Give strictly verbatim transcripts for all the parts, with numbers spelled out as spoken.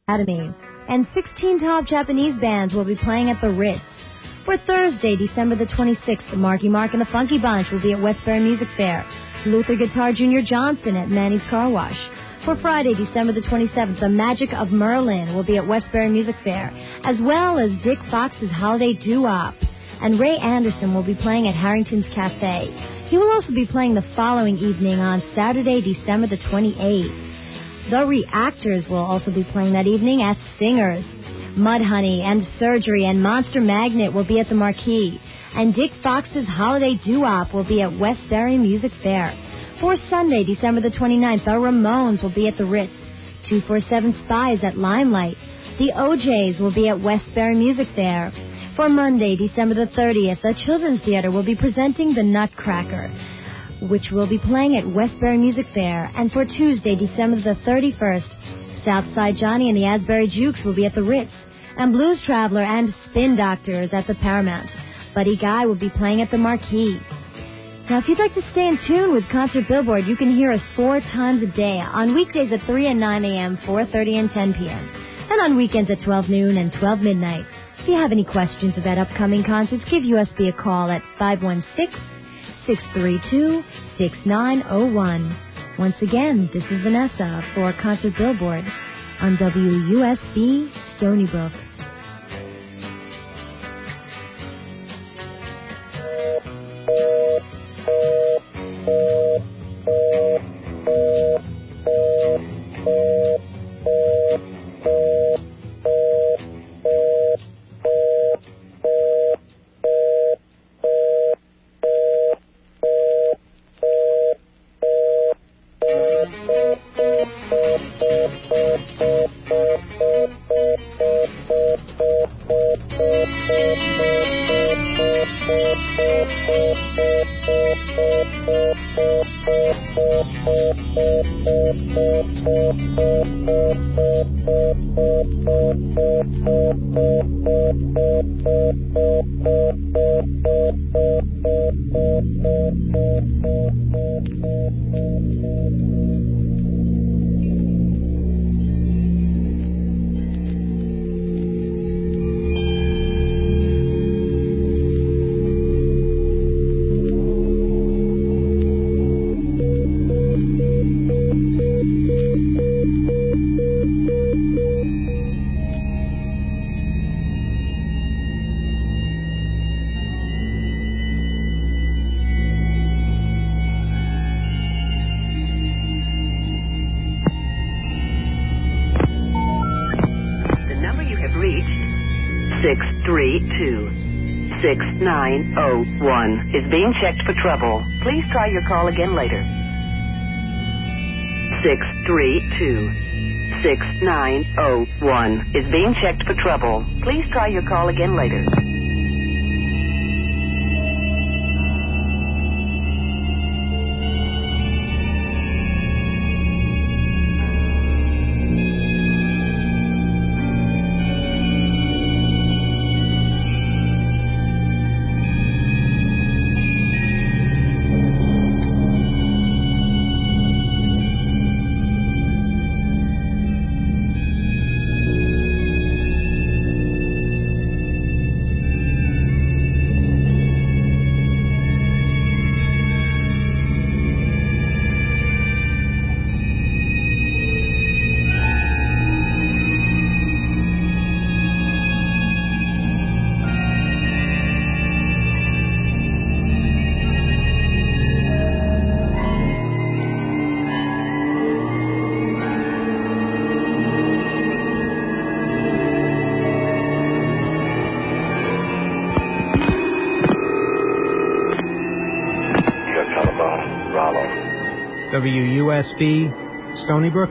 Academy. And sixteen top Japanese bands will be playing at the Ritz. For Thursday, December the twenty-sixth, Marky Mark and the Funky Bunch will be at Westbury Music Fair. Luther Guitar Junior Johnson at Manny's Car Wash. For Friday, December the twenty-seventh, The Magic of Merlin will be at Westbury Music Fair, as well as Dick Fox's Holiday Doo-Wop. And Ray Anderson will be playing at Harrington's Cafe. He will also be playing the following evening on Saturday, December the twenty-eighth. The Reactors will also be playing that evening at Stingers. Mudhoney and Surgery and Monster Magnet will be at the Marquee. And Dick Fox's Holiday Doo-Wop will be at Westbury Music Fair. For Sunday, December the twenty-ninth, the Ramones will be at the Ritz. two forty-seven Spies at Limelight. The O Js will be at Westbury Music Fair. For Monday, December the thirtieth, the Children's Theater will be presenting The Nutcracker, which will be playing at Westbury Music Fair. And for Tuesday, December the thirty-first, Southside Johnny and the Asbury Jukes will be at the Ritz. And Blues Traveler and Spin Doctors at the Paramount. Buddy Guy will be playing at the Marquee. Now, if you'd like to stay in tune with Concert Billboard, you can hear us four times a day. On weekdays at three and nine a.m., four thirty and ten p.m. And on weekends at twelve noon and twelve midnight. If you have any questions about upcoming concerts, give U S B a call at five one six, six three two, six nine zero one. Once again, this is Vanessa for Concert Billboard on W U S B Stony Brook. six nine zero one is being checked for trouble. Please try your call again later. six three two, six nine zero one is being checked for trouble. Please try your call again later. W U S B, Stony Brook.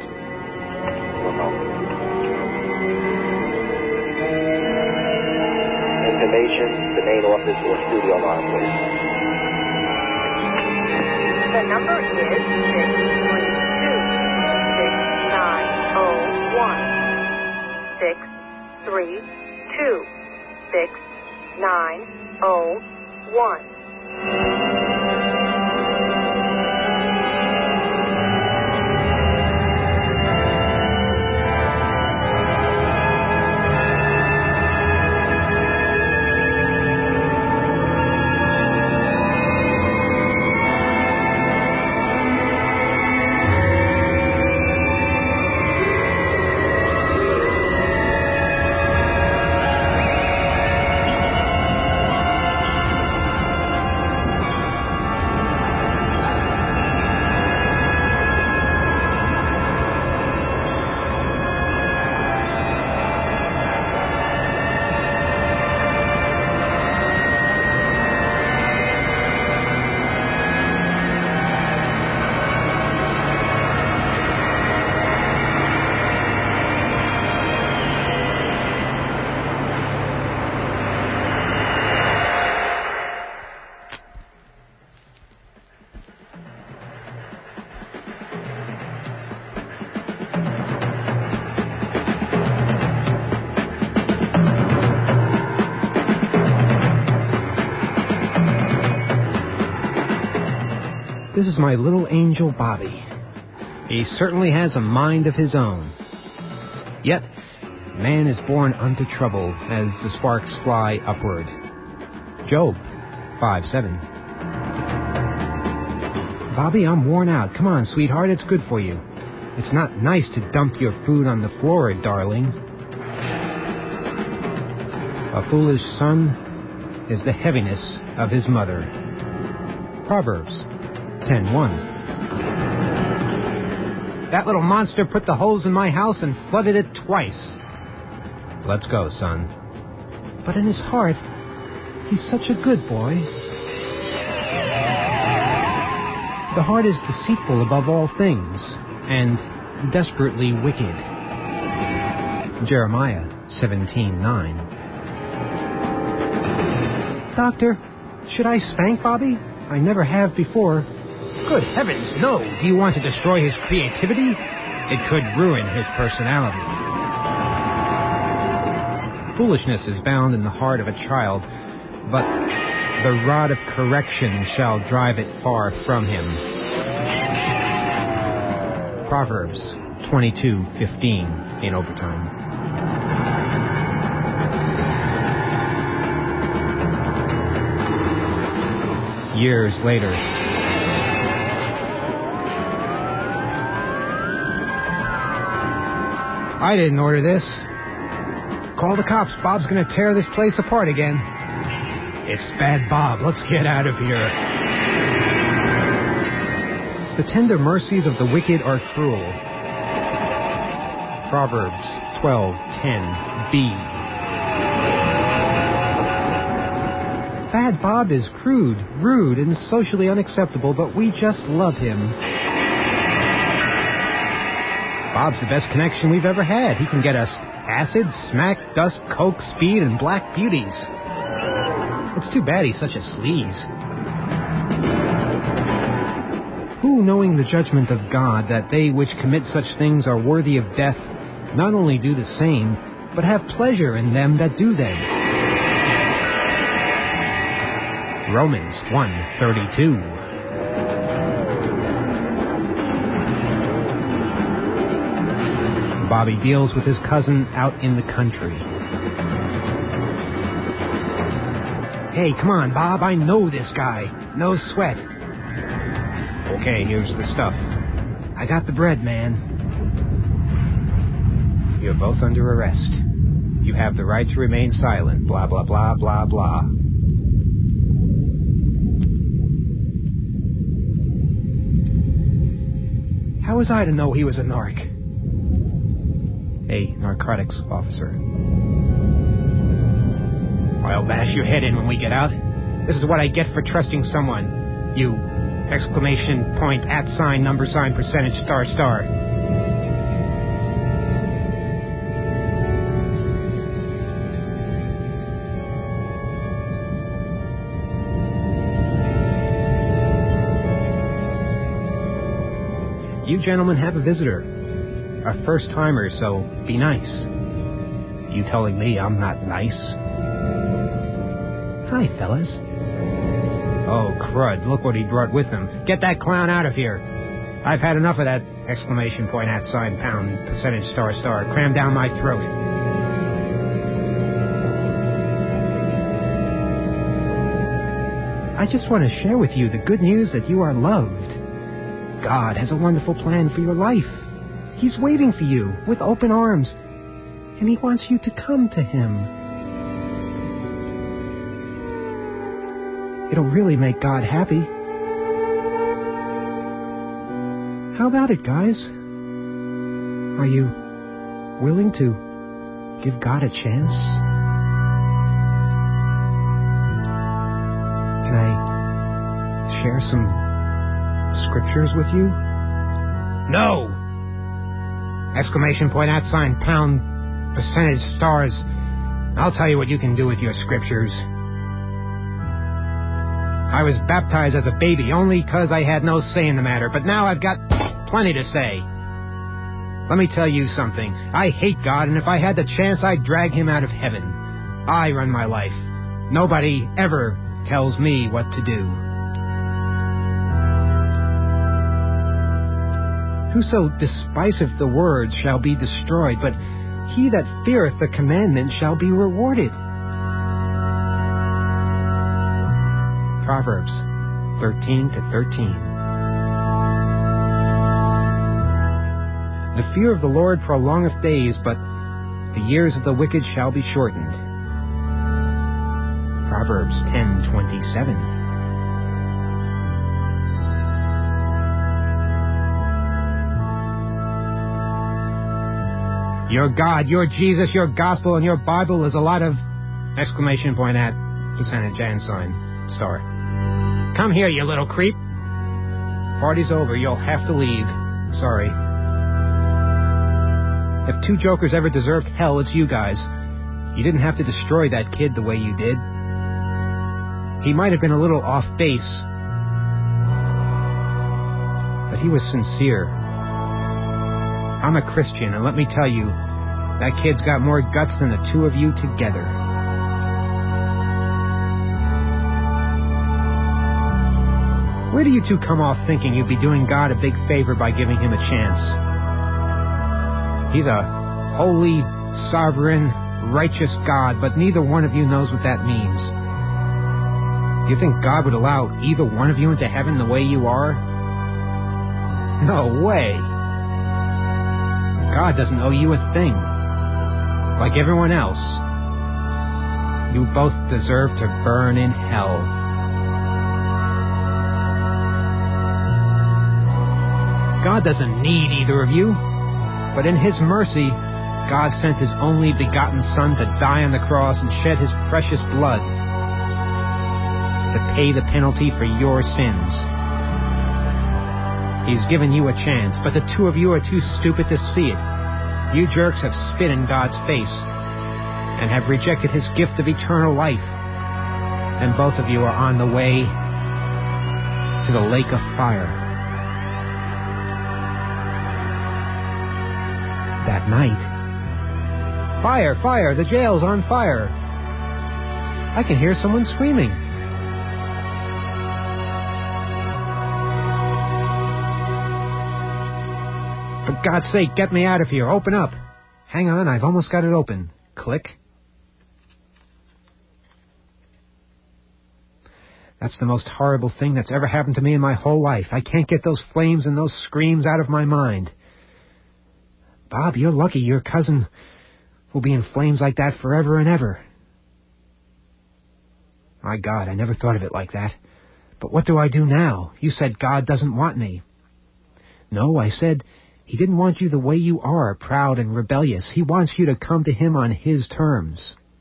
Information, the main office or studio line, please. The number is six three two, six nine zero one. six three two, six nine zero one. This is my little angel Bobby. He certainly has a mind of his own. Yet, man is born unto trouble as the sparks fly upward. Job five seven. Bobby, I'm worn out. Come on, sweetheart, it's good for you. It's not nice to dump your food on the floor, darling. A foolish son is the heaviness of his mother. Proverbs ten one. That little monster put the holes in my house and flooded it twice. Let's go, son. But in his heart, he's such a good boy. The heart is deceitful above all things, and desperately wicked. Jeremiah seventeen nine. Doctor, should I spank Bobby? I never have before. Good heavens, no! Do you want to destroy his creativity? It could ruin his personality. Foolishness is bound in the heart of a child, but the rod of correction shall drive it far from him. Proverbs twenty-two fifteen in overtime. Years later. I didn't order this. Call the cops. Bob's going to tear this place apart again. It's Bad Bob. Let's get out of here. The tender mercies of the wicked are cruel. Proverbs twelve ten b. Bad Bob is crude, rude, and socially unacceptable, but we just love him. Bob's the best connection we've ever had. He can get us acid, smack, dust, coke, speed, and black beauties. It's too bad he's such a sleaze. Who, knowing the judgment of God, that they which commit such things are worthy of death, not only do the same, but have pleasure in them that do them? Romans one thirty-two. Bobby deals with his cousin out in the country. Hey, come on, Bob. I know this guy. No sweat. Okay, here's the stuff. I got the bread, man. You're both under arrest. You have the right to remain silent. Blah, blah, blah, blah, blah. How was I to know he was a narc? A narcotics officer. I'll bash your head in when we get out. This is what I get for trusting someone. You exclamation point at sign number sign percentage star star. You gentlemen have a visitor. A first-timer, so be nice. You telling me I'm not nice? Hi, fellas. Oh, crud, look what he brought with him. Get that clown out of here. I've had enough of that exclamation point at sign pound percentage star star crammed down my throat. I just want to share with you the good news that you are loved. God has a wonderful plan for your life. He's waiting for you with open arms, and he wants you to come to him. It'll really make God happy. How about it, guys? Are you willing to give God a chance? Can I share some scriptures with you? No! Exclamation point at sign pound percentage stars. I'll tell you what you can do with your scriptures. I was baptized as a baby only because I had no say in the matter, but now I've got plenty to say. Let me tell you something. I hate God, and if I had the chance, I'd drag him out of heaven. I run my life. Nobody ever tells me what to do. Whoso despiseth the word shall be destroyed, but he that feareth the commandment shall be rewarded. Proverbs thirteen to thirteen. The fear of the Lord prolongeth days, but the years of the wicked shall be shortened. Proverbs ten twenty-seven. Your God, your Jesus, your gospel, and your Bible is a lot of exclamation point at percentage and sign star. Come here, you little creep. Party's over. You'll have to leave. Sorry. If two jokers ever deserved hell, it's you guys. You didn't have to destroy that kid the way you did. He might have been a little off base, but he was sincere. I'm a Christian, and let me tell you, that kid's got more guts than the two of you together. Where do you two come off thinking you'd be doing God a big favor by giving him a chance? He's a holy, sovereign, righteous God, but neither one of you knows what that means. Do you think God would allow either one of you into heaven the way you are? No way. God doesn't owe you a thing. Like everyone else, you both deserve to burn in hell. God doesn't need either of you, but in his mercy, God sent his only begotten Son to die on the cross and shed his precious blood to pay the penalty for your sins. He's given you a chance, but the two of you are too stupid to see it. You jerks have spit in God's face and have rejected his gift of eternal life. And both of you are on the way to the lake of fire. That night, fire, fire, the jail's on fire. I can hear someone screaming. For God's sake, get me out of here. Open up. Hang on, I've almost got it open. Click. That's the most horrible thing that's ever happened to me in my whole life. I can't get those flames and those screams out of my mind. Bob, you're lucky your cousin will be in flames like that forever and ever. My God, I never thought of it like that. But what do I do now? You said God doesn't want me. No, I said he didn't want you the way you are, proud and rebellious. He wants you to come to him on his terms.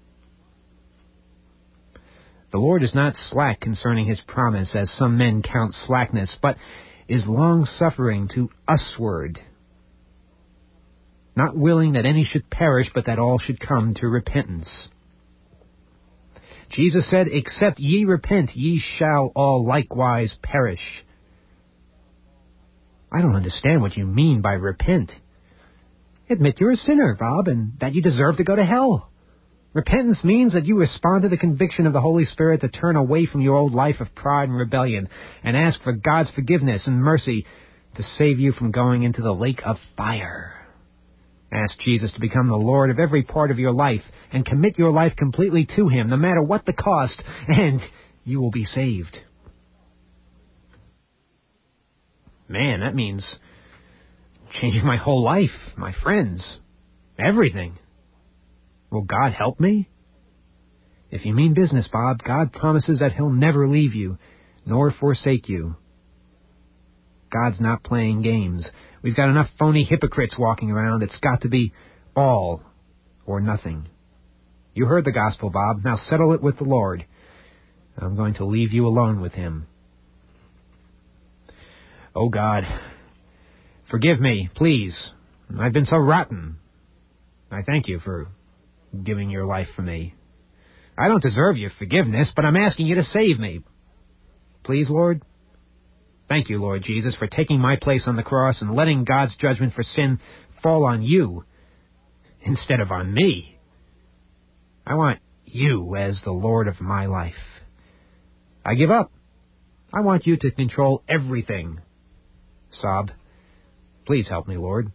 The Lord is not slack concerning his promise, as some men count slackness, but is long-suffering to usward, not willing that any should perish, but that all should come to repentance. Jesus said, except ye repent, ye shall all likewise perish. I don't understand what you mean by repent. Admit you're a sinner, Bob, and that you deserve to go to hell. Repentance means that you respond to the conviction of the Holy Spirit to turn away from your old life of pride and rebellion and ask for God's forgiveness and mercy to save you from going into the lake of fire. Ask Jesus to become the Lord of every part of your life and commit your life completely to him, no matter what the cost, and you will be saved. Man, that means changing my whole life, my friends, everything. Will God help me? If you mean business, Bob, God promises that he'll never leave you, nor forsake you. God's not playing games. We've got enough phony hypocrites walking around. It's got to be all or nothing. You heard the gospel, Bob. Now settle it with the Lord. I'm going to leave you alone with him. Oh, God, forgive me, please. I've been so rotten. I thank you for giving your life for me. I don't deserve your forgiveness, but I'm asking you to save me. Please, Lord. Thank you, Lord Jesus, for taking my place on the cross and letting God's judgment for sin fall on you instead of on me. I want you as the Lord of my life. I give up. I want you to control everything. Sob. Please help me, Lord.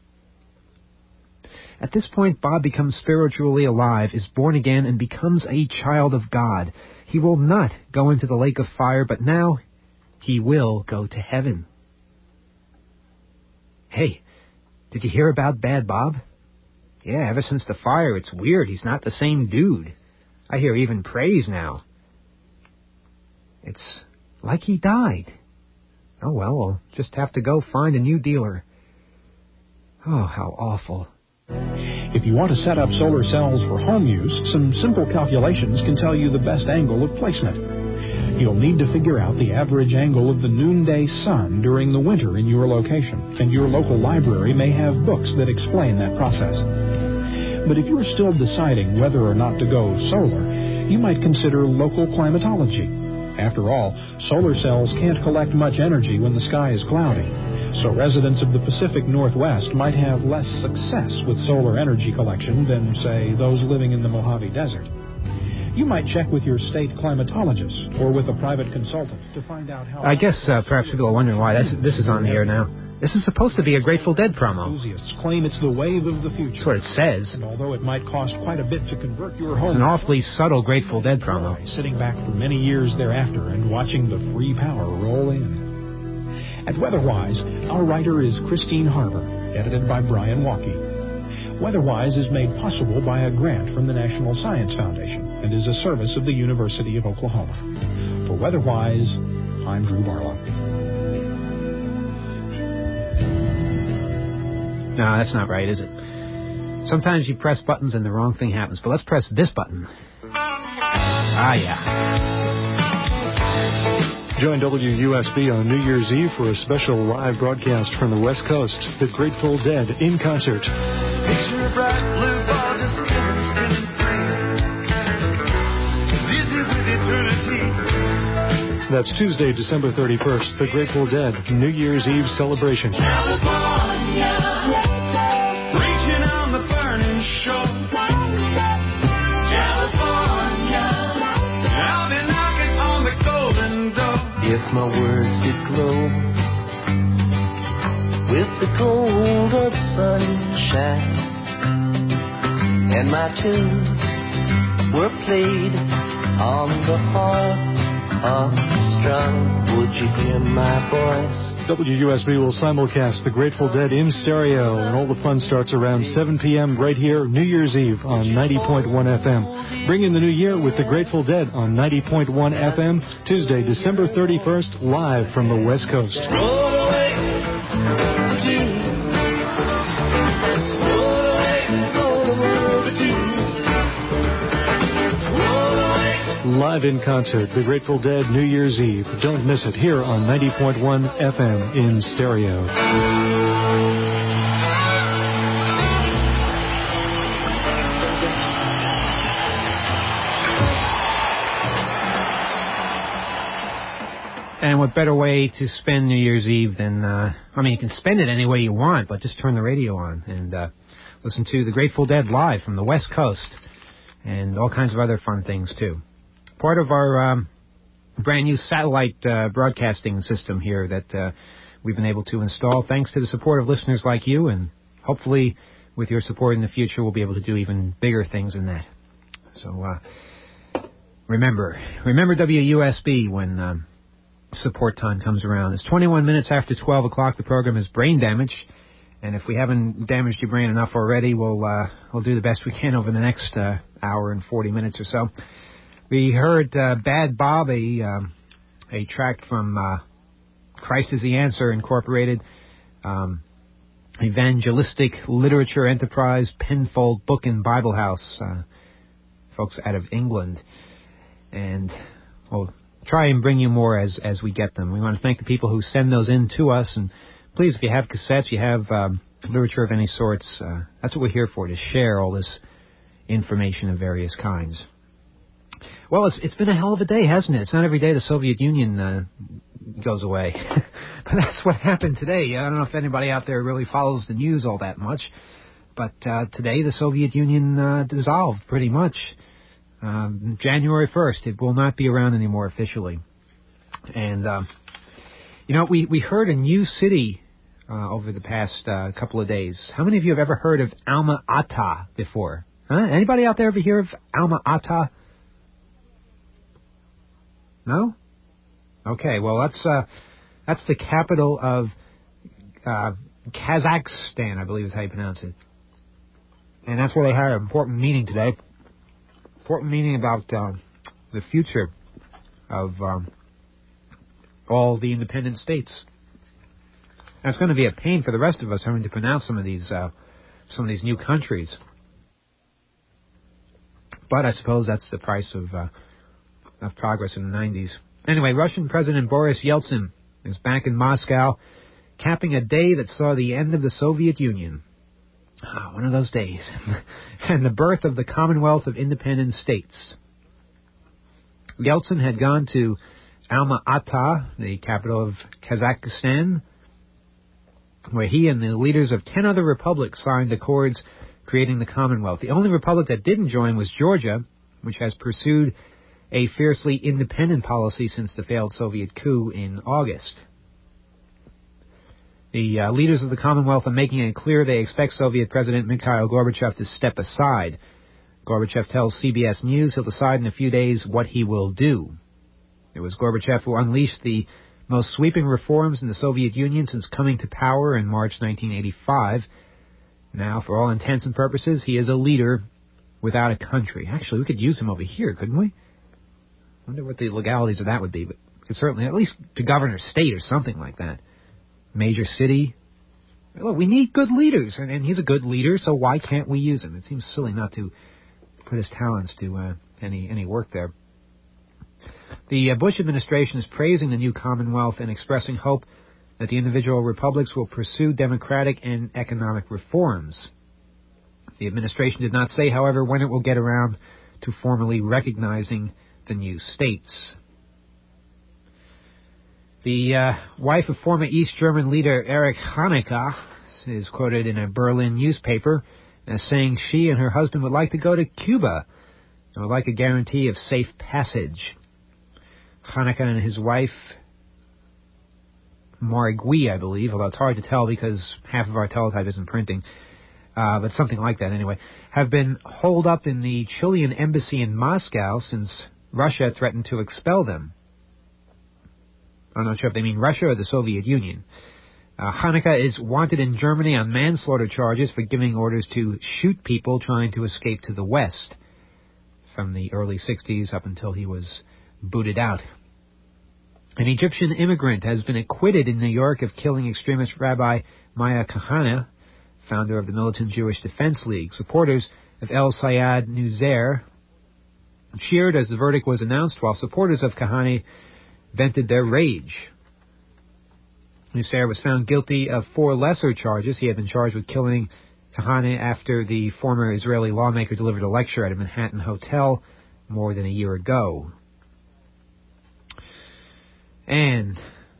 At this point, Bob becomes spiritually alive, is born again, and becomes a child of God. He will not go into the lake of fire, but now he will go to heaven. Hey, did you hear about Bad Bob? Yeah, ever since the fire, it's weird. He's not the same dude. I hear even praise now. It's like he died. Oh, well, we'll just have to go find a new dealer. Oh, how awful. If you want to set up solar cells for home use, some simple calculations can tell you the best angle of placement. You'll need to figure out the average angle of the noonday sun during the winter in your location, and your local library may have books that explain that process. But if you're still deciding whether or not to go solar, you might consider local climatology. After all, solar cells can't collect much energy when the sky is cloudy. So residents of the Pacific Northwest might have less success with solar energy collection than, say, those living in the Mojave Desert. You might check with your state climatologist or with a private consultant to find out how... I guess uh, perhaps people are wondering why this, this is on the air now. This is supposed to be a Grateful Dead promo. Enthusiasts claim it's the wave of the future. That's what it says. And although it might cost quite a bit to convert your home... An awfully subtle Grateful Dead promo. Sitting back for many years thereafter and watching the free power roll in. At Weatherwise, our writer is Christine Harbour, edited by Brian Walkie. Weatherwise is made possible by a grant from the National Science Foundation and is a service of the University of Oklahoma. For Weatherwise, I'm Drew Barlow. No, that's not right, is it? Sometimes you press buttons and the wrong thing happens, but let's press this button. Ah, yeah. Join W U S B on New Year's Eve for a special live broadcast from the West Coast, the Grateful Dead in concert. Picture a bright blue ball just spinning, spinning free, dizzy with eternity. That's Tuesday, December thirty-first, the Grateful Dead New Year's Eve celebration. California, reaching on the burning shore. California, I'll be knocking on the golden door. If my words did glow with the gold of sunshine, and my tunes were played on the harp of strung, would you hear my voice? W U S B will simulcast the Grateful Dead in stereo, and all the fun starts around seven p.m. right here, New Year's Eve on ninety point one F M. Bring in the new year with the Grateful Dead on ninety point one F M, Tuesday, December thirty-first, live from the West Coast. Roll away the tune. Roll away, roll away the tune. Roll away. Live in concert, the Grateful Dead New Year's Eve. Don't miss it here on ninety point one F M in stereo. And what better way to spend New Year's Eve than, uh, I mean, you can spend it any way you want, but just turn the radio on and uh, listen to the Grateful Dead live from the West Coast and all kinds of other fun things, too. Part of our um, brand new satellite uh, broadcasting system here that uh, we've been able to install thanks to the support of listeners like you, and hopefully with your support in the future we'll be able to do even bigger things than that. So uh, remember, remember W U S B when um, support time comes around. It's twenty-one minutes after twelve o'clock. The program is Brain Damage, and if we haven't damaged your brain enough already, we'll, uh, we'll do the best we can over the next uh, hour and forty minutes or so. We heard uh, Bad Bob, a, um, a track from uh, Christ is the Answer Incorporated, um, evangelistic literature enterprise, Penfold Book and Bible House, uh, folks out of England. And we'll try and bring you more as, as we get them. We want to thank the people who send those in to us. And please, if you have cassettes, you have um, literature of any sorts, uh, that's what we're here for, to share all this information of various kinds. Well, it's, it's been a hell of a day, hasn't it? It's not every day the Soviet Union uh, goes away. But that's what happened today. I don't know if anybody out there really follows the news all that much. But uh, today the Soviet Union uh, dissolved pretty much. Um, January first. It will not be around anymore officially. And, uh, you know, we, we heard a new city uh, over the past uh, couple of days. How many of you have ever heard of Alma-Ata before? Huh? Anybody out there ever hear of Alma-Ata? No? Okay, well, that's uh, that's the capital of uh, Kazakhstan, I believe is how you pronounce it. And that's where they had an important meeting today. Important meeting about uh, the future of um, all the independent states. And it's going to be a pain for the rest of us having to pronounce some of these uh, some of these new countries. But I suppose that's the price of uh, of progress in the nineties. Anyway, Russian President Boris Yeltsin is back in Moscow, capping a day that saw the end of the Soviet Union. Ah, one of those days. And the birth of the Commonwealth of Independent States. Yeltsin had gone to Alma-Ata, the capital of Kazakhstan, where he and the leaders of ten other republics signed accords creating the Commonwealth. The only republic that didn't join was Georgia, which has pursued a fiercely independent policy since the failed Soviet coup in August. The uh, leaders of the Commonwealth are making it clear they expect Soviet President Mikhail Gorbachev to step aside. Gorbachev tells C B S News he'll decide in a few days what he will do. It was Gorbachev who unleashed the most sweeping reforms in the Soviet Union since coming to power in March nineteen eighty-five. Now, for all intents and purposes, he is a leader without a country. Actually, we could use him over here, couldn't we? I wonder what the legalities of that would be, but we could certainly, at least to govern a state or something like that. Major city. Well, we need good leaders, and, and he's a good leader, so why can't we use him? It seems silly not to put his talents to uh, any any work there. The uh, Bush administration is praising the new Commonwealth and expressing hope that the individual republics will pursue democratic and economic reforms. The administration did not say, however, when it will get around to formally recognizing the new states. The uh, wife of former East German leader Erich Honecker is quoted in a Berlin newspaper as saying she and her husband would like to go to Cuba and would like a guarantee of safe passage. Honecker and his wife, Margui, I believe, although it's hard to tell because half of our teletype isn't printing, uh, but something like that anyway, have been holed up in the Chilean embassy in Moscow since Russia threatened to expel them. I'm not sure if they mean Russia or the Soviet Union. Uh, Honecker is wanted in Germany on manslaughter charges for giving orders to shoot people trying to escape to the West from the early sixties up until he was booted out. An Egyptian immigrant has been acquitted in New York of killing extremist Rabbi Maya Kahane, founder of the Militant Jewish Defense League. Supporters of El Sayed Nuzair cheered as the verdict was announced, while supporters of Kahane vented their rage. Nuzair was found guilty of four lesser charges. He had been charged with killing Kahane after the former Israeli lawmaker delivered a lecture at a Manhattan hotel more than a year ago. And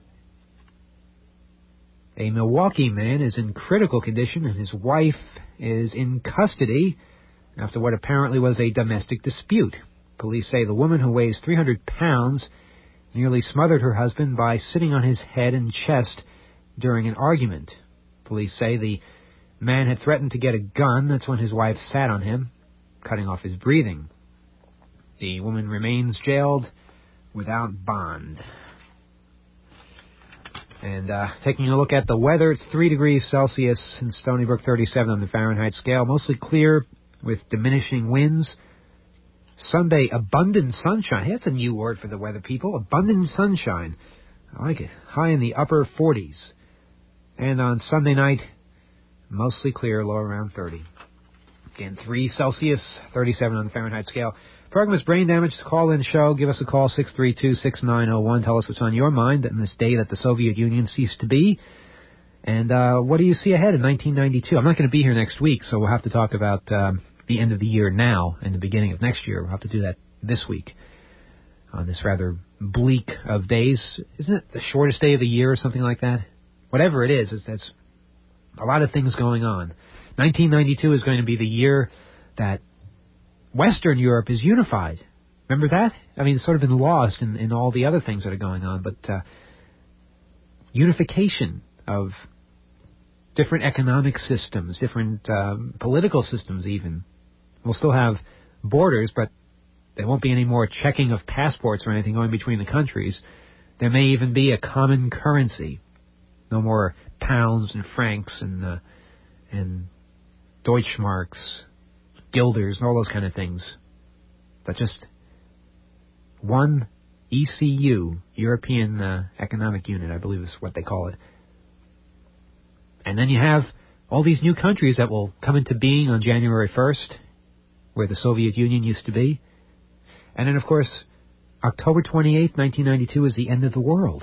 a Milwaukee man is in critical condition and his wife is in custody after what apparently was a domestic dispute. Police say the woman, who weighs three hundred pounds, nearly smothered her husband by sitting on his head and chest during an argument. Police say the man had threatened to get a gun. That's when his wife sat on him, cutting off his breathing. The woman remains jailed without bond. And uh, taking a look at the weather, it's three degrees Celsius in Stony Brook, thirty-seven on the Fahrenheit scale. Mostly clear with diminishing winds. Sunday, abundant sunshine. Hey, that's a new word for the weather people. Abundant sunshine. I like it. High in the upper forties. And on Sunday night, mostly clear, low around thirty. Again, three Celsius, thirty-seven on the Fahrenheit scale. Program is Brain Damage. Call-in show. Give us a call, six three two, six nine zero one. Tell us what's on your mind on this day that the Soviet Union ceased to be. And uh, what do you see ahead in nineteen ninety-two? I'm not going to be here next week, so we'll have to talk about um, the end of the year now and the beginning of next year. We'll have to do that this week on this rather bleak of days. Isn't it the shortest day of the year or something like that? Whatever it is, it's, it's a lot of things going on. nineteen ninety-two is going to be the year that Western Europe is unified. Remember that? I mean, it's sort of been lost in, in all the other things that are going on, but uh, unification of different economic systems, different um, political systems even. We'll still have borders, but there won't be any more checking of passports or anything going between the countries. There may even be a common currency. No more pounds and francs and uh, and Deutschmarks, guilders, and all those kind of things. But just one E C U, European uh, Economic Unit, I believe is what they call it. And then you have all these new countries that will come into being on January first, where the Soviet Union used to be. And then, of course, October twenty-eighth, nineteen ninety-two is the end of the world.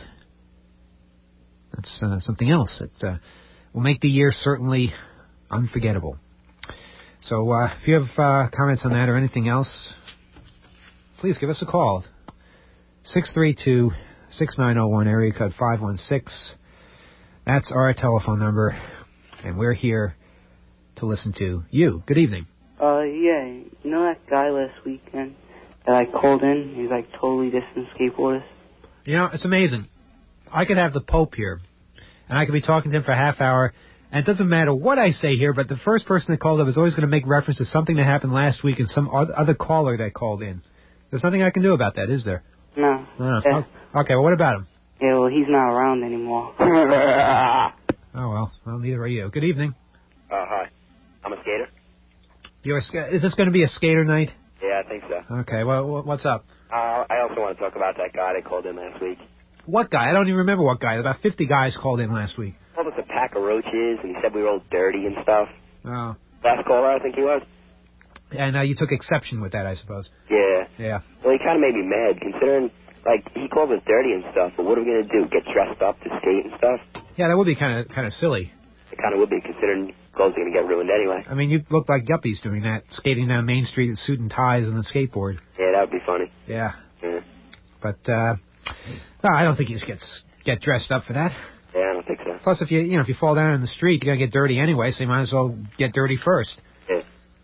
That's uh, something else. It uh, will make the year certainly unforgettable. So uh, if you have uh, comments on that or anything else, please give us a call. six three two, six nine zero one, area code five one six. That's our telephone number, and we're here to listen to you. Good evening. Uh, yeah, you know that guy last weekend that I called in? He's like totally distant skateboardist. You know, it's amazing. I could have the Pope here, and I could be talking to him for a half hour, and it doesn't matter what I say here, but the first person that called up is always going to make reference to something that happened last week and some other caller that called in. There's nothing I can do about that, is there? No. No. Yeah. Okay, well, what about him? Yeah, well, he's not around anymore. Oh, well, well, neither are you. Good evening. Uh, hi. I'm a skater. You're a ska- is this going to be a skater night? Yeah, I think so. Okay, well, what's up? Uh, I also want to talk about that guy that called in last week. What guy? I don't even remember what guy. About fifty guys called in last week. He called us a pack of roaches, and he said we were all dirty and stuff. Oh. Last caller, I think he was. And uh, you took exception with that, I suppose. Yeah. Yeah. Well, he kind of made me mad, considering, like, he called us dirty and stuff, but what are we going to do, get dressed up to skate and stuff? Yeah, that would be kind of kind of silly. It kind of would be, considering clothes are going to get ruined anyway. I mean, you look like yuppies doing that, skating down Main Street in suit and ties on the skateboard. Yeah, that would be funny. Yeah. Yeah. But, uh, no, I don't think you should get, get dressed up for that. Yeah, I don't think so. Plus, if you, you know, if you fall down in the street, you're going to get dirty anyway, so you might as well get dirty first. Yeah.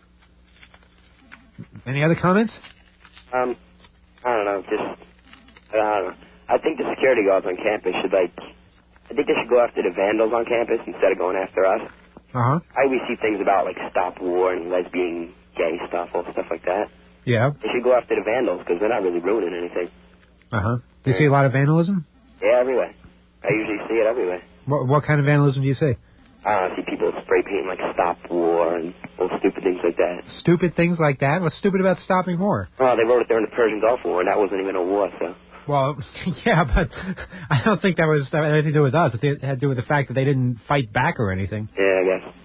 Any other comments? Um, I don't know, just, I don't know. I think the security guards on campus should, like, I think they should go after the vandals on campus instead of going after us. Uh-huh. I always see things about, like, stop war and lesbian, gay stuff, all stuff like that. Yeah. They should go after the vandals, because they're not really ruining anything. Uh-huh. Do you see a lot of vandalism? Yeah, everywhere. I usually see it everywhere. What, what kind of vandalism do you see? I don't know, I see people spray painting, like, stop war and all stupid things like that. Stupid things like that? What's stupid about stopping war? Well, they wrote it during the Persian Gulf War, and that wasn't even a war, so... Well, yeah, but I don't think that was that had anything to do with us. It had to do with the fact that they didn't fight back or anything. Yeah, I guess.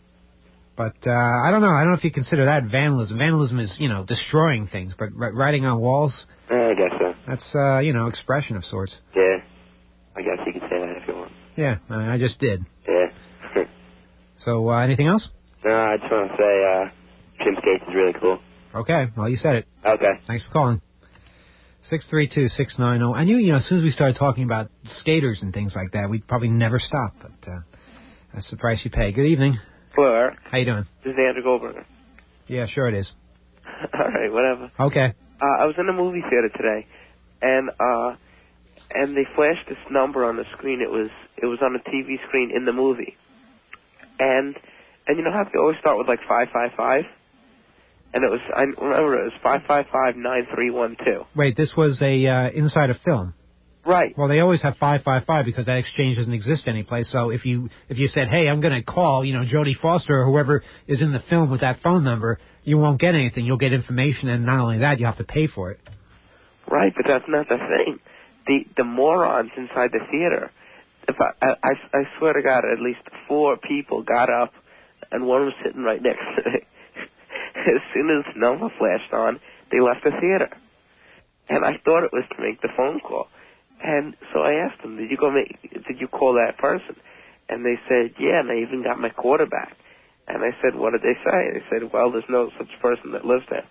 But uh, I don't know. I don't know if you consider that vandalism. Vandalism is, you know, destroying things, but writing on walls... Yeah, I guess so. That's, uh, you know, expression of sorts. Yeah. I guess you can say that if you want. Yeah, I I just did. Yeah. So, uh, anything else? No, I just want to say, uh, Jim Skates is really cool. Okay, well, you said it. Okay. Thanks for calling. six three two, six nine zero. I knew, you know, as soon as we started talking about skaters and things like that, we'd probably never stop, but uh, that's the price you pay. Good evening. Hello, Eric. How you doing? This is Andrew Goldberger. Yeah, sure it is. All right, whatever. Okay. Uh, I was in a movie theater today, and uh, and they flashed this number on the screen. It was it was on a T V screen in the movie, and and you know how they always start with like five five five, and it was I remember it was five five five nine three one two. Wait, this was a uh, inside a film. Right. Well, they always have five five five because that exchange doesn't exist anyplace. So if you if you said, hey, I'm going to call, you know, Jodie Foster or whoever is in the film with that phone number, you won't get anything. You'll get information, and not only that, you have to pay for it. Right, but that's not the thing. The the morons inside the theater. If I I, I swear to God, at least four people got up, and one was sitting right next to me. As soon as the number flashed on, they left the theater, and I thought it was to make the phone call. And so I asked them, did you go make, did you call that person? And they said, yeah, and I even got my quarterback. And I said, what did they say? They said, well, there's no such person that lives there.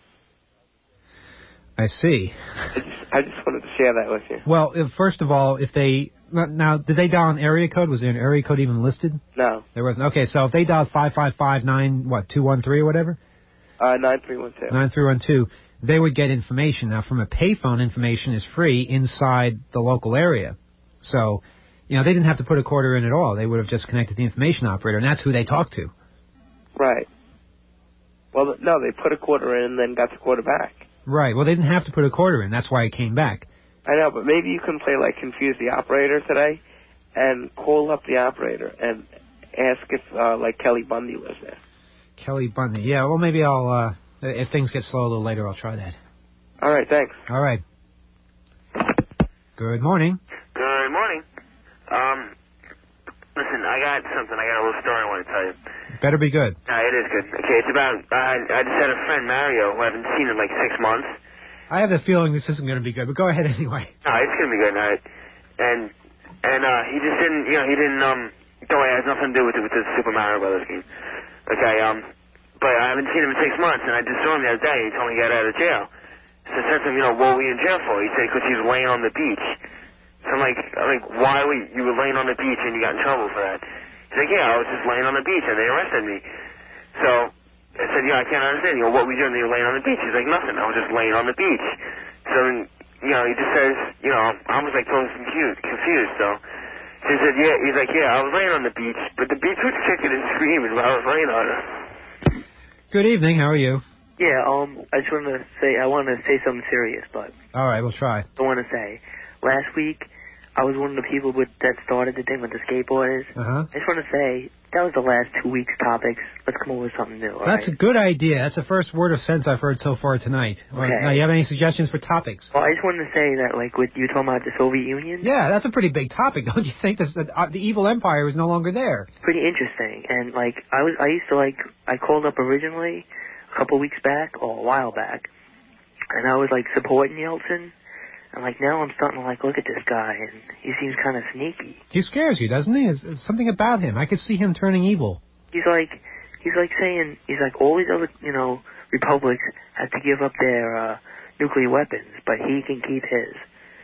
I see. I just, I just wanted to share that with you. Well, if, first of all, if they, now, did they dial an area code? Was there an area code even listed? No. There wasn't. Okay, so if they dialed five five five nine, what, two one three or whatever? Uh, nine three one two. nine three one two. They would get information. Now, from a payphone, information is free inside the local area. So you know, they didn't have to put a quarter in at all. They would have just connected the information operator, and that's who they talked to. Right. Well, no, they put a quarter in and then got the quarter back. Right. Well, they didn't have to put a quarter in. That's why it came back. I know, but maybe you can play, like, Confuse the Operator today and call up the operator and ask if, uh, like, Kelly Bundy lives there. Kelly Bundy. Yeah, well, maybe I'll, uh, if things get slow a little later, I'll try that. All right, thanks. All right. Good morning. Good morning. Um, listen, I got something. I got a little story I want to tell you. Better be good. Uh, it is good. Okay, it's about, uh, I just had a friend, Mario, who I haven't seen in like six months. I have the feeling this isn't going to be good, but go ahead anyway. No, it's going to be good. Uh, and, and, uh, he just didn't, you know, he didn't, um, don't worry, it has nothing to do with it, with the Super Mario Brothers game. Okay, um, but I haven't seen him in six months, and I just saw him the other day. He told me he got out of jail. So I said to him, you know, what were you in jail for? He said, because he was laying on the beach. So I'm like, I'm like, why were you, you were laying on the beach and you got in trouble for that? He's like, yeah, I was just laying on the beach and they arrested me. So I said, yeah, I can't understand. You know, what were you doing? You were laying on the beach. He's like, nothing. I was just laying on the beach. So then, you know, he just says, you know, I was like totally confused, confused. So he said, yeah, he's like, yeah, I was laying on the beach, but the beach was kicking and screaming while I was laying on it. Good evening. How are you? Yeah, um, I just wanted to say, I wanted to say something serious, but All right, we'll try. I want to say, last week, I was one of the people with, that started the thing with the skateboarders. Uh-huh. I just want to say, that was the last two weeks' topics. Let's come up with something new, all That's right? a good idea. That's the first word of sense I've heard so far tonight. Well, Okay. now, you have any suggestions for topics? Well, I just wanted to say that, like, with you talking about the Soviet Union, Yeah, that's a pretty big topic, don't you think? This, the, uh, the evil empire is no longer there. pretty interesting. And, like, I was, I used to, like, I called up originally a couple weeks back, or a while back, and I was, like, supporting Yeltsin. And, like, now I'm starting to, like, look at this guy, and he seems kind of sneaky. He scares you, doesn't he? There's, there's something about him. I could see him turning evil. He's like, he's like saying, he's like, all these other, you know, republics have to give up their uh, nuclear weapons, but he can keep his.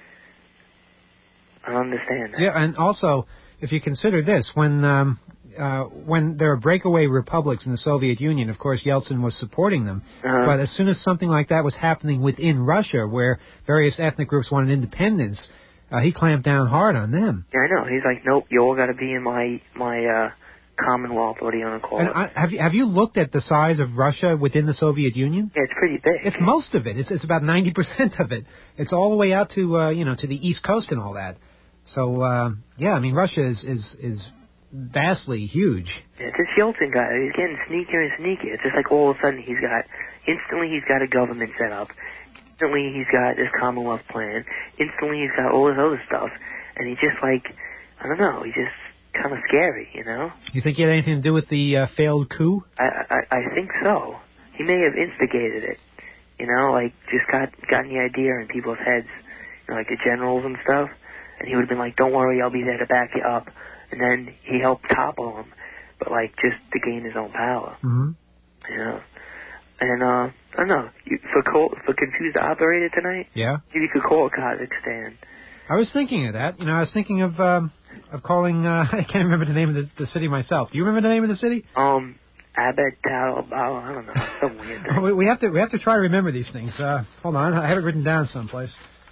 I don't understand that. Yeah, and also, if you consider this, when um, uh, when there are breakaway republics in the Soviet Union, of course, Yeltsin was supporting them. Uh-huh. But as soon as something like that was happening within Russia, where various ethnic groups wanted independence, uh, he clamped down hard on them. Yeah, I know. He's like, nope, you all got to be in my my uh, Commonwealth. What do you want to call And it? I, have you have you looked at the size of Russia within the Soviet Union? Yeah, it's pretty big. It's most of it. It's it's about ninety percent of it. It's all the way out to uh, you know to the East Coast and all that. So uh, yeah, I mean Russia is is is vastly huge. Yeah, this Yeltsin guy, he's getting sneakier and sneakier. It's just like all of a sudden he's got, instantly he's got a government set up. Instantly he's got this Commonwealth plan. Instantly he's got all this other stuff. And he just like, I don't know, he's just kind of scary, you know? You think he had anything to do with the uh, failed coup? I, I I think so. He may have instigated it, you know, like just got gotten the idea in people's heads, you know, like the generals and stuff. And he would have been like, don't worry, I'll be there to back you up. And then he helped topple him, but like just to gain his own power. Mm-hmm. You know? And, uh, I don't know, you, for, call, for Confused Operator tonight, Yeah. maybe you could call Kazakhstan. I was thinking of that. You know, I was thinking of um, of calling. Uh, I can't remember the name of the, the city myself. Do you remember the name of the city? Um, Abed Talabal, I don't know, some weird thing. we, we have to we have to try to remember these things. Uh, hold on, I have it written down someplace.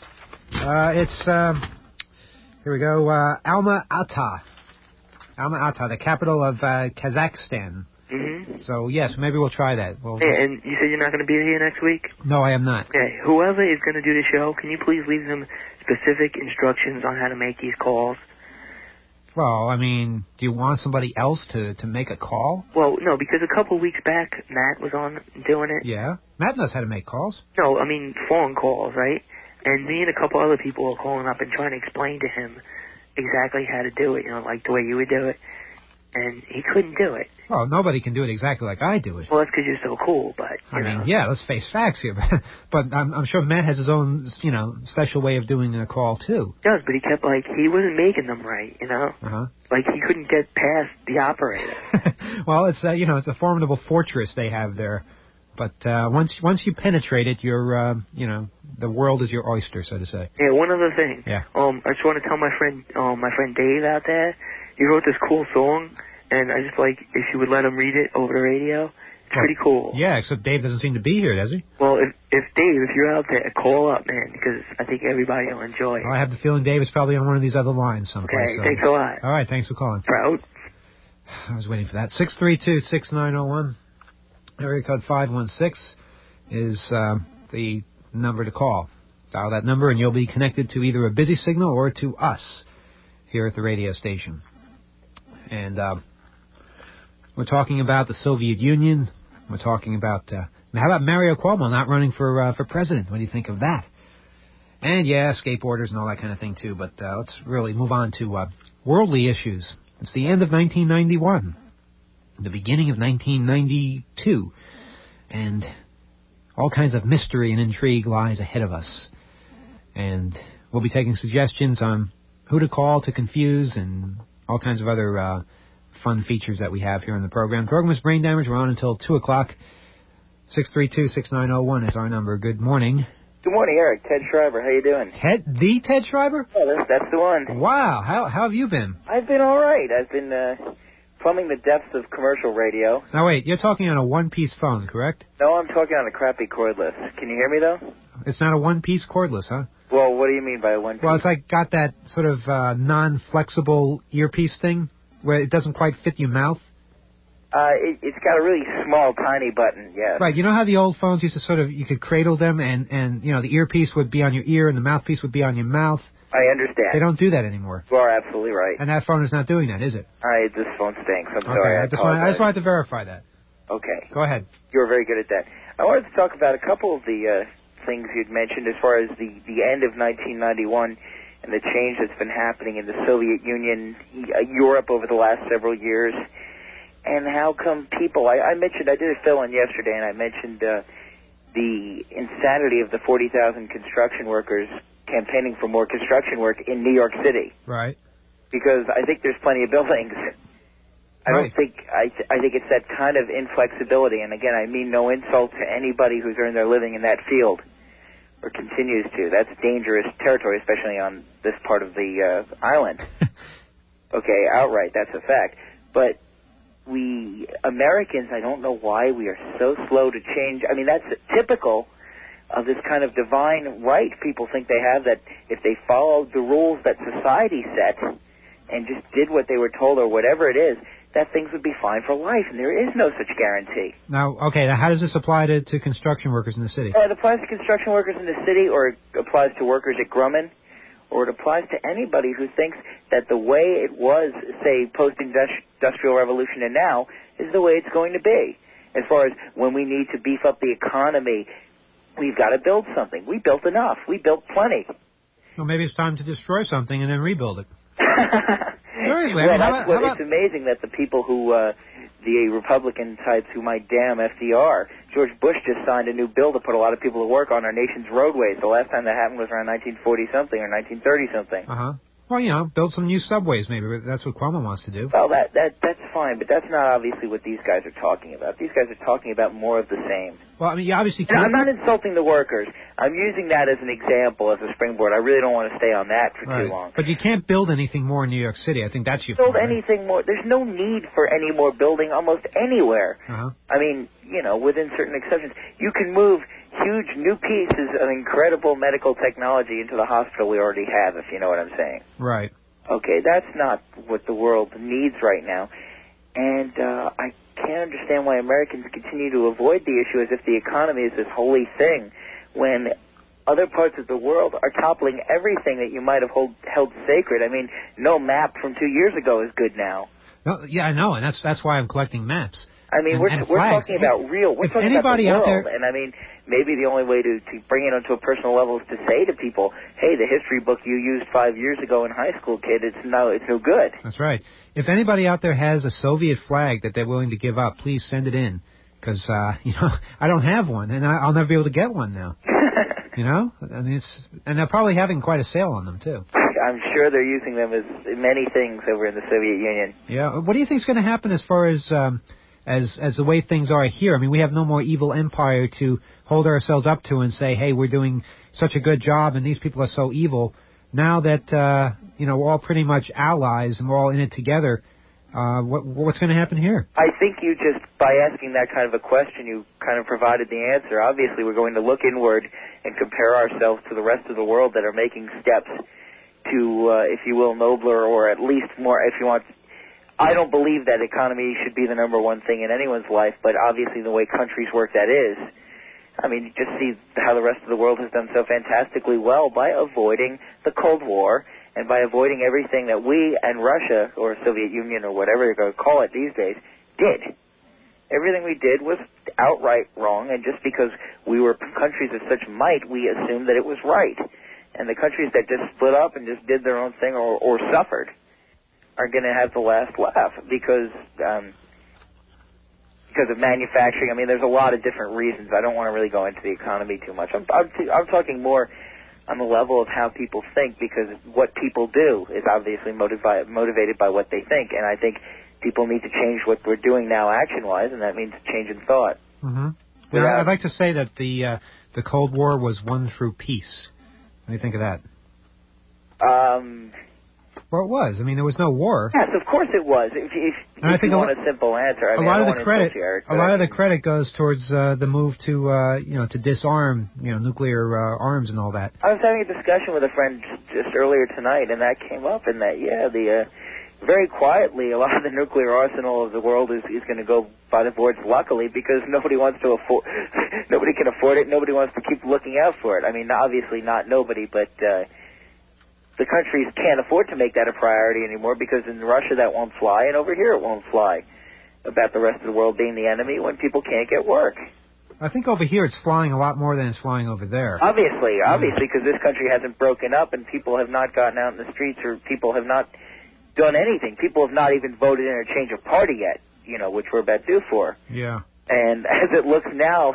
Uh, it's um, here we go. Uh, Alma-Ata, Alma-Ata, the capital of uh, Kazakhstan. Mm-hmm. So yes, maybe we'll try that. We'll, Hey, and you said you're not going to be here next week? No, I am not. Okay, whoever is going to do the show, can you please leave them specific instructions on how to make these calls? Well, I mean, do you want somebody else to, to make a call? Well, no, because a couple of weeks back, Matt was on doing it. Yeah, Matt knows how to make calls. No, I mean phone calls, right? And me and a couple other people were calling up and trying to explain to him exactly how to do it, you know, like the way you would do it. And he couldn't do it. Well, nobody can do it exactly like I do it. Well, that's because you're so cool, but, you I know. mean, yeah, let's face facts here. But I'm, I'm sure Matt has his own, you know, special way of doing a call, too. He does, but he kept, like, he wasn't making them right, you know? Uh-huh. Like, he couldn't get past the operator. Well, it's, uh, you know, it's a formidable fortress they have there. But uh, once once you penetrate it, you're, uh, you know, the world is your oyster, so to say. Yeah, one other thing. Yeah. Um, I just want to tell my friend, um, my friend Dave out there, he wrote this cool song, and I just like if you would let him read it over the radio, Pretty cool. Yeah, except Dave doesn't seem to be here, does he? Well, if if Dave, if you're out there, call up, man, because I think everybody will enjoy it. Well, I have the feeling Dave is probably on one of these other lines someplace. Okay, so. thanks a lot. All right, thanks for calling. Proud. I was waiting for that. six three two, six nine zero one, area code five one six is uh, the number to call. Dial that number and you'll be connected to either a busy signal or to us here at the radio station. And uh, we're talking about the Soviet Union. We're talking about, uh, how about Mario Cuomo not running for uh, for president? What do you think of that? And, yeah, skateboarders and all that kind of thing, too. But uh, let's really move on to uh, worldly issues. It's the end of nineteen ninety-one, the beginning of nineteen ninety-two, and all kinds of mystery and intrigue lies ahead of us. And we'll be taking suggestions on who to call to confuse and all kinds of other uh, fun features that we have here in the program. The program is Brain Damage. We're on until two o'clock. six three two, six nine zero one is our number. Good morning. Good morning, Eric. Ted Schreiber. How you doing? Ted, the Ted Schreiber? Oh, that's, that's the one. Wow. How how have you been? I've been all right. I've been uh, plumbing the depths of commercial radio. Now, wait. You're talking on a one-piece phone, correct? No, I'm talking on a crappy cordless. Can you hear me, though? It's not a one-piece cordless, huh? Well, what do you mean by a one-piece? Well, it's like got that sort of uh, non-flexible earpiece thing where it doesn't quite fit your mouth. Uh, it, it's got a really small, tiny button, yes. Right. You know how the old phones used to sort of, you could cradle them and, and, you know, the earpiece would be on your ear and the mouthpiece would be on your mouth? I understand. They don't do that anymore. You are absolutely right. And that phone is not doing that, is it? I, this phone stinks. I'm okay, sorry. I, I, just wanted, I just wanted to verify that. Okay. Go ahead. You're very good at that. I wanted to talk about a couple of the uh, things you'd mentioned as far as the, the end of nineteen ninety-one and the change that's been happening in the Soviet Union, uh, Europe over the last several years. And how come people, I, I mentioned, I did a fill-in yesterday, and I mentioned uh, the insanity of the forty thousand construction workers campaigning for more construction work in New York City. Right. Because I think there's plenty of buildings. I right. don't think, I, th- I think it's that kind of inflexibility, and again, I mean no insult to anybody who's earned their living in that field, or continues to. That's dangerous territory, especially on this part of the uh, island. Okay, outright, that's a fact. But we, Americans, I don't know why we are so slow to change. I mean, that's typical of this kind of divine right people think they have, that if they followed the rules that society set and just did what they were told or whatever it is, that things would be fine for life, and there is no such guarantee. Now, okay, now how does this apply to, to construction workers in the city? Uh, it applies to construction workers in the city, or it applies to workers at Grumman, or it applies to anybody who thinks that the way it was, say, post-industrial revolution and now, is the way it's going to be. As far as when we need to beef up the economy, we've got to build something. We built enough. We built plenty. Well, maybe it's time to destroy something and then rebuild it. Seriously, well, I mean, that's how, what, how about... it's amazing that the people who, uh, the Republican types who might damn F D R, George Bush just signed a new bill to put a lot of people to work on our nation's roadways. The last time that happened was around nineteen forty something or nineteen thirty something. Uh-huh. Well, you know, build some new subways maybe. That's what Cuomo wants to do. Well, that, that that's fine, but that's not obviously what these guys are talking about. These guys are talking about more of the same. Well, I mean, you obviously can't... I'm not insulting the workers. I'm using that as an example, as a springboard. I really don't want to stay on that for right. too long. But you can't build anything more in New York City. I think that's your Build point, right? anything more. There's no need for any more building almost anywhere. Uh-huh. I mean, you know, within certain exceptions. You can move huge new pieces of incredible medical technology into the hospital we already have, if you know what I'm saying. Right. Okay, that's not what the world needs right now. And uh, I can't understand why Americans continue to avoid the issue as if the economy is this holy thing, when other parts of the world are toppling everything that you might have hold, held sacred. I mean, no map from two years ago is good now. No, yeah, I know, and that's that's why I'm collecting maps. I mean, and, we're and we're flags. talking about real. We're if talking anybody about the out world, there... and I mean, maybe the only way to to bring it onto a personal level is to say to people, "Hey, the history book you used five years ago in high school, kid, it's no, it's no good." That's right. If anybody out there has a Soviet flag that they're willing to give up, please send it in, because uh, you know I don't have one, and I, I'll never be able to get one now. You know, I mean, it's and they're probably having quite a sale on them too. I'm sure they're using them as many things over in the Soviet Union. Yeah. What do you think is going to happen as far as um, as as the way things are here? I mean, we have no more evil empire to hold ourselves up to and say, hey, we're doing such a good job and these people are so evil. Now that, uh, you know, we're all pretty much allies and we're all in it together, Uh, what, what's going to happen here? I think you just, by asking that kind of a question, you kind of provided the answer. Obviously, we're going to look inward and compare ourselves to the rest of the world that are making steps to, uh, if you will, nobler or at least more, if you want. I don't believe that economy should be the number one thing in anyone's life, but obviously the way countries work, that is. I mean, you just see how the rest of the world has done so fantastically well by avoiding the Cold War and by avoiding everything that we and Russia, or Soviet Union, or whatever you're going to call it these days, did. Everything we did was outright wrong, and just because we were countries of such might, we assumed that it was right. And the countries that just split up and just did their own thing or, or suffered are going to have the last laugh because um, because of manufacturing. I mean, there's a lot of different reasons. I don't want to really go into the economy too much. I'm, I'm, t- I'm talking more on the level of how people think, because what people do is obviously motivi- motivated by what they think, and I think people need to change what we're doing now action-wise, and that means change in thought. Mm-hmm. Well, I'd like to say that the uh, the Cold War was won through peace. What do you think of that? Um... Well, it was. I mean, there was no war. Yes, of course it was. If, if, and I if think you a want lo- a simple answer, I a mean, lot I of don't the want to credit, you, Eric, a lot of the credit goes towards uh, the move to, uh, you know, to disarm, you know, nuclear uh, arms and all that. I was having a discussion with a friend just earlier tonight, and that came up, and that yeah, the uh, very quietly, a lot of the nuclear arsenal of the world is is going to go by the boards. Luckily, because nobody wants to afford, nobody can afford it. Nobody wants to keep looking out for it. I mean, obviously not nobody, but. Uh, The countries can't afford to make that a priority anymore because in Russia that won't fly, and over here it won't fly. About the rest of the world being the enemy when people can't get work. I think over here it's flying a lot more than it's flying over there. Obviously, obviously, because this country hasn't broken up and people have not gotten out in the streets or people have not done anything. People have not even voted in or changed a party yet, you know, which we're about due for. Yeah. And as it looks now,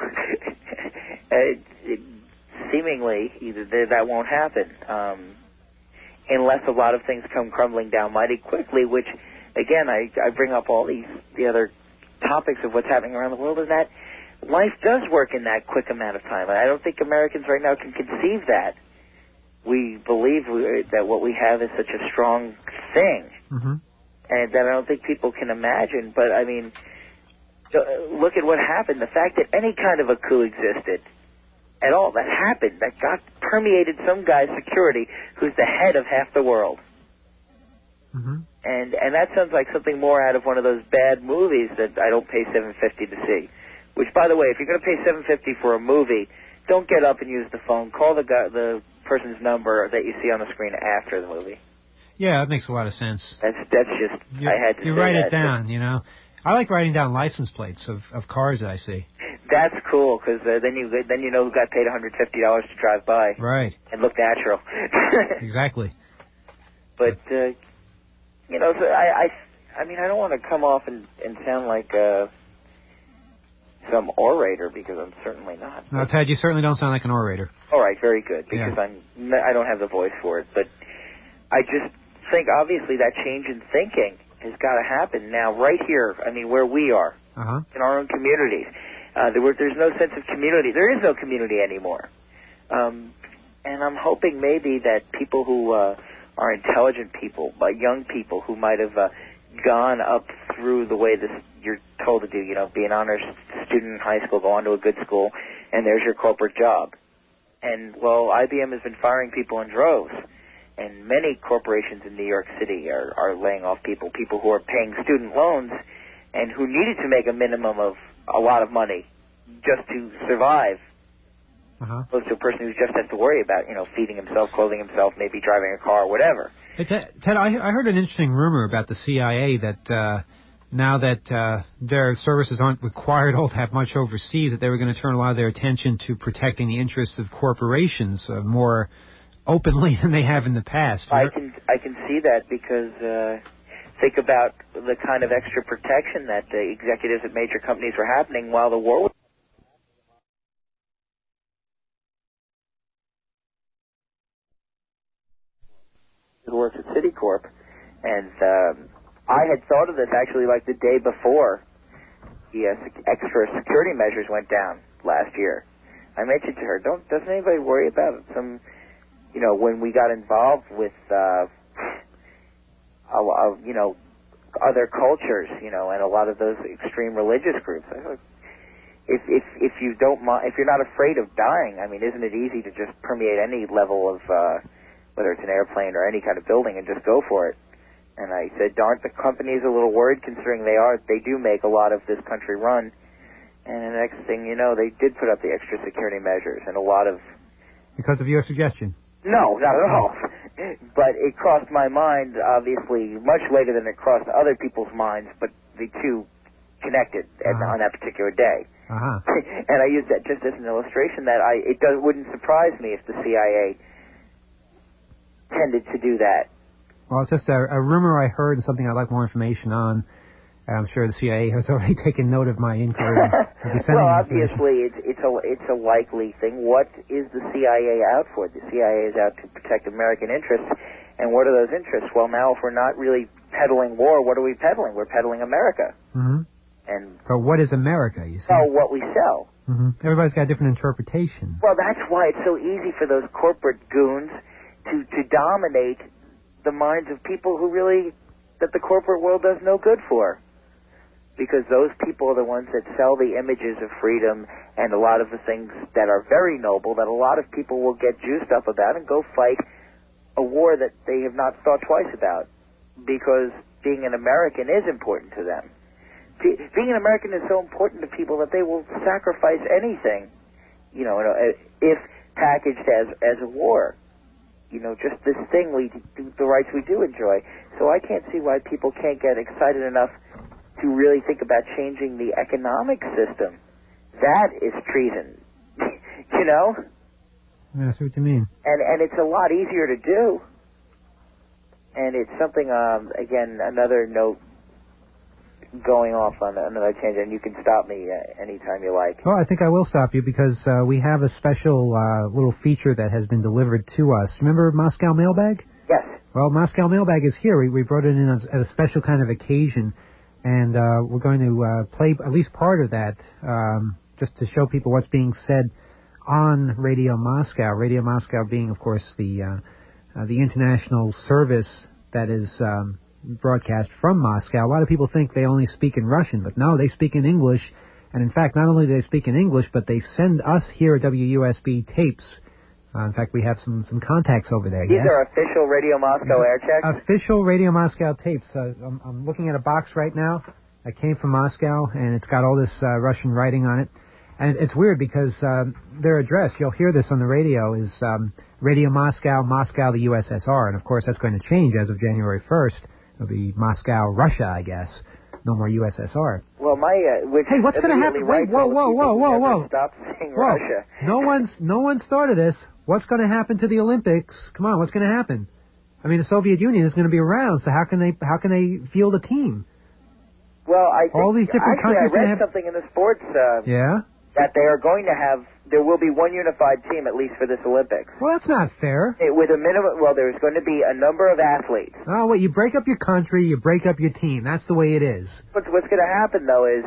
it, it, seemingly either that won't happen. Um, unless a lot of things come crumbling down mighty quickly, which, again, I, I bring up all these the other topics of what's happening around the world, is that life does work in that quick amount of time. I don't think Americans right now can conceive that. We believe we, that what we have is such a strong thing, mm-hmm. and that I don't think people can imagine. But, I mean, look at what happened. The fact that any kind of a coup existed at all, that happened, that got permeated some guy's security who's the head of half the world. Mm-hmm. And and that sounds like something more out of one of those bad movies that I don't pay seven fifty to see. Which, by the way, if you're going to pay seven fifty for a movie, don't get up and use the phone. Call the guy, the person's number that you see on the screen after the movie. Yeah, that makes a lot of sense. That's that's just you, I had to. You say write that. it down, you know. I like writing down license plates of, of cars that I see. That's cool, because uh, then you then you know who got paid one hundred fifty dollars to drive by. Right. And look natural. Exactly. But, uh, you know, so I, I, I mean, I don't want to come off and, and sound like uh, some orator, because I'm certainly not. No, Ted, you certainly don't sound like an orator. All right, very good, because yeah. I'm I don't have the voice for it. But I just think, obviously, that change in thinking has got to happen now, right here, I mean, where we are, uh-huh. in our own communities. Uh, there were, there's no sense of community. There is no community anymore. Um, and I'm hoping maybe that people who uh, are intelligent people, uh, young people who might have uh, gone up through the way this you're told to do, you know, be an honors student in high school, go on to a good school, and there's your corporate job. And, well, I B M has been firing people in droves. And many corporations in New York City are, are laying off people, people who are paying student loans and who needed to make a minimum of a lot of money just to survive, uh-huh. opposed to a person who just has to worry about, you know, feeding himself, clothing himself, maybe driving a car, whatever. Hey, Ted, Ted I, I heard an interesting rumor about the C I A that uh, now that uh, their services aren't required all to have much overseas, that they were going to turn a lot of their attention to protecting the interests of corporations uh, more openly than they have in the past. I can I can see that because uh, think about the kind of extra protection that the executives at major companies were happening while the war was. Who works at Citicorp, and um, I had thought of this actually like the day before the uh, sec- extra security measures went down last year. I mentioned to her, don't doesn't anybody worry about some. You know, when we got involved with, uh, a, a, you know, other cultures, you know, and a lot of those extreme religious groups. If if if you don't mind, if you're not afraid of dying, I mean, isn't it easy to just permeate any level of uh, whether it's an airplane or any kind of building and just go for it? And I said, aren't the companies a little worried, considering they are they do make a lot of this country run? And the next thing you know, they did put up the extra security measures and a lot of. Because of your suggestion? No, not at all. But it crossed my mind, obviously, much later than it crossed other people's minds, but the two connected uh-huh. on that particular day. Uh-huh. And I used that just as an illustration that I it does, wouldn't surprise me if the C I A tended to do that. Well, it's just a, a rumor I heard and something I'd like more information on. I'm sure the C I A has already taken note of my inquiry. Well, obviously, it's it's a it's a likely thing. What is the C I A out for? The C I A is out to protect American interests, and what are those interests? Well, now if we're not really peddling war, what are we peddling? We're peddling America. Mm-hmm. And but what is America? You see? Oh, what we sell. Mm-hmm. Everybody's got a different interpretation. Well, that's why it's so easy for those corporate goons to to dominate the minds of people who really that the corporate world does no good for. Because those people are the ones that sell the images of freedom and a lot of the things that are very noble that a lot of people will get juiced up about and go fight a war that they have not thought twice about. Because being an American is important to them. Being an American is so important to people that they will sacrifice anything, you know, if packaged as as a war. You know, just this thing we do, the rights we do enjoy. So I can't see why people can't get excited enough to really think about changing the economic system. That is treason. You know? Yeah, I see what you mean. And and it's a lot easier to do. And it's something, um, again, another note going off on another tangent, and you can stop me uh, anytime you like. Well, I think I will stop you because uh, we have a special uh, little feature that has been delivered to us. Remember Moscow Mailbag? Yes. Well, Moscow Mailbag is here. We, we brought it in as, as a special kind of occasion. And uh, we're going to uh, play at least part of that um, just to show people what's being said on Radio Moscow. Radio Moscow being, of course, the uh, uh, the international service that is um, broadcast from Moscow. A lot of people think they only speak in Russian, but no, they speak in English. And in fact, not only do they speak in English, but they send us here at W U S B tapes. Uh, in fact, we have some, some contacts over there. These yes? are official Radio Moscow air checks? Official Radio Moscow tapes. Uh, I'm, I'm looking at a box right now that came from Moscow, and it's got all this uh, Russian writing on it. And it's weird because um, their address, you'll hear this on the radio, is um, Radio Moscow, Moscow, the U S S R. And, of course, that's going to change as of January first. It'll be Moscow, Russia, I guess. No more U S S R. Well, my uh, which hey, what's going to happen? Wait, whoa, whoa, whoa, whoa, whoa! Stop saying whoa. Russia. No one's, no one's thought of this. What's going to happen to the Olympics? Come on, what's going to happen? I mean, the Soviet Union is going to be around, so how can they, how can they field a team? Well, I think all these different actually countries I read have... something in the sports. Uh, yeah. That they are going to have, there will be one unified team at least for this Olympics. Well, that's not fair. It, with a minimum, well, there's going to be a number of athletes. Oh, wait, you break up your country, you break up your team. That's the way it is. What's, what's going to happen, though, is,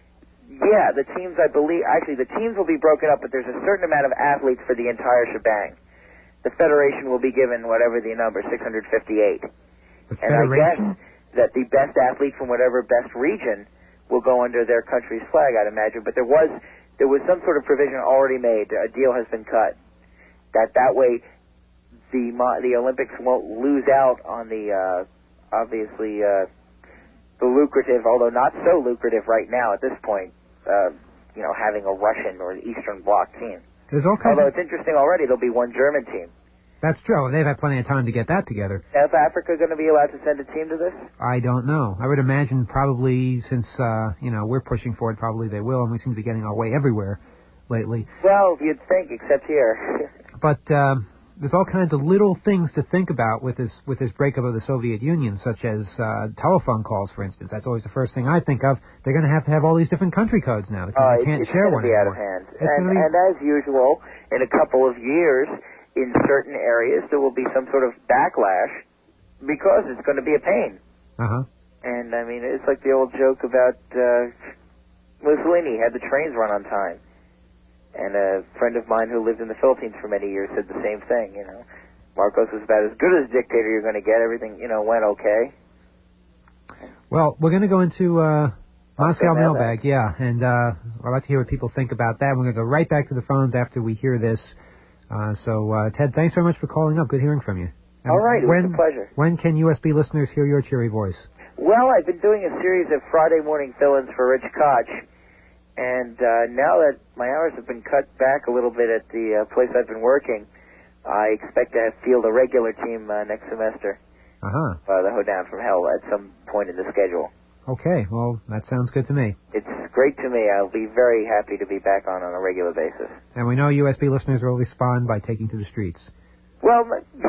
yeah, the teams, I believe, actually, the teams will be broken up, but there's a certain amount of athletes for the entire shebang. The Federation will be given whatever the number, six hundred fifty-eight. The and I guess Federation? that the best athlete from whatever best region will go under their country's flag, I'd imagine. But there was... There was some sort of provision already made. A deal has been cut. That that way, the the Olympics won't lose out on the uh, obviously uh, the lucrative, although not so lucrative right now at this point. Uh, you know, having a Russian or an Eastern Bloc team. There's all kinds although of... it's interesting already, there'll be one German team. That's true. They've had plenty of time to get that together. South Africa going to be allowed to send a team to this? I don't know. I would imagine probably since, uh, you know, we're pushing for it, probably they will, and we seem to be getting our way everywhere lately. Well, you'd think, except here. But uh, there's all kinds of little things to think about with this with this breakup of the Soviet Union, such as uh, telephone calls, for instance. That's always the first thing I think of. They're going to have to have all these different country codes now because uh, they can't it's share going one to be anymore. out of hand. It's And, be... and as usual, in a couple of years... in certain areas, there will be some sort of backlash because it's going to be a pain. Uh-huh. And, I mean, it's like the old joke about uh, Mussolini had the trains run on time. And a friend of mine who lived in the Philippines for many years said the same thing, you know. Marcos was about as good as a dictator you're going to get. Everything, you know, went okay. Well, we're going to go into uh, Moscow Okay, Mailbag, yeah, and uh, I'd like to hear what people think about that. We're going to go right back to the phones after we hear this. Uh, so, uh, Ted, thanks very much for calling up. Good hearing from you. And All right, it when, was a pleasure. When can U S B listeners hear your cheery voice? Well, I've been doing a series of Friday morning fill-ins for Rich Koch, and uh, now that my hours have been cut back a little bit at the uh, place I've been working, I expect to have field a regular team uh, next semester. Uh-huh. Uh, the Hoedown from Hell at some point in the schedule. Okay, well, that sounds good to me. It's great to me. I'll be very happy to be back on on a regular basis. And we know U S B listeners will respond by taking to the streets. Well,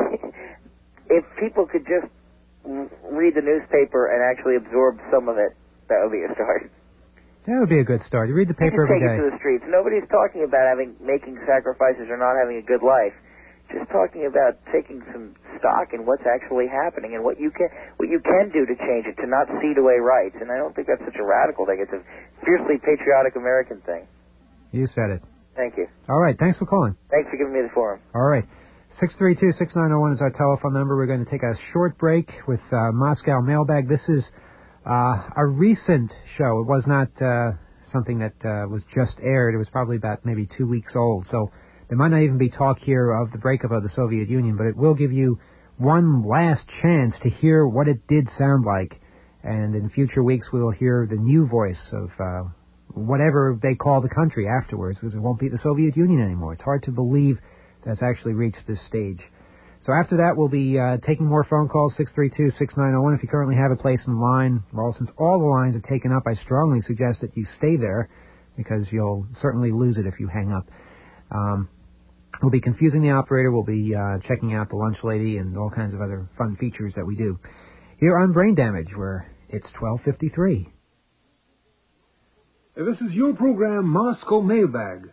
if people could just read the newspaper and actually absorb some of it, that would be a start. That would be a good start. You read the paper just every take day. it to the streets. Nobody's talking about having making sacrifices or not having a good life. Just talking about taking some stock in what's actually happening and what you can what you can do to change it, to not cede away rights. And I don't think that's such a radical thing. It's a fiercely patriotic American thing. You said it. Thank you. All right, thanks for calling. Thanks for giving me the forum. All right. six three two, six nine zero one is our telephone number. We're going to take a short break with uh, Moscow Mailbag. This is uh, a recent show. It was not uh, something that uh, was just aired. It was probably about maybe two weeks old. So there might not even be talk here of the breakup of the Soviet Union, but it will give you one last chance to hear what it did sound like. And in future weeks, we will hear the new voice of uh, whatever they call the country afterwards, because it won't be the Soviet Union anymore. It's hard to believe that's actually reached this stage. So after that, we'll be uh, taking more phone calls, six three two, six nine zero one. If you currently have a place in line, well, since all the lines are taken up, I strongly suggest that you stay there, because you'll certainly lose it if you hang up. Um, we'll be confusing the operator. We'll be uh, checking out the lunch lady and all kinds of other fun features that we do here on Brain Damage, where it's twelve fifty-three. This is your program, Moscow Mailbag.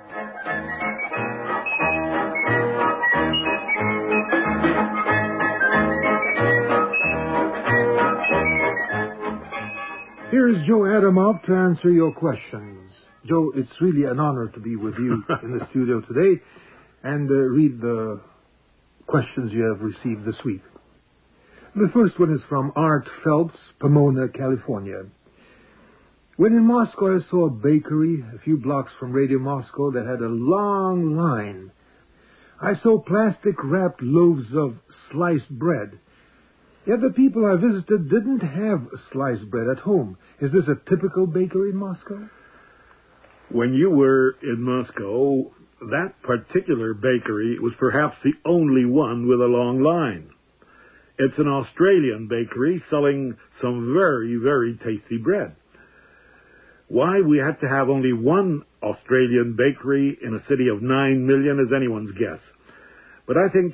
Here's Joe Adamov to answer your questions. Joe, it's really an honor to be with you in the studio today and uh, read the questions you have received this week. The first one is from Art Phelps, Pomona, California. When in Moscow, I saw a bakery a few blocks from Radio Moscow that had a long line. I saw plastic-wrapped loaves of sliced bread. Yet the people I visited didn't have sliced bread at home. Is this a typical bakery in Moscow? When you were in Moscow, that particular bakery was perhaps the only one with a long line. It's an Australian bakery selling some very, very tasty bread. Why we had to have only one Australian bakery in a city of nine million is anyone's guess. But I think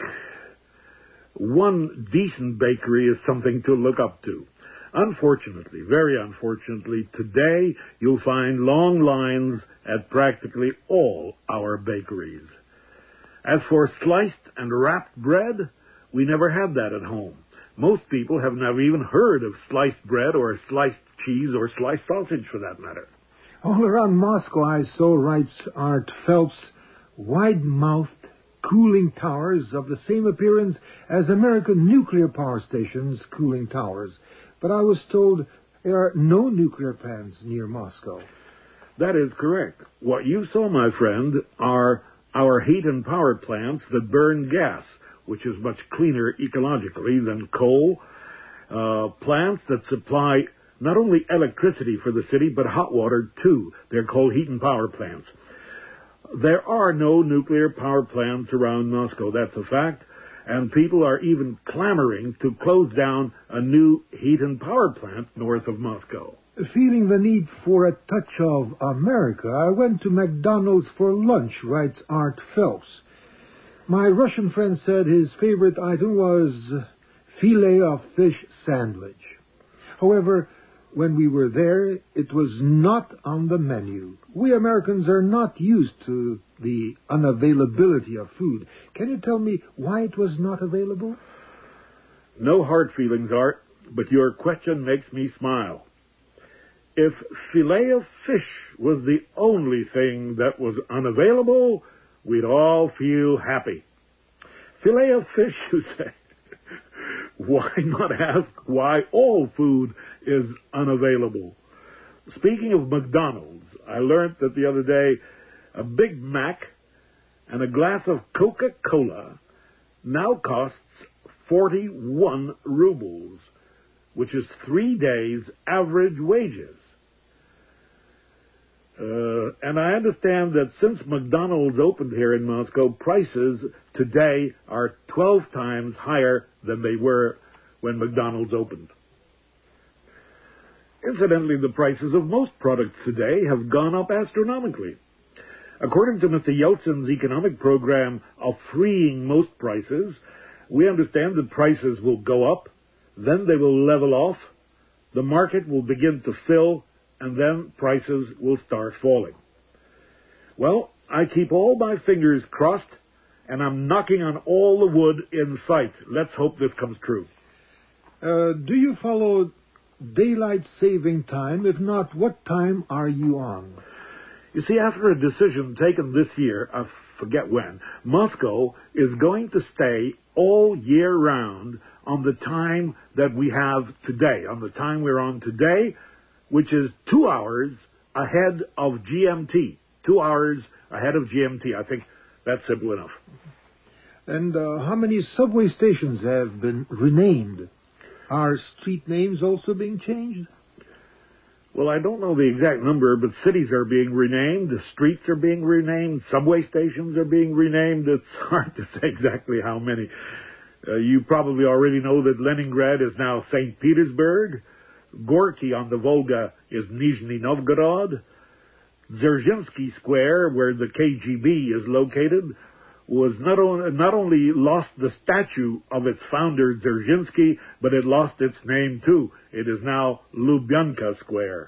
one decent bakery is something to look up to. Unfortunately, very unfortunately, today you'll find long lines at practically all our bakeries. As for sliced and wrapped bread, we never had that at home. Most people have never even heard of sliced bread or sliced cheese or sliced sausage, for that matter. All around Moscow, I saw, writes Art Phelps, wide-mouthed cooling towers of the same appearance as American nuclear power stations' cooling towers. But I was told there are no nuclear plants near Moscow. That is correct. What you saw, my friend, are our heat and power plants that burn gas, which is much cleaner ecologically than coal. Uh, plants that supply not only electricity for the city, but hot water, too. They're called heat and power plants. There are no nuclear power plants around Moscow, that's a fact, and people are even clamoring to close down a new heat and power plant north of Moscow. Feeling the need for a touch of America, I went to McDonald's for lunch, writes Art Phelps. My Russian friend said his favorite item was filet of fish sandwich. However, when we were there, it was not on the menu. We Americans are not used to the unavailability of food. Can you tell me why it was not available? No hard feelings, Art, but your question makes me smile. If filet of fish was the only thing that was unavailable, we'd all feel happy. Filet of fish, you say? why not ask why all food is unavailable? Speaking of McDonald's, I learned that the other day a Big Mac and a glass of Coca-Cola now costs forty-one rubles, which is three days' average wages. Uh, and I understand that since McDonald's opened here in Moscow, prices today are twelve times higher than they were when McDonald's opened. Incidentally, the prices of most products today have gone up astronomically. According to Mister Yeltsin's economic program of freeing most prices, we understand that prices will go up, then they will level off, the market will begin to fill, and then prices will start falling. Well, I keep all my fingers crossed, and I'm knocking on all the wood in sight. Let's hope this comes true. Uh, do you follow daylight saving time? If not, what time are you on? You see, after a decision taken this year, I forget when, Moscow is going to stay all year round on the time that we have today, on the time we're on today, which is two hours ahead of G M T. Two hours ahead of G M T. I think that's simple enough. And uh, how many subway stations have been renamed? Are street names also being changed? Well, I don't know the exact number, but cities are being renamed, the streets are being renamed, subway stations are being renamed. It's hard to say exactly how many. Uh, you probably already know that Leningrad is now Saint Petersburg. Gorky on the Volga is Nizhny Novgorod. Dzerzhinsky Square, where the K G B is located, was not, on, not only lost the statue of its founder, Dzerzhinsky, but it lost its name too. It is now Lubyanka Square.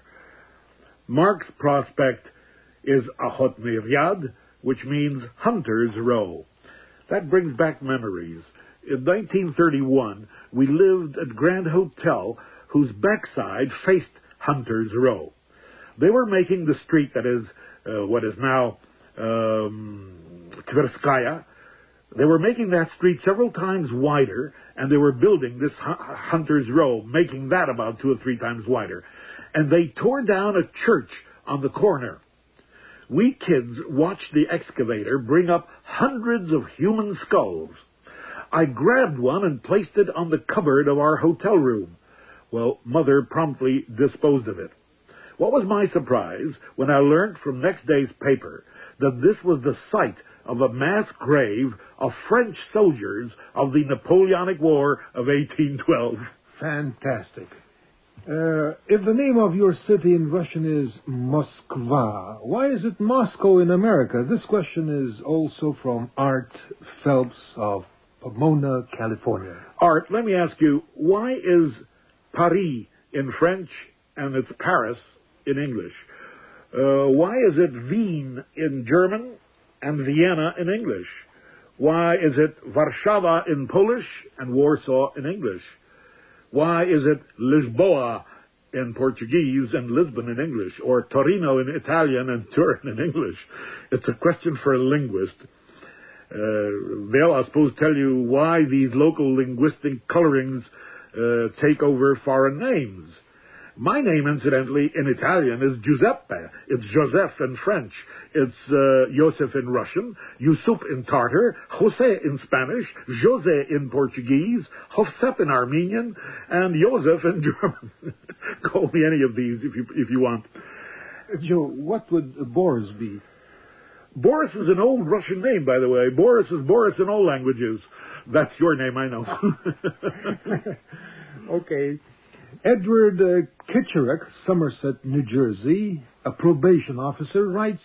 Marx Prospect is Ochotny Ryad, which means Hunter's Row. That brings back memories. In nineteen thirty-one, we lived at Grand Hotel, whose backside faced Hunter's Row. They were making the street that is uh, what is now um, Tverskaya. They were making that street several times wider, and they were building this Hunter's Row, making that about two or three times wider. And they tore down a church on the corner. We kids watched the excavator bring up hundreds of human skulls. I grabbed one and placed it on the cupboard of our hotel room. Well, Mother promptly disposed of it. What was my surprise when I learned from next day's paper that this was the site of a mass grave of French soldiers of the Napoleonic War of eighteen twelve. Fantastic. Uh, if the name of your city in Russian is Moskva, why is it Moscow in America? This question is also from Art Phelps of Pomona, California. Art, let me ask you, why is Paris in French and it's Paris in English? Uh, why is it Wien in German and Vienna in English? Why is it Warszawa in Polish and Warsaw in English? Why is it Lisboa in Portuguese and Lisbon in English, or Torino in Italian and Turin in English? It's a question for a linguist. Uh, they'll, I suppose, tell you why these local linguistic colorings uh, take over foreign names. My name, incidentally, in Italian is Giuseppe. It's Joseph in French. It's uh, Joseph in Russian, Yusuf in Tartar, Jose in Spanish, Jose in Portuguese, Hofsep in Armenian, and Joseph in German. Call me any of these if you if you want. Joe, what would Boris be? Boris is an old Russian name, by the way. Boris is Boris in all languages. That's your name, I know. Okay. Edward uh, Kitcherek, Somerset, New Jersey, a probation officer, writes,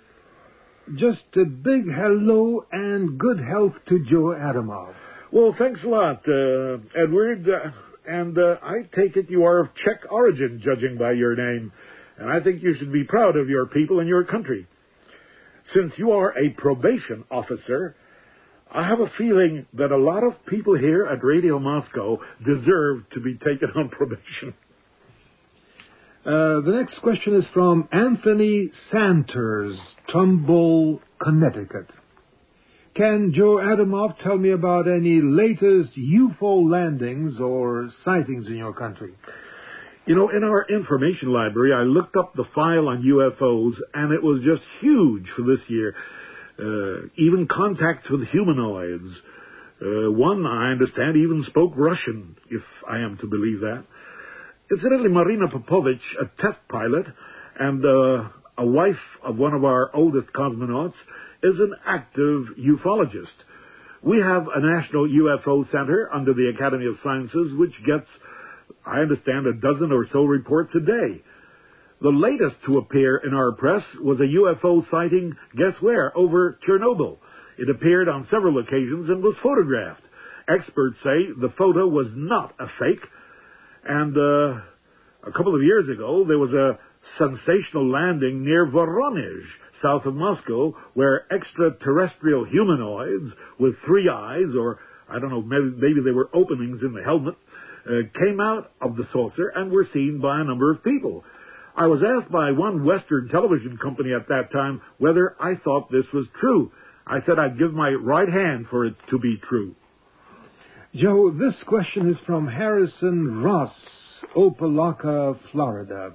just a big hello and good health to Joe Adamov. Well, thanks a lot, uh, Edward. Uh, and uh, I take it you are of Czech origin, judging by your name. And I think you should be proud of your people and your country. Since you are a probation officer, I have a feeling that a lot of people here at Radio Moscow deserve to be taken on probation. Uh, the next question is from Anthony Santers, Trumbull, Connecticut. Can Joe Adamov tell me about any latest U F O landings or sightings in your country? You know, in our information library, I looked up the file on U F Os, and it was just huge for this year. Uh, even contacts with humanoids. Uh, one, I understand, even spoke Russian, if I am to believe that. Incidentally, Marina Popovich, a test pilot, and uh, a wife of one of our oldest cosmonauts, is an active ufologist. We have a national U F O center under the Academy of Sciences, which gets, I understand, a dozen or so reports a day. The latest to appear in our press was a U F O sighting, guess where, over Chernobyl. It appeared on several occasions and was photographed. Experts say the photo was not a fake, and uh, a couple of years ago there was a sensational landing near Voronezh, south of Moscow, where extraterrestrial humanoids with three eyes, or I don't know, maybe, maybe they were openings in the helmet, uh, came out of the saucer and were seen by a number of people. I was asked by one Western television company at that time whether I thought this was true. I said I'd give my right hand for it to be true. Joe, this question is from Harrison Ross, Opelika, Florida.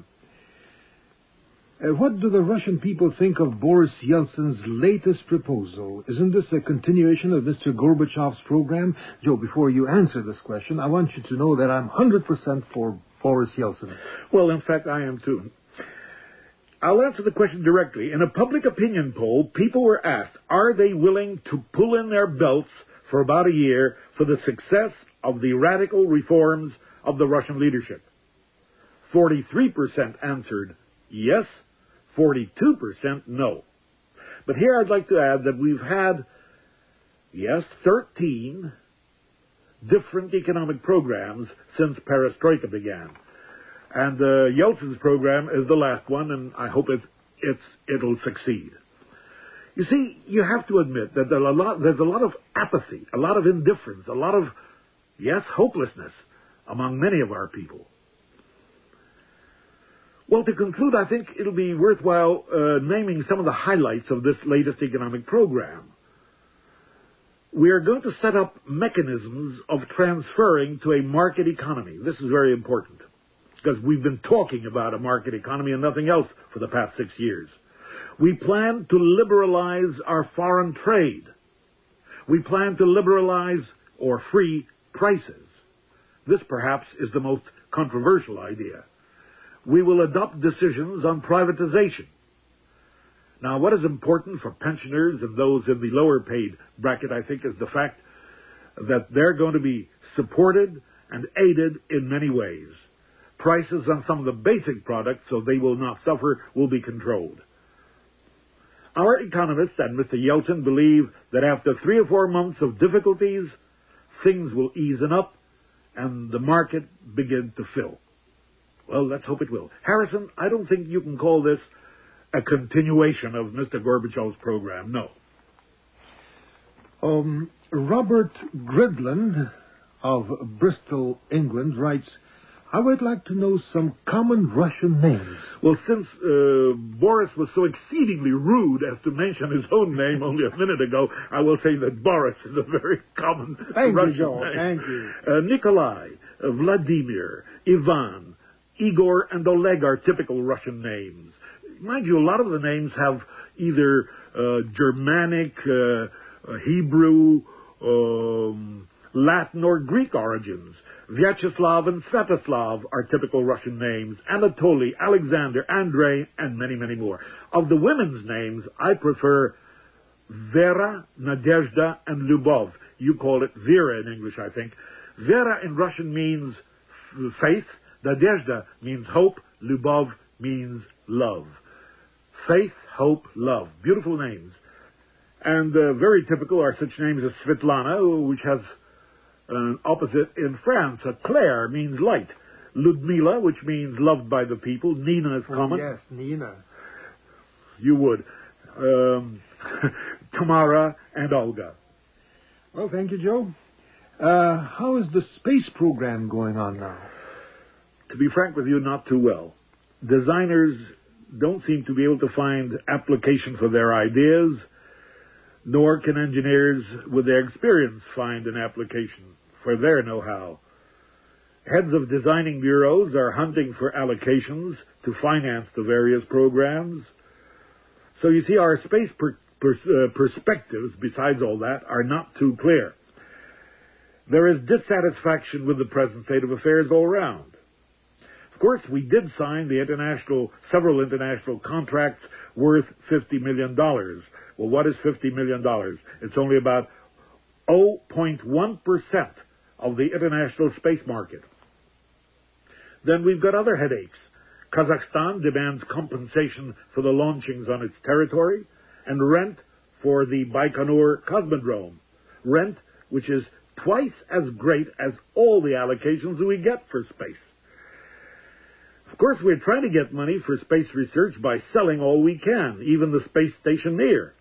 Uh, what do the Russian people think of Boris Yeltsin's latest proposal? Isn't this a continuation of Mister Gorbachev's program? Joe, before you answer this question, I want you to know that I'm one hundred percent for Boris Yeltsin. Well, in fact, I am too. I'll answer the question directly. In a public opinion poll, people were asked, are they willing to pull in their belts for about a year for the success of the radical reforms of the Russian leadership? forty-three percent answered yes, forty-two percent no. But here I'd like to add that we've had, yes, thirteen different economic programs since Perestroika began. And uh, Yeltsin's program is the last one, and I hope it, it's, it'll succeed. You see, you have to admit that there are a lot, there's a lot of apathy, a lot of indifference, a lot of, yes, hopelessness among many of our people. Well, to conclude, I think it'll be worthwhile uh, naming some of the highlights of this latest economic program. We are going to set up mechanisms of transferring to a market economy. This is very important, because we've been talking about a market economy and nothing else for the past six years. We plan to liberalize our foreign trade. We plan to liberalize or free prices. This, perhaps, is the most controversial idea. We will adopt decisions on privatization. Now, what is important for pensioners and those in the lower paid bracket, I think, is the fact that they're going to be supported and aided in many ways. Prices on some of the basic products, so they will not suffer, will be controlled. Our economists and Mister Yeltsin believe that after three or four months of difficulties, things will ease up and the market begin to fill. Well, let's hope it will. Harrison, I don't think you can call this a continuation of Mister Gorbachev's program, no. Um, Robert Gridland of Bristol, England, writes, I would like to know some common Russian names. Well, since uh, Boris was so exceedingly rude as to mention his own name only a minute ago, I will say that Boris is a very common Thank Russian you, Joe. name. Thank you. Uh, Nikolai, uh, Vladimir, Ivan, Igor, and Oleg are typical Russian names. Mind you, a lot of the names have either uh, Germanic, uh, uh, Hebrew, um, Latin, or Greek origins. Vyacheslav and Svetoslav are typical Russian names. Anatoly, Alexander, Andrei, and many, many more. Of the women's names, I prefer Vera, Nadezhda, and Lyubov. You call it Vera in English, I think. Vera in Russian means faith. Nadezhda means hope. Lyubov means love. Faith, hope, love. Beautiful names. And uh, very typical are such names as Svetlana, which has an opposite in France. A Claire means light. Ludmila, which means loved by the people. Nina is common. Oh, yes, Nina. You would. Um, Tamara and Olga. Well, thank you, Joe. Uh, how is the space program going on now? To be frank with you, not too well. Designers don't seem to be able to find application for their ideas. nor can engineers with their experience find an application for their know-how. Heads of designing bureaus are hunting for allocations to finance the various programs. So you see, our space per, per, uh, perspectives, besides all that, are not too clear. There is dissatisfaction with the present state of affairs all around. Of course, we did sign the international, several international contracts worth fifty million dollars. Well, what is fifty million dollars? It's only about zero point one percent of the international space market. Then we've got other headaches. Kazakhstan demands compensation for the launchings on its territory and rent for the Baikonur Cosmodrome. Rent which is twice as great as all the allocations we get for space. Of course, we're trying to get money for space research by selling all we can, even the space station Mir.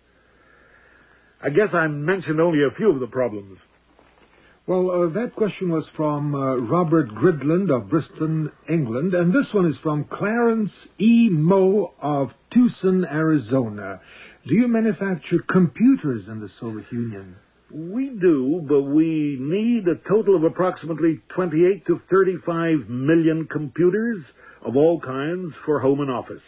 I guess I mentioned only a few of the problems. Well, uh, that question was from uh, Robert Gridland of Bristol, England, and this one is from Clarence E. Moe of Tucson, Arizona. Do you manufacture computers in the Soviet Union? We do, but we need a total of approximately twenty-eight to thirty-five million computers of all kinds for home and office.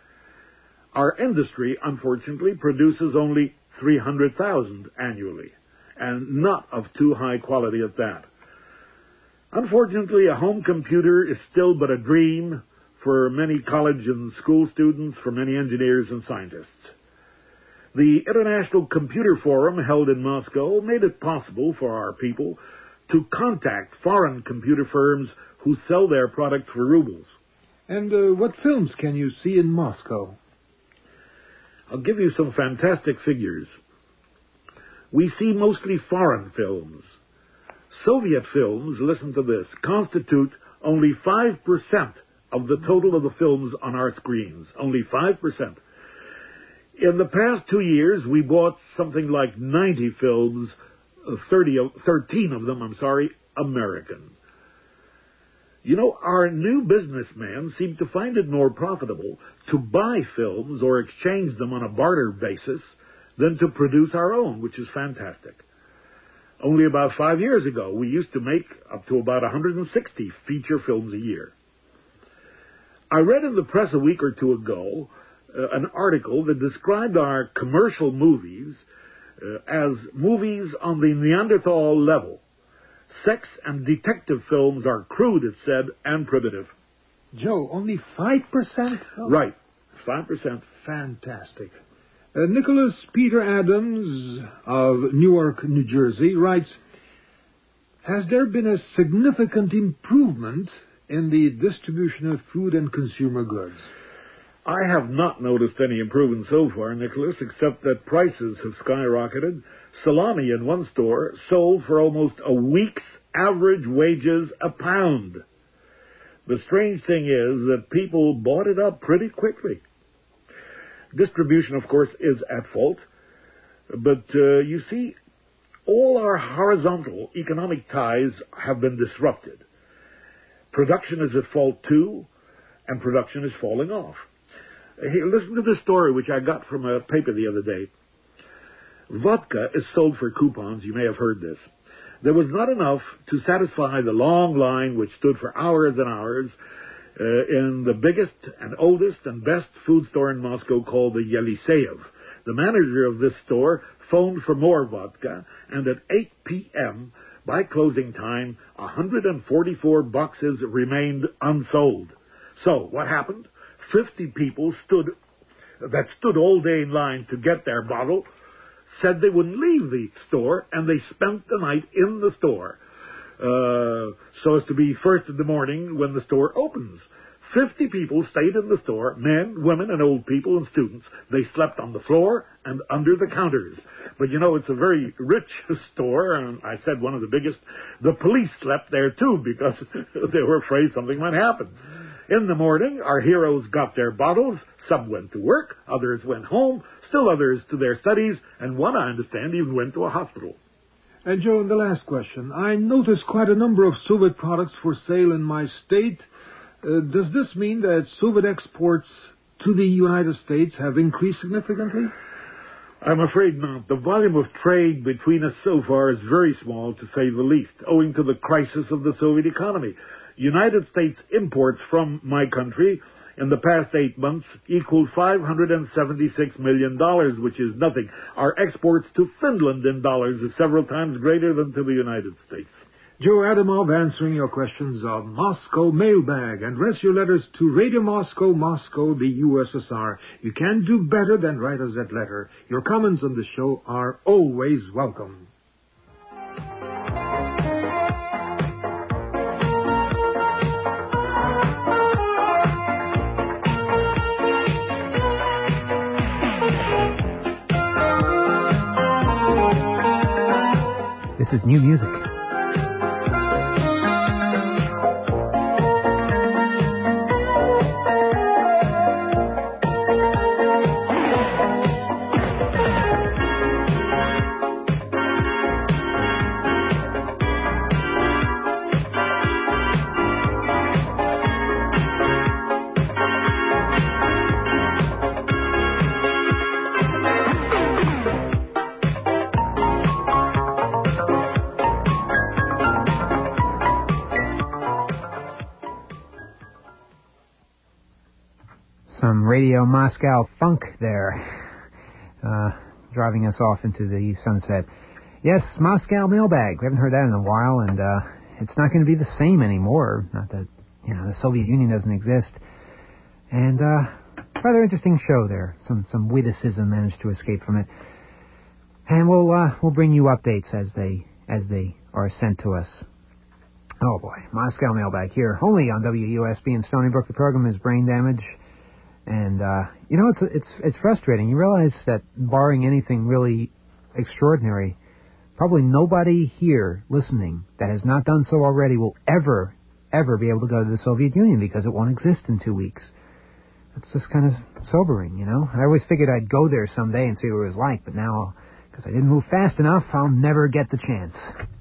Our industry, unfortunately, produces only three hundred thousand annually, and not of too high quality at that. Unfortunately, a home computer is still but a dream for many college and school students, for many engineers and scientists. The International Computer Forum held in Moscow made it possible for our people to contact foreign computer firms who sell their products for rubles. And uh, what films can you see in Moscow? I'll give you some fantastic figures. We see mostly foreign films. Soviet films, listen to this, constitute only five percent of the total of the films on our screens. Only five percent. In the past two years, we bought something like ninety films, uh, thirty, thirteen of them, I'm sorry, American. You know, our new businessmen seem to find it more profitable to buy films or exchange them on a barter basis than to produce our own, which is fantastic. Only about five years ago, we used to make up to about one hundred sixty feature films a year. I read in the press a week or two ago uh, an article that described our commercial movies uh, as movies on the Neanderthal level. Sex and detective films are crude, it said, and primitive. Joe, only five percent? Oh. Right, five percent. Fantastic. Uh, Nicholas Peter Adams of Newark, New Jersey, writes, has there been a significant improvement in the distribution of food and consumer goods? I have not noticed any improvement so far, Nicholas, except that prices have skyrocketed. Salami in one store sold for almost a week's average wages a pound. The strange thing is that people bought it up pretty quickly. Distribution, of course, is at fault, but uh, you see, all our horizontal economic ties have been disrupted. Production is at fault too, and production is falling off. Here, listen to this story which I got from a paper the other day. Vodka is sold for coupons. You may have heard this. There was not enough to satisfy the long line which stood for hours and hours uh, in the biggest and oldest and best food store in Moscow called the Yeliseyev. The manager of this store phoned for more vodka, and at eight p.m., by closing time, one hundred forty-four boxes remained unsold. So, what happened? Fifty people stood that stood all day in line to get their bottle said they wouldn't leave the store, and they spent the night in the store uh, so as to be first in the morning when the store opens. Fifty people stayed in the store, men, women, and old people and students. They slept on the floor and under the counters. But, you know, it's a very rich store, and I said one of the biggest. The police slept there, too, because they were afraid something might happen. In the morning, our heroes got their bottles. Some went to work, others went home, still others to their studies, and one, I understand, even went to a hospital. And, Joe, the last question. I noticed quite a number of Soviet products for sale in my state. Uh, does this mean that Soviet exports to the United States have increased significantly? I'm afraid not. The volume of trade between us so far is very small, to say the least, owing to the crisis of the Soviet economy. United States imports from my country in the past eight months equaled five hundred seventy-six million dollars, which is nothing. Our exports to Finland in dollars is several times greater than to the United States. Joe Adamov answering your questions on Moscow Mailbag. Address your letters to Radio Moscow, Moscow, the U S S R. You can't do better than write us that letter. Your comments on the show are always welcome. This is new music. Some Radio Moscow funk there, uh, driving us off into the sunset. Yes, Moscow Mailbag. We haven't heard that in a while, and uh, it's not going to be the same anymore. Not that, you know, the Soviet Union doesn't exist. And uh, rather interesting show there. Some some witticism managed to escape from it. And we'll uh, we'll bring you updates as they as they are sent to us. Oh boy, Moscow Mailbag here, only on W U S B in Stony Brook. The program is Brain Damage. And, uh, you know, it's it's it's frustrating. You realize that barring anything really extraordinary, probably nobody here listening that has not done so already will ever, ever be able to go to the Soviet Union because it won't exist in two weeks. It's just kind of sobering, you know. I always figured I'd go there someday and see what it was like, but now, because I didn't move fast enough, I'll never get the chance.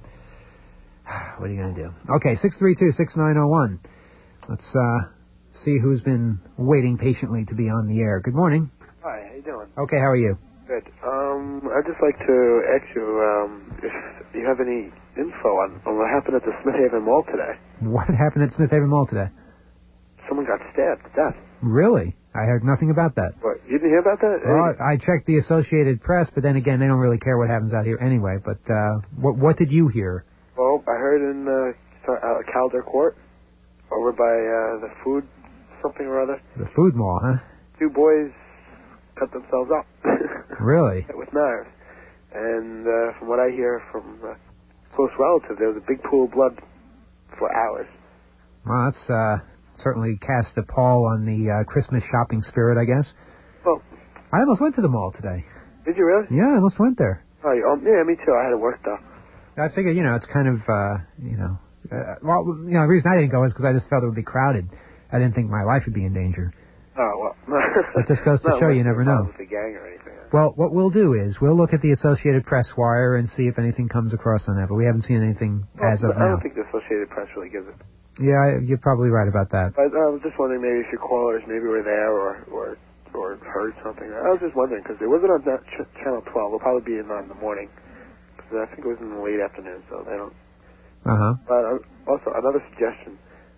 What are you going to do? Okay, six three two, six nine zero one. Let's, uh... see who's been waiting patiently to be on the air. Good morning. Hi, how you doing? Okay, how are you? Good. Um, I'd just like to ask you um, if you have any info on, on what happened at the Smith Haven Mall today. What happened at Smith Haven Mall today? Someone got stabbed to death. Really? I heard nothing about that. What, you didn't hear about that? Well, I checked the Associated Press, but then again, they don't really care what happens out here anyway. But uh, what, what did you hear? Well, I heard in uh, uh, Calder Court, over by uh, the food something or other. The food mall, huh? Two boys cut themselves up. Really? With knives. And uh, from what I hear from a close relative, there was a big pool of blood for hours. Well, that's uh, certainly cast a pall on the uh, Christmas shopping spirit, I guess. Well, I almost went to the mall today. Did you really? Yeah, I almost went there. Oh, you, um, yeah, me too. I had to work, though. I figured, you know, it's kind of, uh, you know, uh, well, you know, the reason I didn't go is because I just felt it would be crowded. I didn't think my life would be in danger. Oh, well. It just goes to no, show you never know. With the gang or anything. Well, what we'll do is we'll look at the Associated Press wire and see if anything comes across on that, but we haven't seen anything well, as of I now. I don't think the Associated Press really gives it. Yeah, you're probably right about that. But I was just wondering maybe if your callers maybe were there or or, or heard something. I was just wondering because it wasn't on that ch- Channel twelve. It'll probably be in, on in the morning. Because I think it was in the late afternoon, so they don't... Uh-huh. But uh, also, another suggestion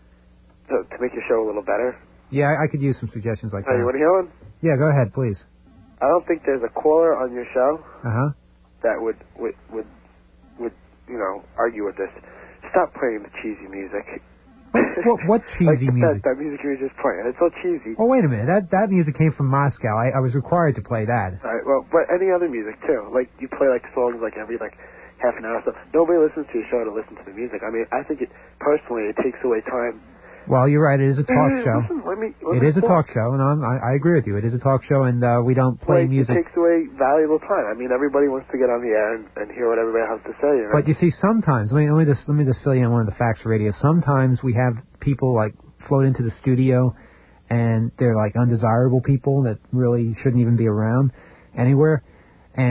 to, to make your show a little better. Yeah, I, I could use some suggestions like Hey, that. you want to hear one? Yeah, go ahead, please. I don't think there's a caller on your show Uh-huh. that would, would, would, would, you know, argue with this. Stop playing the cheesy music. What, what, what cheesy like music? That, that music you were just playing. It's so cheesy. Oh, wait a minute. That that music came from Moscow. I, I was required to play that. All right, well, but any other music, too. Like, you play, like, songs, like, every, like, half an hour or so. Nobody listens to your show to listen to the music. I mean, I think it, personally, it takes away time. Well, you're right. It is a talk Hey, show. Listen, let me, let It me is a talk. talk show, and I'm, I, I agree with you. It is a talk show, and uh, we don't play like, music. It takes away valuable time. I mean, everybody wants to get on the air and, and hear what everybody has to say. You know? But you see, sometimes let me let me just let me just fill you in on one of the facts of radio. Sometimes we have people like float into the studio, and they're like undesirable people that really shouldn't even be around anywhere. And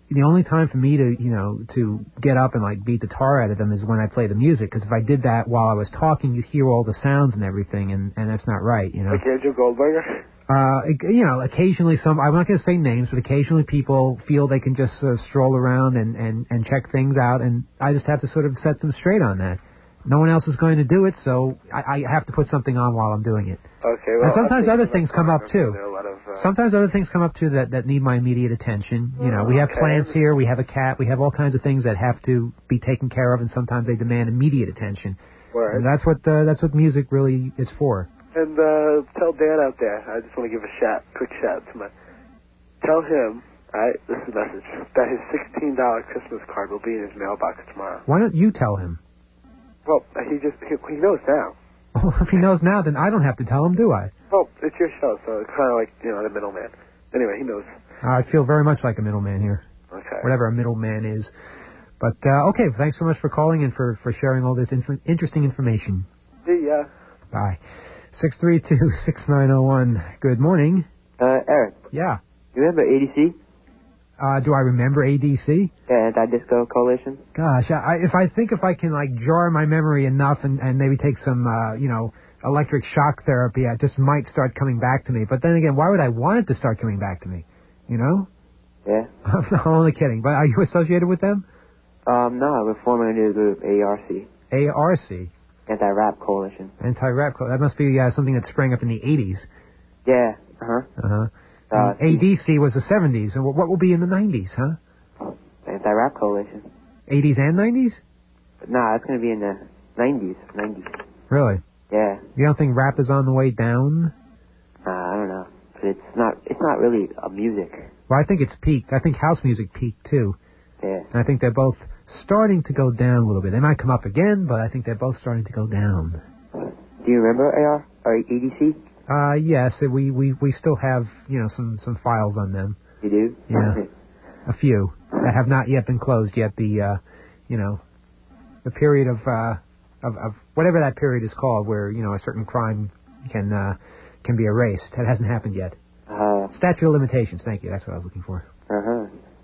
the only time for me to, you know, to get up and, like, beat the tar out of them is when I play the music, because if I did that while I was talking, you'd hear all the sounds and everything, and, and that's not right, you know. Like Andrew Goldberger? Uh, you know, occasionally some, I'm not going to say names, but occasionally people feel they can just sort of stroll around and, and, and check things out, and I just have to sort of set them straight on that. No one else is going to do it, so I, I have to put something on while I'm doing it. Okay, well... And sometimes other things come up, too. There are a lot of, uh... Sometimes other things come up, too, that, that need my immediate attention. You know, we have Okay. plants here, we have a cat, we have all kinds of things that have to be taken care of, and sometimes they demand immediate attention. Right. And that's what uh, that's what music really is for. And uh, tell Dan out there, I just want to give a shout, quick shout to my... Tell him, alright, this is a message, that his sixteen dollars Christmas card will be in his mailbox tomorrow. Why don't you tell him? Well, he just, he, he knows now. Oh, if he knows now, then I don't have to tell him, do I? Well, it's your show, so it's kind of like, you know, the middleman. Anyway, he knows. I feel very much like a middleman here. Okay. Whatever a middleman is. But, uh, okay, thanks so much for calling and for, for sharing all this inf- interesting information. See ya. Bye. six three two, six nine zero one. Good morning. Uh, Eric. Yeah. You remember A D C? Uh, do I remember A D C? Yeah, Anti-Disco Coalition. Gosh, I, if I think if I can, like, jar my memory enough and, and maybe take some, uh, you know, electric shock therapy, I just might start coming back to me. But then again, why would I want it to start coming back to me? You know? Yeah. I'm only kidding. But are you associated with them? Um, no, I'm a former new group, A R C. A R C? Anti-Rap Coalition. Anti-Rap Coalition. That must be uh, something that sprang up in the eighties. Yeah, uh-huh. Uh-huh. Uh, A D C was the seventies. And what will be in the nineties, huh? Anti-Rap Coalition. eighties and nineties? Nah, it's going to be in the nineties. nineties. Really? Yeah. You don't think rap is on the way down? Uh, I don't know. But it's not, it's not really a music. Well, I think it's peaked. I think house music peaked, too. Yeah. And I think they're both starting to go down a little bit. They might come up again, but I think they're both starting to go down. Do you remember A R or A D C? Uh, yes, we, we, we still have, you know, some, some files on them. You do? Yeah. A few that have not yet been closed yet. The, uh, you know, the period of, uh, of, of whatever that period is called where, you know, a certain crime can, uh, can be erased. That hasn't happened yet. Uh, Statute of limitations, thank you. That's what I was looking for. uh-huh.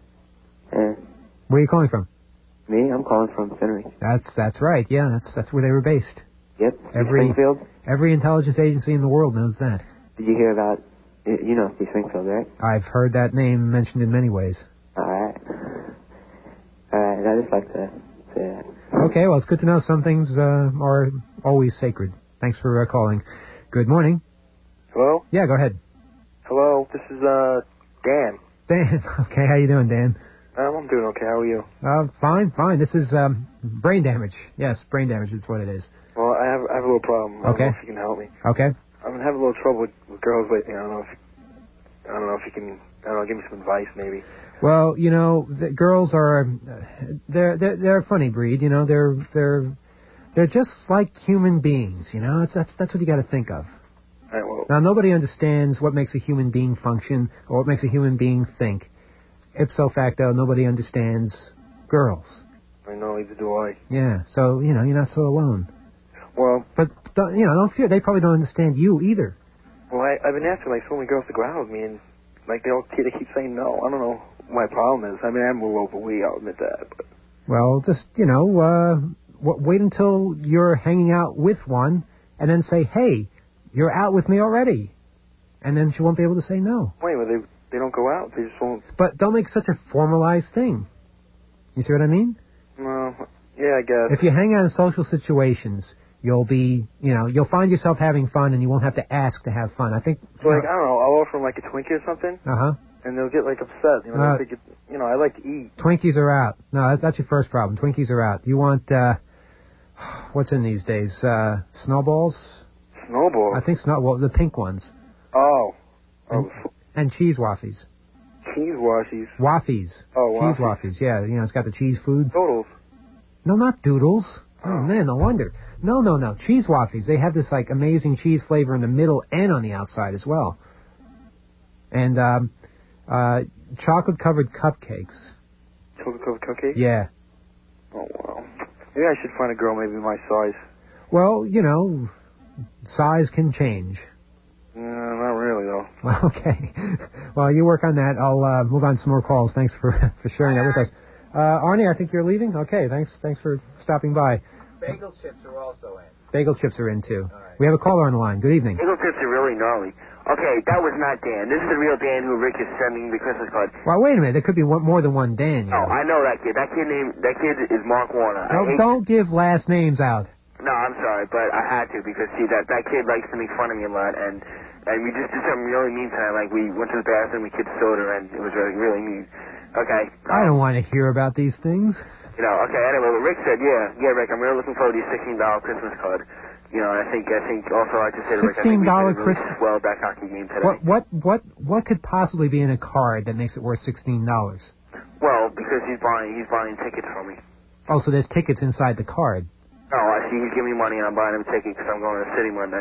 Yeah. Where are you calling from? Me? I'm calling from Finnery. That's, that's right, yeah, that's, that's where they were based. Yep. Every, Springfield? Every intelligence agency in the world knows that. Did you hear about, you know Steve Springfield, right? I've heard that name mentioned in many ways. Alright. Alright, I just like to say that. Okay, well, it's good to know some things uh, are always sacred. Thanks for uh, calling. Good morning. Hello? Yeah, go ahead. Hello, this is, uh, Dan. Dan. Okay, how you doing, Dan? Um, I'm doing okay. How are you? Uh, fine, fine. This is um, brain damage. Yes, brain damage is what it is. Well, I have I have a little problem. I don't Okay. know if you can help me. Okay. I've been having a little trouble with, with girls lately. I don't know if I don't know if you can. I don't know. Give me some advice, maybe. Well, you know, the girls are they're they're they're a funny breed. You know, they're they're they're just like human beings. You know, that's that's that's what you got to think of. All right, well, Now, nobody understands what makes a human being function or what makes a human being think. Ipso facto, nobody understands girls. I know. Neither do I. Yeah, so you know, you're not so alone. Well, but don't, you know, don't fear. They probably don't understand you either. Well, I, I've been asking like so many girls to go out with me, and like they all they keep saying no. I don't know what my problem is. I mean, I'm a little overweight. I'll admit that. But Well, just you know, uh, w- wait until you're hanging out with one, and then say, "Hey, you're out with me already," and then she won't be able to say no. wait, but they they don't go out. They just won't. But don't make such a formalized thing. You see what I mean? No. Yeah, I guess. If you hang out in social situations, you'll be, you know, you'll find yourself having fun, and you won't have to ask to have fun. I think. So like I don't know. I'll offer them like a Twinkie or something. Uh huh. And they'll get like upset. You know, Uh, they get, you know, I like to eat. Twinkies are out. No, that's, that's your first problem. Twinkies are out. You want, uh, what's in these days? Uh, snowballs? Snowballs? I think snow, well, the pink ones. Oh. And, and cheese waffies. Cheese washies. Waffies. Oh, Cheese waffies. waffies, yeah. You know, it's got the cheese food. Doodles. No, not doodles. Oh, man, no wonder. No, no, no. Cheese waffies. They have this, like, amazing cheese flavor in the middle and on the outside as well. And, um, uh, chocolate-covered cupcakes. Chocolate-covered cupcakes? Yeah. Oh, wow. Maybe I should find a girl maybe my size. Well, you know, size can change. No, not really, though. Well, okay. Well, you work on that. I'll uh, move on to some more calls. Thanks for for sharing that with us. Uh, Arnie, I think you're leaving? Okay, thanks Thanks for stopping by. Bagel chips are also in. Bagel chips are in, too. Right. We have a caller on the line. Good evening. Bagel chips are really gnarly. Okay, that was not Dan. This is the real Dan who Rick is sending the Christmas card. Well, wait a minute. There could be one, more than one Dan. You Oh, know. I know that kid. That kid name. That kid is Mark Warner. I No, hate don't give last names out. No, I'm sorry, but I had to because see that that kid likes to make fun of me a lot, and and we just did something really mean tonight. Like we went to the bathroom, we kissed soda, and it was really really mean. Okay. I don't want to hear about these things. You know. Okay. Anyway, what Rick said, yeah, yeah, Rick, I'm really looking forward to your sixteen dollar Christmas card. You know, and I think I think also I just said to Rick, I think we sixteen dollar played a really Christmas. swell back hockey game today. What what what what could possibly be in a card that makes it worth sixteen dollars? Well, because he's buying he's buying tickets for me. Oh, so there's tickets inside the card. No, I see he's giving me money and I'm buying him a ticket because I'm going to the city Monday.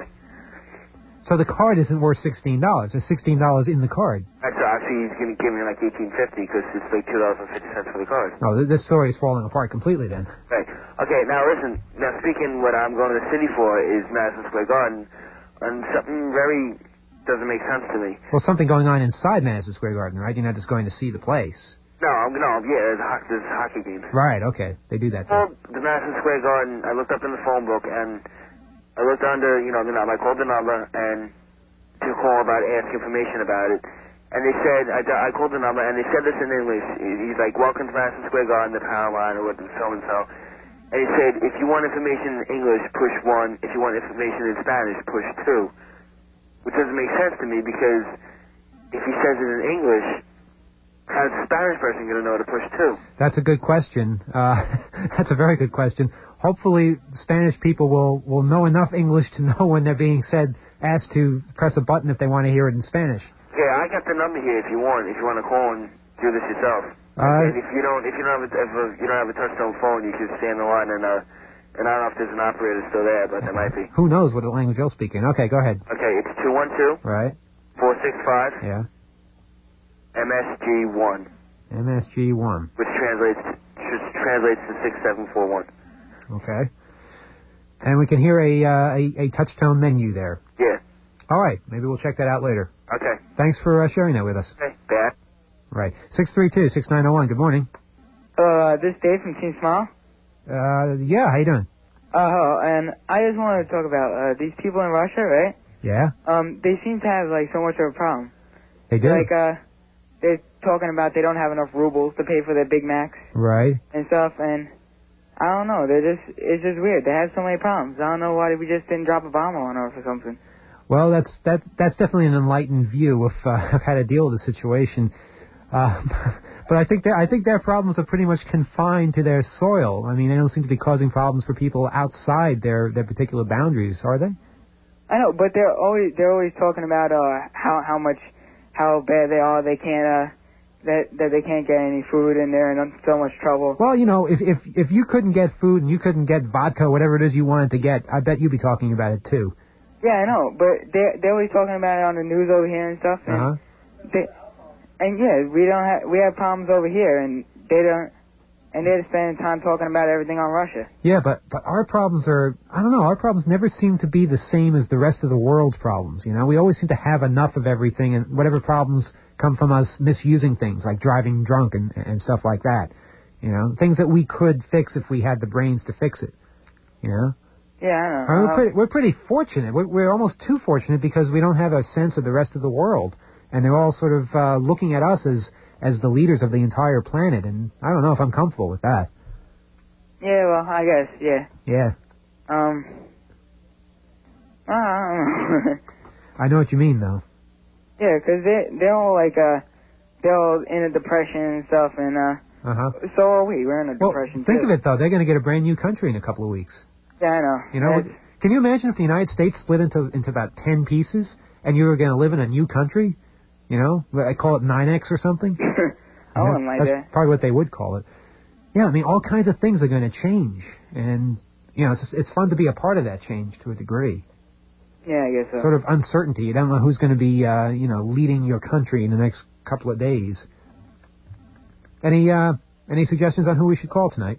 So the card isn't worth sixteen dollars. There's sixteen dollars in the card. That's uh, actually he's going to give me like eighteen fifty because it's like two dollars and fifty cents for the card. Oh, th- this story is falling apart completely then. Right. Okay. Now listen. Now speaking, what I'm going to the city for is Madison Square Garden, and something very doesn't make sense to me. Well, something going on inside Madison Square Garden, right? You're not just going to see the place. No, I'm no, yeah, there's, ho- there's hockey games. Right. Okay. They do that. Too. Well, the Madison Square Garden. I looked up in the phone book and I looked under, you know, the number. I called the number and to call about ask information about it. And they said, I, I called the number, and they said this in English. He's like, welcome to Madison Square Garden, the power line, or what, so-and-so. And he said, if you want information in English, push one. If you want information in Spanish, push two. Which doesn't make sense to me, because if he says it in English, how's the Spanish person going to know to push two? That's a good question. Uh, that's a very good question. Hopefully, Spanish people will, will know enough English to know when they're being said, asked to press a button if they want to hear it in Spanish. Yeah, I got the number here if you want. If you want to call and do this yourself. Uh, and if you don't, if you don't have a, if a, you don't have a touch-tone phone, you can stay on the line and uh, and I don't know if there's an operator still there, but there might be. Who knows what language you'll speak in? Okay, go ahead. Okay, it's two one two. Right. Four six five. Yeah. M S G one. M S G one. Which translates to, which translates to six seven four one. Okay. And we can hear a, uh, a a touch-tone menu there. Yeah. All right. Maybe we'll check that out later. Okay. Thanks for uh, sharing that with us. Okay. Bad. Right. six three two, six nine zero one. Good morning. Uh, this is Dave from Team Smile. Uh, yeah. How you doing? Uh, and I just wanted to talk about uh, these people in Russia, right? Yeah. Um, they seem to have like so much of a problem. They do. Like, uh, they're talking about they don't have enough rubles to pay for their Big Macs. Right. And stuff, and I don't know. They're just, it's just weird. They have so many problems. I don't know why we just didn't drop a bomb on Earth or something. Well, that's that. That's definitely an enlightened view of, uh, of how to deal with the situation. Uh, but I think that I think their problems are pretty much confined to their soil. I mean, they don't seem to be causing problems for people outside their, their particular boundaries, are they? I know, but they're always they're always talking about uh how how much how bad they are. They can't uh that that they can't get any food and they're in so much trouble. Well, you know, if if if you couldn't get food and you couldn't get vodka, whatever it is you wanted to get, I bet you'd be talking about it too. Yeah, I know, but they they're always talking about it on the news over here and stuff. And Uh huh. they, and yeah, we don't have we have problems over here, and they don't, and they're spending time talking about everything on Russia. Yeah, but but our problems are, I don't know, our problems never seem to be the same as the rest of the world's problems. You know, we always seem to have enough of everything, and whatever problems come from us misusing things like driving drunk and and stuff like that. You know, things that we could fix if we had the brains to fix it. You know. Yeah, I know. I mean, we're, pretty, we're pretty fortunate. We're, we're almost too fortunate because we don't have a sense of the rest of the world. And they're all sort of uh, looking at us as, as the leaders of the entire planet. And I don't know if I'm comfortable with that. Yeah, well, I guess, yeah. Yeah. Um, I don't know. I know what you mean, though. Yeah, because they, they're all like, uh, they're all in a depression and stuff, and, uh, Uh-huh. so are we. We're in a Well, depression, think too. of it, though. They're going to get a brand new country in a couple of weeks. Yeah, I know. You know, That's- can you imagine if the United States split into into about ten pieces and you were going to live in a new country? You know, I call it nine X or something. I You know, wouldn't like that's that. probably what they would call it. Yeah, I mean, all kinds of things are going to change, and you know, it's it's fun to be a part of that change to a degree. Yeah, I guess so. Sort of uncertainty. You don't know who's going to be, uh, you know, leading your country in the next couple of days. Any uh, any suggestions on who we should call tonight?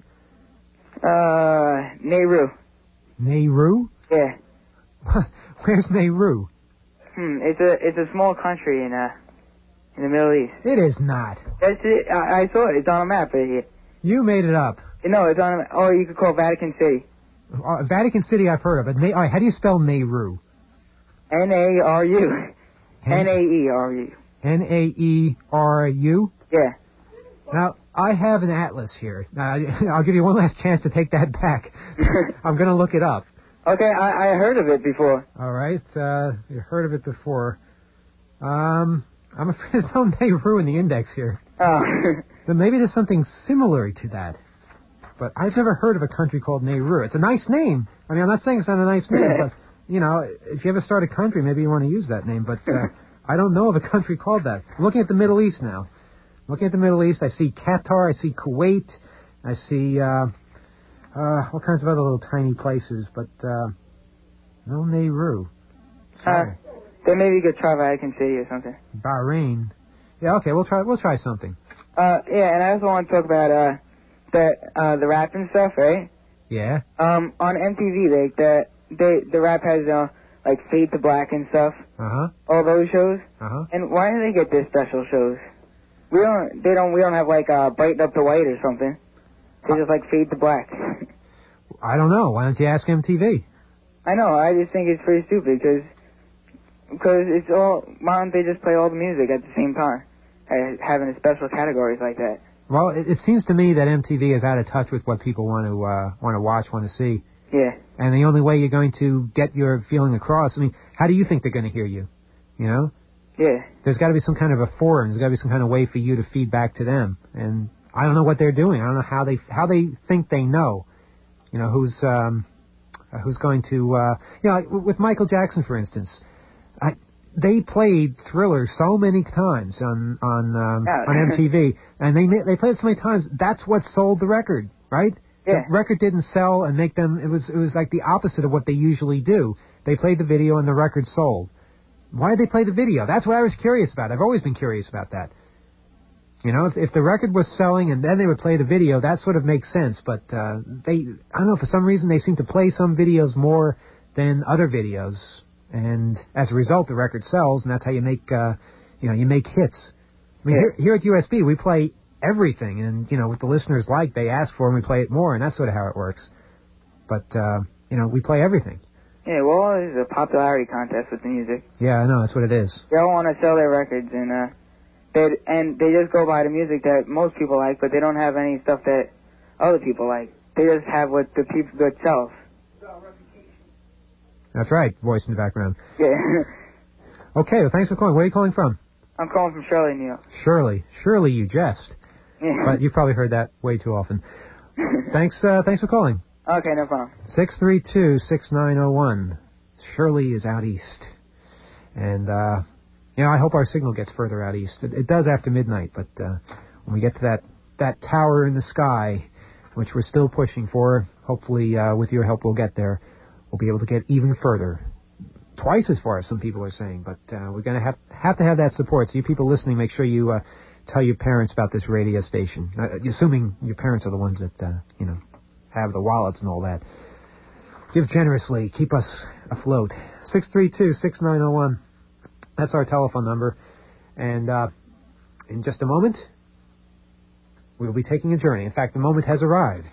Uh, Nehru. Nehru? Yeah. Where's Nehru? Hmm. It's a it's a small country in uh in the Middle East. It is not. That's it. I, I saw it. It's on a map right here. You made it up. No, it's on. A, or you could call Vatican City. Uh, Vatican City, I've heard of it. Na- all right, how do you spell Nauru? N A R U. N A E R U. N A E R U? Yeah. Now, I have an atlas here. Now, I'll give you one last chance to take that back. I'm going to look it up. Okay, I, I heard of it before. All right, uh, you heard of it before. Um, I'm afraid there's no Nauru in the index here. Oh. But maybe there's something similar to that. But I've never heard of a country called Nauru. It's a nice name. I mean, I'm not saying it's not a nice name, but, you know, if you ever start a country, maybe you want to use that name. But uh, I don't know of a country called that. I'm looking at the Middle East now. Looking at the Middle East, I see Qatar, I see Kuwait, I see uh, uh, all kinds of other little tiny places, but uh, no Nauru. Uh, then maybe you could try Vatican City or something. Bahrain. Yeah, okay, we'll try. We'll try something. Uh, yeah, and I also want to talk about uh, the uh, the rap and stuff, right? Yeah. Um, on M T V, like the the the rap has uh, like Fade to Black and stuff. Uh huh. All those shows. Uh huh. And why do they get their special shows? We don't. They don't. We don't have like uh, Brighten Up the White or something. They just like Fade to Black. I don't know. Why don't you ask M T V? I know. I just think it's pretty stupid because because it's all. Why don't they just play all the music at the same time, uh, having the special categories like that? Well, it, it seems to me that M T V is out of touch with what people want to uh, want to watch, want to see. Yeah. And the only way you're going to get your feeling across. I mean, how do you think they're going to hear you? You know. Yeah. There's got to be some kind of a forum. There's got to be some kind of way for you to feed back to them. And I don't know what they're doing. I don't know how they how they think they know. You know, who's um, uh, who's going to uh, you know, like with Michael Jackson, for instance. I, they played Thriller so many times on on um, oh. on M T V, and they they played it so many times. That's what sold the record, right? Yeah. The record didn't sell and make them. It was it was like the opposite of what they usually do. They played the video and the record sold. Why did they play the video? That's what I was curious about. I've always been curious about that. You know, if, if the record was selling and then they would play the video, that sort of makes sense. But uh, they, I don't know, for some reason they seem to play some videos more than other videos, and as a result, the record sells, and that's how you make, uh, you know, you make hits. I mean, Yeah. here, here at U S B, we play everything, and you know, what the listeners like, they ask for, and we play it more, and that's sort of how it works. But uh, you know, we play everything. Yeah, well, it's a popularity contest with the music. Yeah, I know, that's what it is. They all want to sell their records, and uh, they and they just go by the music that most people like, but they don't have any stuff that other people like. They just have what the people that sells. That's right, voice in the background. Yeah. Okay, well, thanks for calling. Where are you calling from? I'm calling from Shirley, New York. Shirley. Shirley, you jest. Yeah. But you've probably heard that way too often. Thanks, uh, thanks for calling. Okay, no problem. six three two, six nine zero one. Shirley is out east. And, uh, you know, I hope our signal gets further out east. It, it does after midnight, but uh, when we get to that, that tower in the sky, which we're still pushing for, hopefully uh, with your help we'll get there. We'll be able to get even further. Twice as far as some people are saying, but uh, we're going to have have to have that support. So you people listening, make sure you uh, tell your parents about this radio station, uh, assuming your parents are the ones that, uh, you know, have the wallets and all that. Give generously. Keep us afloat. six three two, six nine zero one. That's our telephone number. And uh, in just a moment, we'll be taking a journey. In fact, the moment has arrived.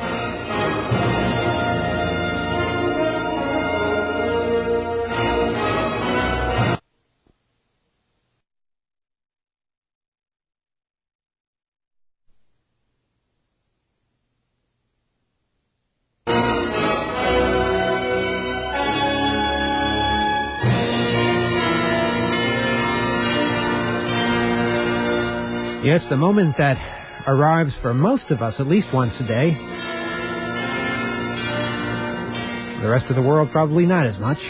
Yes, the moment that arrives for most of us at least once a day. The rest of the world probably not as much.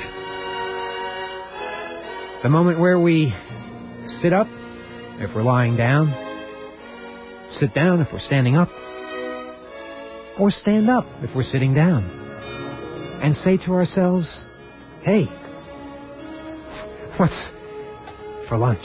The moment where we sit up if we're lying down, sit down if we're standing up, or stand up if we're sitting down, and say to ourselves, hey, what's for lunch?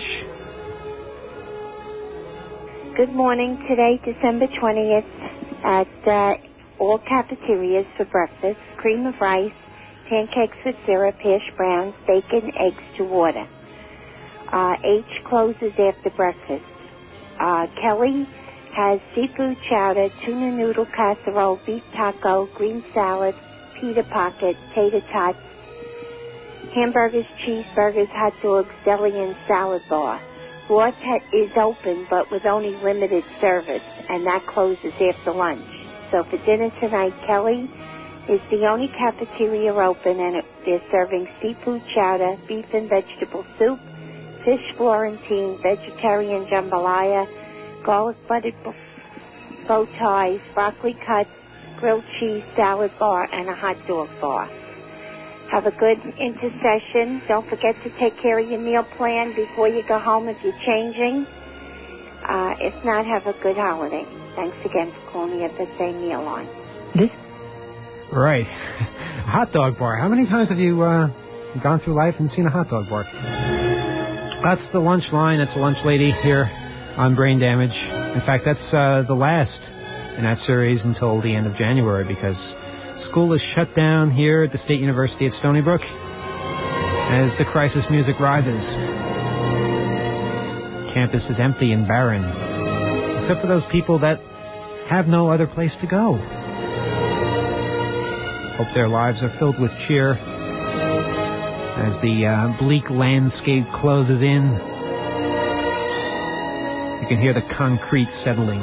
Good morning. Today, December twentieth, at uh, all cafeterias for breakfast, cream of rice, pancakes with syrup, hash browns, bacon, eggs to order. Uh, H closes after breakfast. Uh, Kelly has seafood chowder, tuna noodle casserole, beef taco, green salad, pita pocket, tater tots, hamburgers, cheeseburgers, hot dogs, deli, and salad bar. Fourth is open, but with only limited service, and that closes after lunch. So for dinner tonight, Kelly is the only cafeteria open, and it, they're serving seafood chowder, beef and vegetable soup, fish Florentine, vegetarian jambalaya, garlic buttered bow ties, broccoli cuts, grilled cheese, salad bar, and a hot dog bar. Have a good intercession. Don't forget to take care of your meal plan before you go home if you're changing. Uh, if not, have a good holiday. Thanks again for calling me at the same meal line. This? Right. Hot dog bar. How many times have you uh, gone through life and seen a hot dog bar? That's the lunch line. That's the lunch lady here on Brain Damage. In fact, that's uh, the last in that series until the end of January because school is shut down here at the State University at Stony Brook as the crisis music rises. Campus is empty and barren, except for those people that have no other place to go. Hope their lives are filled with cheer as the uh, bleak landscape closes in. You can hear the concrete settling.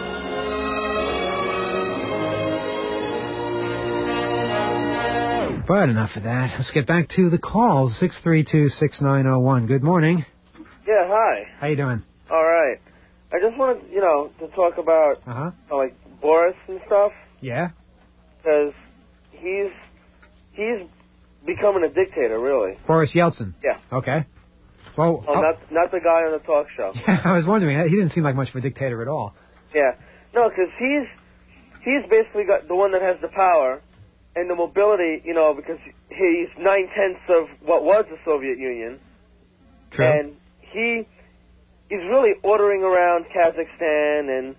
But enough of that. Let's get back to the calls. six three two, six nine zero one. Good morning. Yeah, hi. How you doing? All right. I just wanted, you know, to talk about, Uh-huh. uh, like, Boris and stuff. Yeah? Because he's, he's becoming a dictator, really. Boris Yeltsin. Yeah. Okay. Well, Oh, not, not the guy on the talk show. I was wondering. He didn't seem like much of a dictator at all. Yeah. No, because he's, he's basically got the one that has the power and the mobility, you know, because he's nine-tenths of what was the Soviet Union. True. And he he's really ordering around Kazakhstan and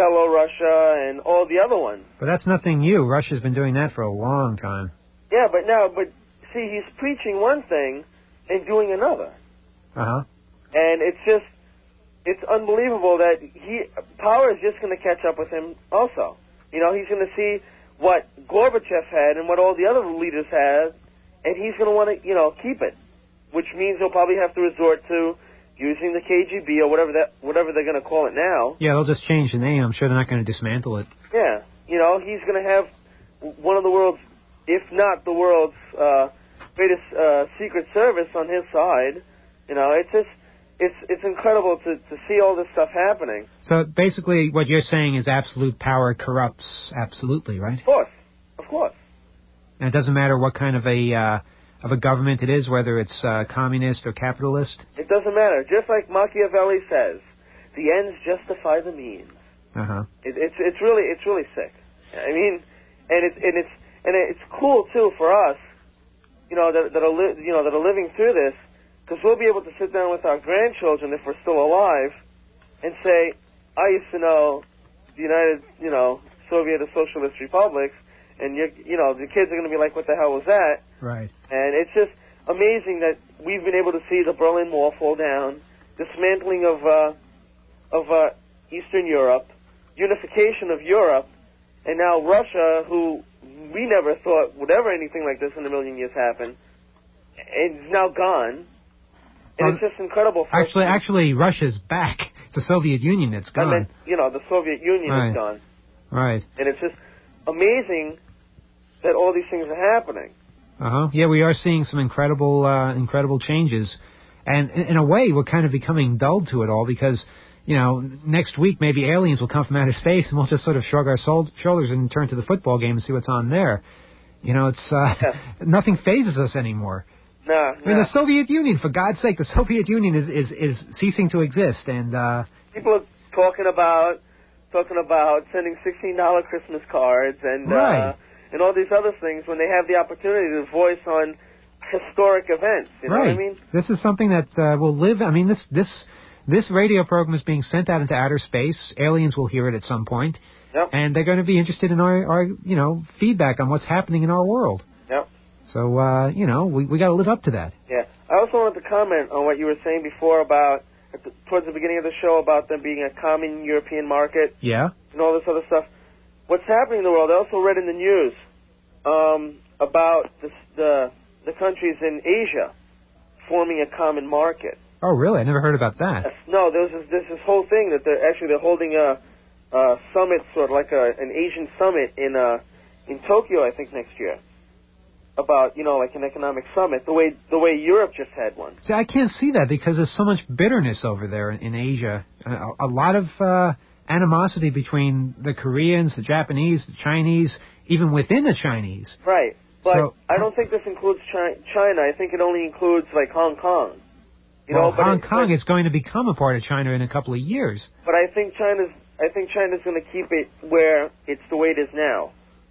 Belarus and all the other ones. But that's nothing new. Russia's been doing that for a long time. Yeah, but now, but see, he's preaching one thing and doing another. Uh-huh. And it's just, it's unbelievable that he, power is just going to catch up with him also. You know, he's going to see what Gorbachev had and what all the other leaders had, and he's going to want to, you know, keep it, which means he'll probably have to resort to using the K G B or whatever that, whatever they're going to call it now. Yeah, they'll just change the name. I'm sure they're not going to dismantle it. Yeah, you know, he's going to have one of the world's, if not the world's uh, greatest uh, secret service on his side. You know, it's just, it's it's incredible to, to see all this stuff happening. So basically what you're saying is absolute power corrupts absolutely, right? Of course, of course. And it doesn't matter what kind of a uh, of a government it is, whether it's uh, communist or capitalist? It doesn't matter. Just like Machiavelli says, the ends justify the means. Uh-huh. It, it's it's really it's really sick. I mean, and it's and it's and it's cool too for us, you know, that that are li- you know that are living through this, because we'll be able to sit down with our grandchildren if we're still alive, and say, I used to know the United, you know, Soviet or Socialist republics, and you you know the kids are going to be like, what the hell was that? Right. And it's just amazing that we've been able to see the Berlin Wall fall down, dismantling of uh, of uh, Eastern Europe, unification of Europe, and now Russia, who we never thought would ever anything like this in a million years happen, is now gone. And Um, it's just incredible. For Actually, us. actually, Russia's back. It's the Soviet Union that's I gone. mean, you know, the Soviet Union Right. is gone. Right. And it's just amazing that all these things are happening. Uh-huh. Yeah, we are seeing some incredible, uh, incredible changes. And in, in a way, we're kind of becoming dulled to it all because, you know, next week maybe aliens will come from outer space and we'll just sort of shrug our sol- shoulders and turn to the football game and see what's on there. You know, it's, uh, Yeah. nothing phases us anymore. No, I mean, no. the Soviet Union, for God's sake, the Soviet Union is, is, is ceasing to exist. And, uh, People are talking about talking about sending sixteen dollar Christmas cards and Right. uh, and all these other things when they have the opportunity to voice on historic events. You know right. what I mean? This is something that uh, will live. I mean, this this this radio program is being sent out into outer space. Aliens will hear it at some point, Yep. and they're going to be interested in our, our you know feedback on what's happening in our world. Yep. So, uh, you know, we, we got to live up to that. Yeah. I also wanted to comment on what you were saying before about, at the, towards the beginning of the show, about them being a common European market. Yeah? And all this other stuff. What's happening in the world, I also read in the news um, about the, the the countries in Asia forming a common market. Oh, really? I never heard about that. Yes. No, there's this, there's this whole thing that they're actually they're holding a, a summit, sort of like a, an Asian summit in uh, in Tokyo, I think, next year. About, you know, like an economic summit, the way the way Europe just had one. See, I can't see that because there's so much bitterness over there in, in Asia. A, a lot of uh, animosity between the Koreans, the Japanese, the Chinese, even within the Chinese. Right. But So- I don't think this includes Chi- China. I think it only includes, like, Hong Kong. You well, know, but Hong it- Kong is going to become a part of China in a couple of years. But I think China's I think China's going to keep it where it's the way it is now.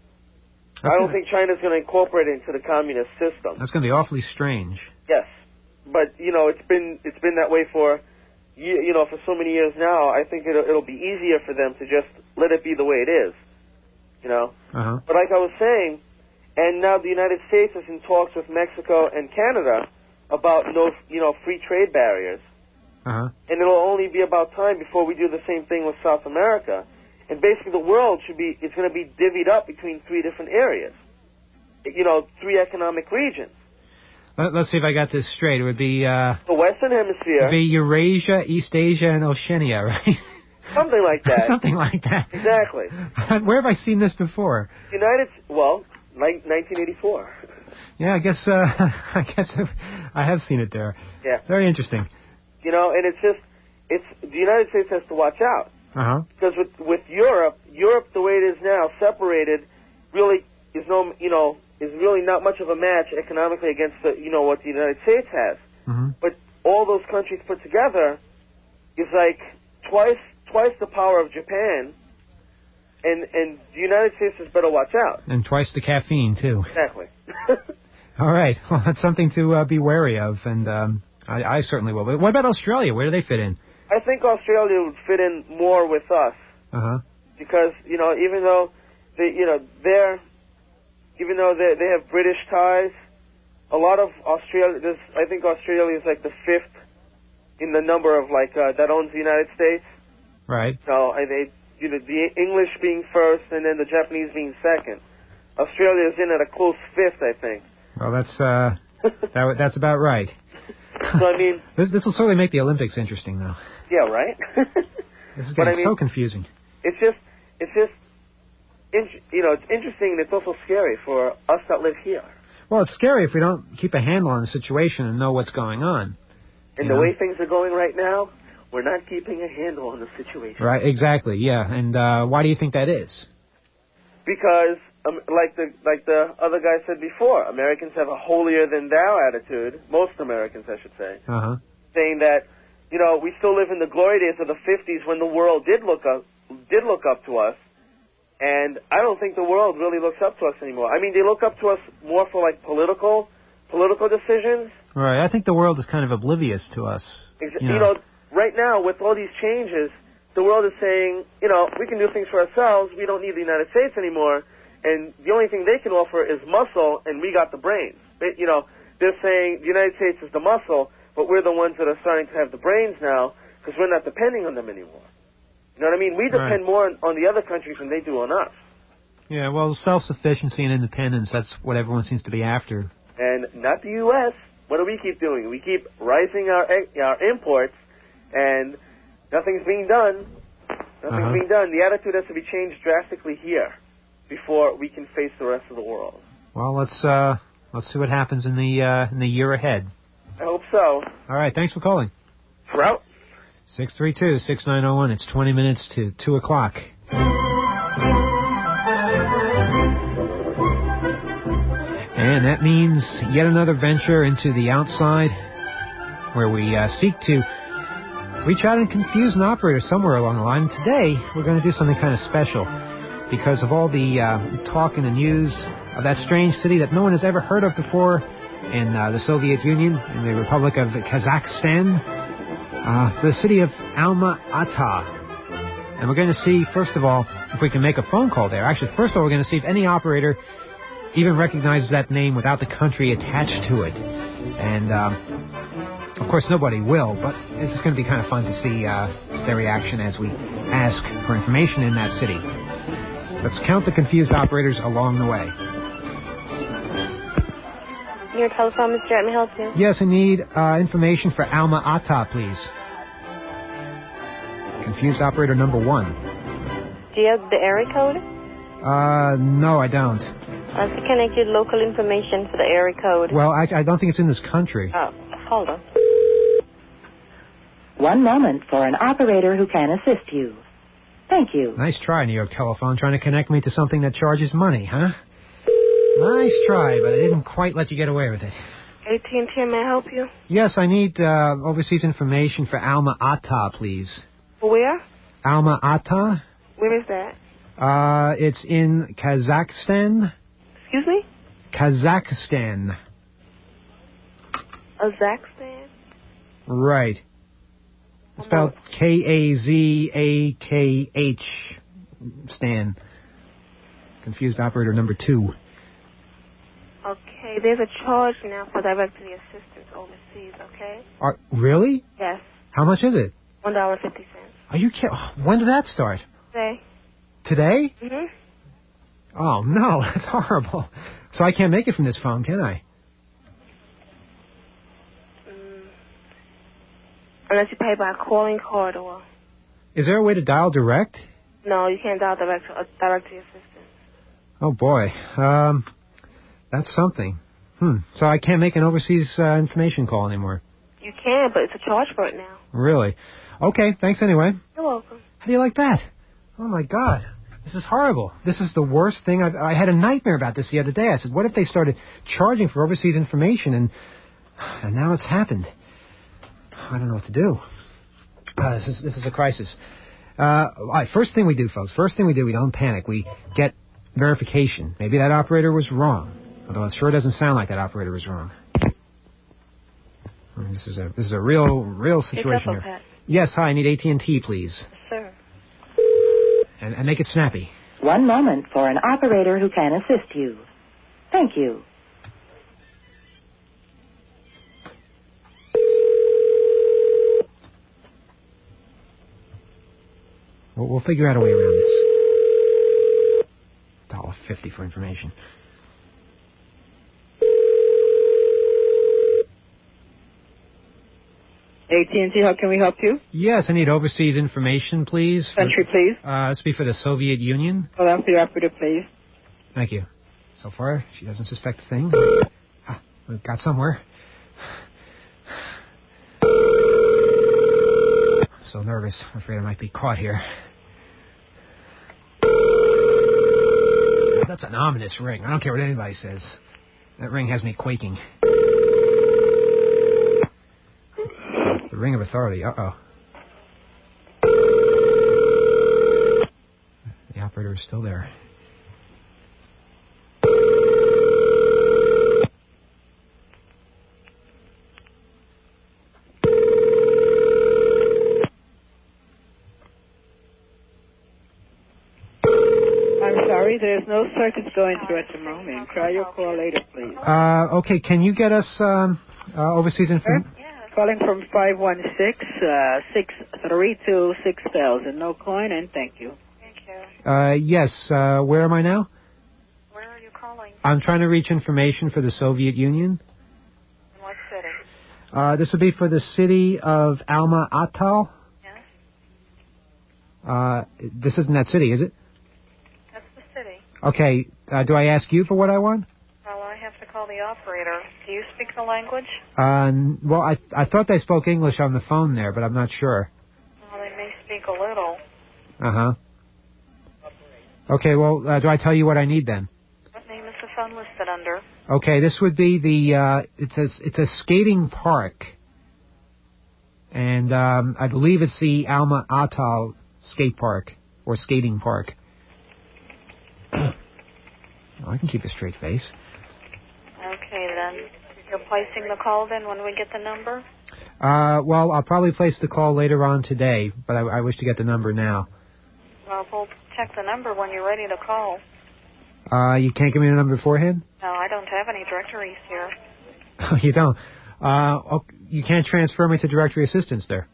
I don't think China's going to incorporate it into the communist system. That's going to be awfully strange. Yes, but you know it's been it's been that way for you, you know for so many years now. I think it'll, it'll be easier for them to just let it be the way it is. You know. Uh-huh. But like I was saying, and now the United States is in talks with Mexico and Canada about no you know free trade barriers. Uh-huh. And it'll only be about time before we do the same thing with South America. And basically the world should be, it's going to be divvied up between three different areas. You know, three economic regions. Let, let's see if I got this straight. It would be, uh... The Western Hemisphere. It would be Eurasia, East Asia, and Oceania, right? Something like that. Something like that. Exactly. Where have I seen this before? United, well, like nineteen eighty-four. Yeah, I guess, uh, I guess I have seen it there. Yeah. Very interesting. You know, and it's just, it's, the United States has to watch out. Uh-huh. Because with with Europe, Europe the way it is now, separated, really is no, you know, is really not much of a match economically against the, you know, what the United States has. Mm-hmm. But all those countries put together is like twice twice the power of Japan, and and the United States has better watch out. And twice the caffeine, too. Exactly. All right. Well, that's something to uh, be wary of, and um, I, I certainly will. But what about Australia? Where do they fit in? I think Australia would fit in more with us. Uh-huh. Because, you know, even though they, you know, they're, even though they they have British ties, a lot of Australia, this, I think Australia is like the fifth in the number of like uh, that owns the United States. Right. So I they, you know, the English being first and then the Japanese being second. Australia is in at a close fifth, I think. Well, that's uh, that, that's about right. So I mean, this this will certainly make the Olympics interesting, though. yeah, right. This is But getting I mean- so confusing. It's just, it's just, in, you know, it's interesting and it's also scary for us that live here. Well, it's scary if we don't keep a handle on the situation and know what's going on. And You the know? way things are going right now, we're not keeping a handle on the situation. Right, exactly, yeah. And uh, why do you think that is? Because, um, like the like the other guy said before, Americans have a holier than thou attitude. Most Americans, I should say, Uh-huh. saying that, you know, we still live in the glory days of the fifties when the world did look up did look up to us, and I don't think the world really looks up to us anymore. I mean, they look up to us more for like political political decisions. Right, I think the world is kind of oblivious to us. Ex- You You know. know, right now with all these changes, the world is saying, you know, we can do things for ourselves. We don't need the United States anymore, and the only thing they can offer is muscle, and we got the brains. They, you know, they're saying the United States is the muscle, but we're the ones that are starting to have the brains now because we're not depending on them anymore. You know what I mean? We depend Right. more on, on the other countries than they do on us. Yeah, well, self-sufficiency and independence, that's what everyone seems to be after. And not the U S What do we keep doing? We keep rising our our imports, and nothing's being done. Nothing's Uh-huh. being done. The attitude has to be changed drastically here before we can face the rest of the world. Well, let's uh, let's see what happens in the uh, in the year ahead. I hope so. All right, thanks for calling. We're out. six three two, six nine zero one. It's twenty minutes to two o'clock. And that means yet another venture into the outside where we uh, seek to reach out and confuse an operator somewhere along the line. Today, we're going to do something kind of special because of all the uh, talk in the news of that strange city that no one has ever heard of before in uh, the Soviet Union, in the Republic of Kazakhstan, uh, the city of Alma-Ata. And we're going to see, first of all, if we can make a phone call there. Actually, first of all, we're going to see if any operator even recognizes that name without the country attached to it. And, um, of course, nobody will, but this is going to be kind of fun to see uh, their reaction as we ask for information in that city. Let's count the confused operators along the way. Your telephone, Mister Let me help you. Yes, I need uh, information for Alma Ata, please. Confused operator number one. Do you have the area code? Uh, no, I don't. I have to connect you to local information for the area code. Well, I, I don't think it's in this country. Oh, hold on. One moment for an operator who can assist you. Thank you. Nice try, New York Telephone, trying to connect me to something that charges money, huh? Nice try, but I didn't quite let you get away with it. A T and T, may I help you? Yes, I need uh, overseas information for Alma Ata, please. Where? Alma Ata? Where is that? Uh, it's in Kazakhstan. Excuse me? Kazakhstan. Kazakhstan? Right. It's spelled K A Z A K H. Stan. Confused operator number two. Okay, there's a charge now for directory assistance overseas, okay? Are, really? Yes. How much is it? One dollar fifty cents. Are you kidding? When did that start? Today. Today? Mm-hmm. Oh, no, that's horrible. So I can't make it from this phone, can I? Mm. Unless you pay by a calling card or... Is there a way to dial direct? No, you can't dial direct, uh, directory assistance. Oh, boy. Um, that's something. Hmm. So I can't make an overseas uh, information call anymore. You can, but it's a charge for it now. Really? Okay, thanks anyway. You're welcome. How do you like that? Oh, my God. This is horrible. This is the worst thing. I've, I had a nightmare about this the other day. I said, what if they started charging for overseas information, and and now it's happened. I don't know what to do. Uh, this is this is a crisis. Uh, all right, first thing we do, folks, first thing we do, we don't panic. We get verification. Maybe that operator was wrong, although it sure doesn't sound like that operator was wrong. This is a this is a real real situation here. Pat. Yes, hi, I need A T and T, please. Yes, sir. And, and make it snappy. One moment for an operator who can assist you. Thank you. We'll, we'll figure out a way around this. one dollar fifty for information. A T and T, how can we help you? Yes, I need overseas information, please. Country, please. Uh, this will be for the Soviet Union. Hold on for your operator, please. Thank you. So far, she doesn't suspect a thing. Ah, we've got somewhere. I'm so nervous. I'm afraid I might be caught here. That's an ominous ring. I don't care what anybody says. That ring has me quaking. The ring of authority. Uh-oh. The operator is still there. I'm sorry, there's no circuits going through at the moment. Try your call later, please. Uh, okay, can you get us um, uh, overseas information? Calling from five one six, six three two, six thousand. No coin, and thank you. Thank you. Uh, yes, uh, where am I now? Where are you calling? I'm trying to reach information for the Soviet Union. In what city? Uh, this would be for the city of Alma Ata. Yes. Uh, this isn't that city, is it? That's the city. Okay, uh, do I ask you for what I want? Well, I have to call the operator. Do you speak the language? Uh, n- well, I I thought they spoke English on the phone there, but I'm not sure. Well, they may speak a little. Uh-huh. Okay, well, uh, do I tell you what I need then? What name is the phone listed under? Okay, this would be the, uh, it's a, it's a skating park. And, um, I believe it's the Alma Ata skate park, or skating park. Oh, I can keep a straight face. Okay, then. You're placing the call then when we get the number? Uh, well, I'll probably place the call later on today, but I, I wish to get the number now. Well, we'll check the number when you're ready to call. Uh, you can't give me the number beforehand? No, I don't have any directories here. You don't? Uh, okay, you can't transfer me to directory assistance there?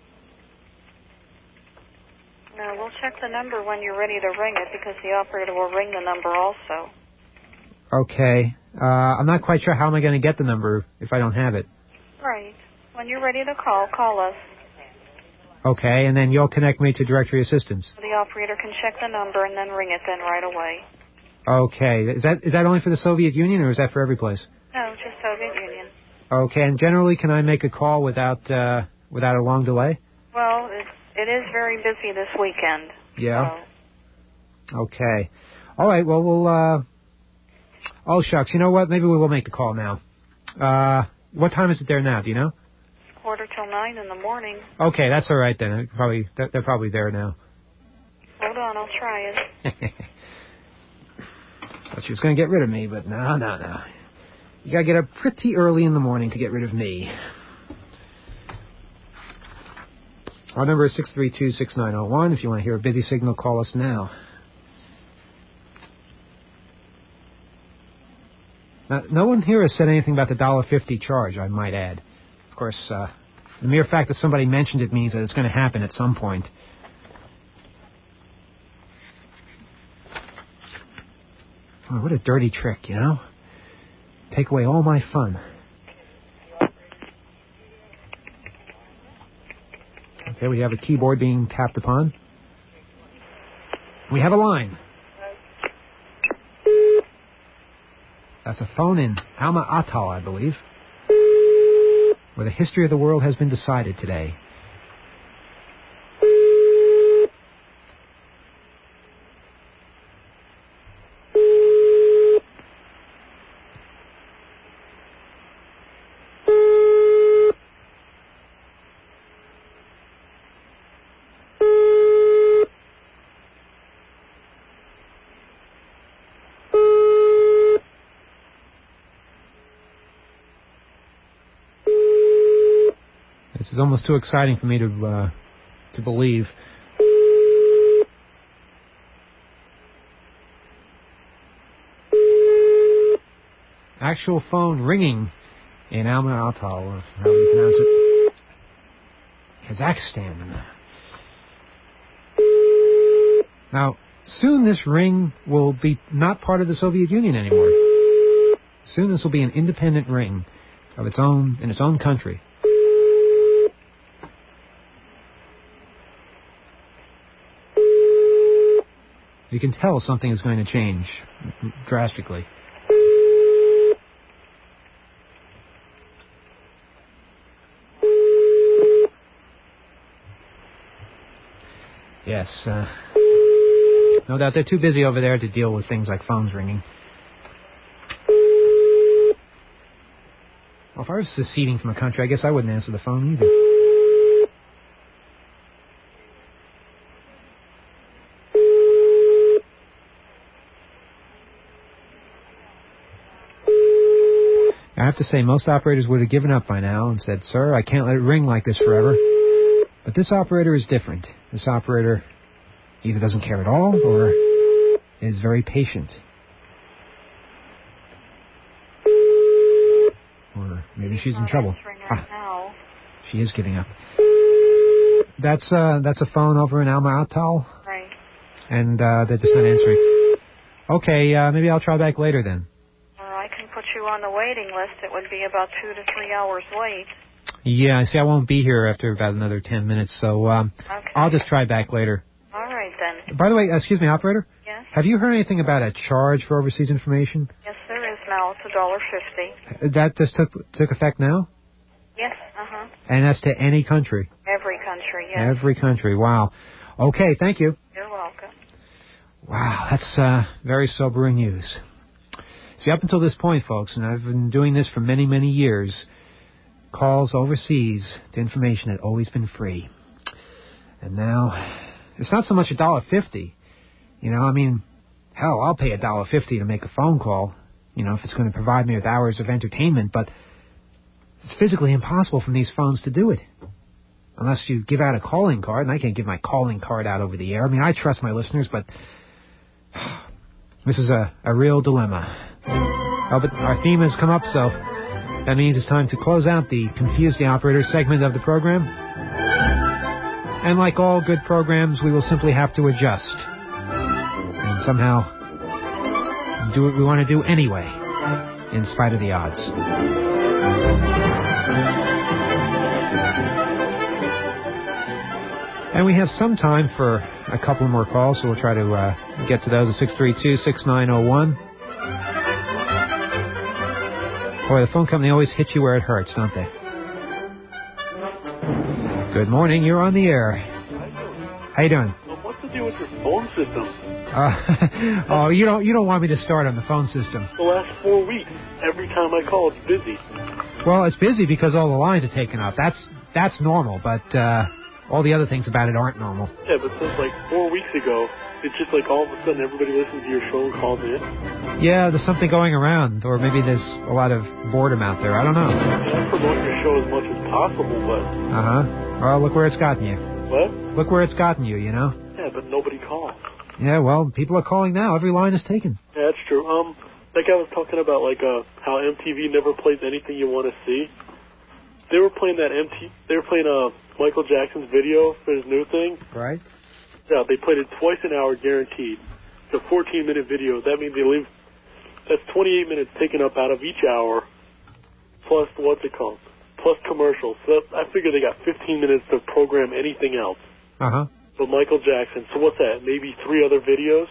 No, we'll check the number when you're ready to ring it because the operator will ring the number also. Okay. Uh, I'm not quite sure how am I going to get the number if I don't have it. Right. When you're ready to call, call us. Okay, and then you'll connect me to directory assistance. The operator can check the number and then ring it then right away. Okay. Is that is that only for the Soviet Union or is that for every place? No, just Soviet Union. Okay, and generally can I make a call without uh, without a long delay? Well, it's, it is very busy this weekend. Yeah. So. Okay. All right, well, we'll... Uh... Oh, shucks. You know what? Maybe we will make the call now. Uh, what time is it there now? Do you know? Quarter till nine in the morning. Okay, that's all right then. Probably they're, they're probably there now. Hold on, I'll try it. Thought she was going to get rid of me, but no, no, no. You got to get up pretty early in the morning to get rid of me. Our number is six three two, six nine zero one. If you want to hear a busy signal, call us now. Now, no one here has said anything about the one dollar fifty charge, I might add. Of course, uh, the mere fact that somebody mentioned it means that it's going to happen at some point. Oh, what a dirty trick, you know? Take away all my fun. Okay, we have a keyboard being tapped upon. We have a line. That's a phone in Alma Atoll, I believe, where the history of the world has been decided today. This is almost too exciting for me to uh, to believe. Actual phone ringing in Alma Atoll, or however you pronounce it. Kazakhstan. Now, soon this ring will be not part of the Soviet Union anymore. Soon this will be an independent ring of its own, in its own country. You can tell something is going to change drastically. Yes, uh, no doubt they're too busy over there to deal with things like phones ringing. Well, if I was seceding from a country, I guess I wouldn't answer the phone either. I have to say, most operators would have given up by now and said, "Sir, I can't let it ring like this forever." But this operator is different. This operator either doesn't care at all or is very patient. Or maybe she's in trouble. Ah, she is giving up. That's uh, that's a phone over in Alma Atoll. Right. And uh, they're just not answering. Okay, uh, maybe I'll try back later then. Or I can put you on the waiting list. It would be about two to three hours late. Yeah, see, I won't be here after about another ten minutes, so um, Okay. I'll just try back later. All right, then. By the way, uh, excuse me, operator? Yes? Have you heard anything about a charge for overseas information? Yes, there is now. It's a dollar fifty. That just took took effect now? Yes, uh-huh. And that's to any country? Every country, yes. Every country, wow. Okay, thank you. You're welcome. Wow, that's uh, very sobering news. See, up until this point, folks, and I've been doing this for many, many years, calls overseas to information had always been free. And now, it's not so much a dollar fifty. You know, I mean, hell, I'll pay a dollar fifty to make a phone call, you know, if it's going to provide me with hours of entertainment, but it's physically impossible from these phones to do it. Unless you give out a calling card, and I can't give my calling card out over the air. I mean, I trust my listeners, but This is a, a real dilemma. Oh, but our theme has come up, so that means it's time to close out the Confuse the Operator segment of the program. And like all good programs, we will simply have to adjust. And somehow do what we want to do anyway, in spite of the odds. And we have some time for a couple more calls, so we'll try to uh, get to those at six three two, six nine zero one. Boy, the phone company always hits you where it hurts, don't they? Good morning, you're on the air. How you doing? Well, what's the deal with your phone system? Uh, oh, you don't you don't want me to start on the phone system. The last four weeks, every time I call, it's busy. Well, it's busy because all the lines are taken up. That's that's normal, but uh, all the other things about it aren't normal. Yeah, but since like four weeks ago, it's just like all of a sudden everybody listens to your show and calls in. Yeah, there's something going around, or maybe there's a lot of boredom out there. I don't know. Yeah, I promote your show as much as possible, but... Uh-huh. Well, look where it's gotten you. What? Look where it's gotten you, you know? Yeah, but nobody calls. Yeah, well, people are calling now. Every line is taken. Yeah, that's true. Um, that guy was talking about, like, uh, how M T V never plays anything you want to see. They were playing that M T V... They were playing, uh, Michael Jackson's video for his new thing. Right. Yeah, they played it twice an hour guaranteed. It's a fourteen-minute video. That means they leave... That's twenty-eight minutes taken up out of each hour, plus, what's it called? Plus commercials. So that, I figure they got fifteen minutes to program anything else. Uh-huh. But Michael Jackson, so what's that? Maybe three other videos?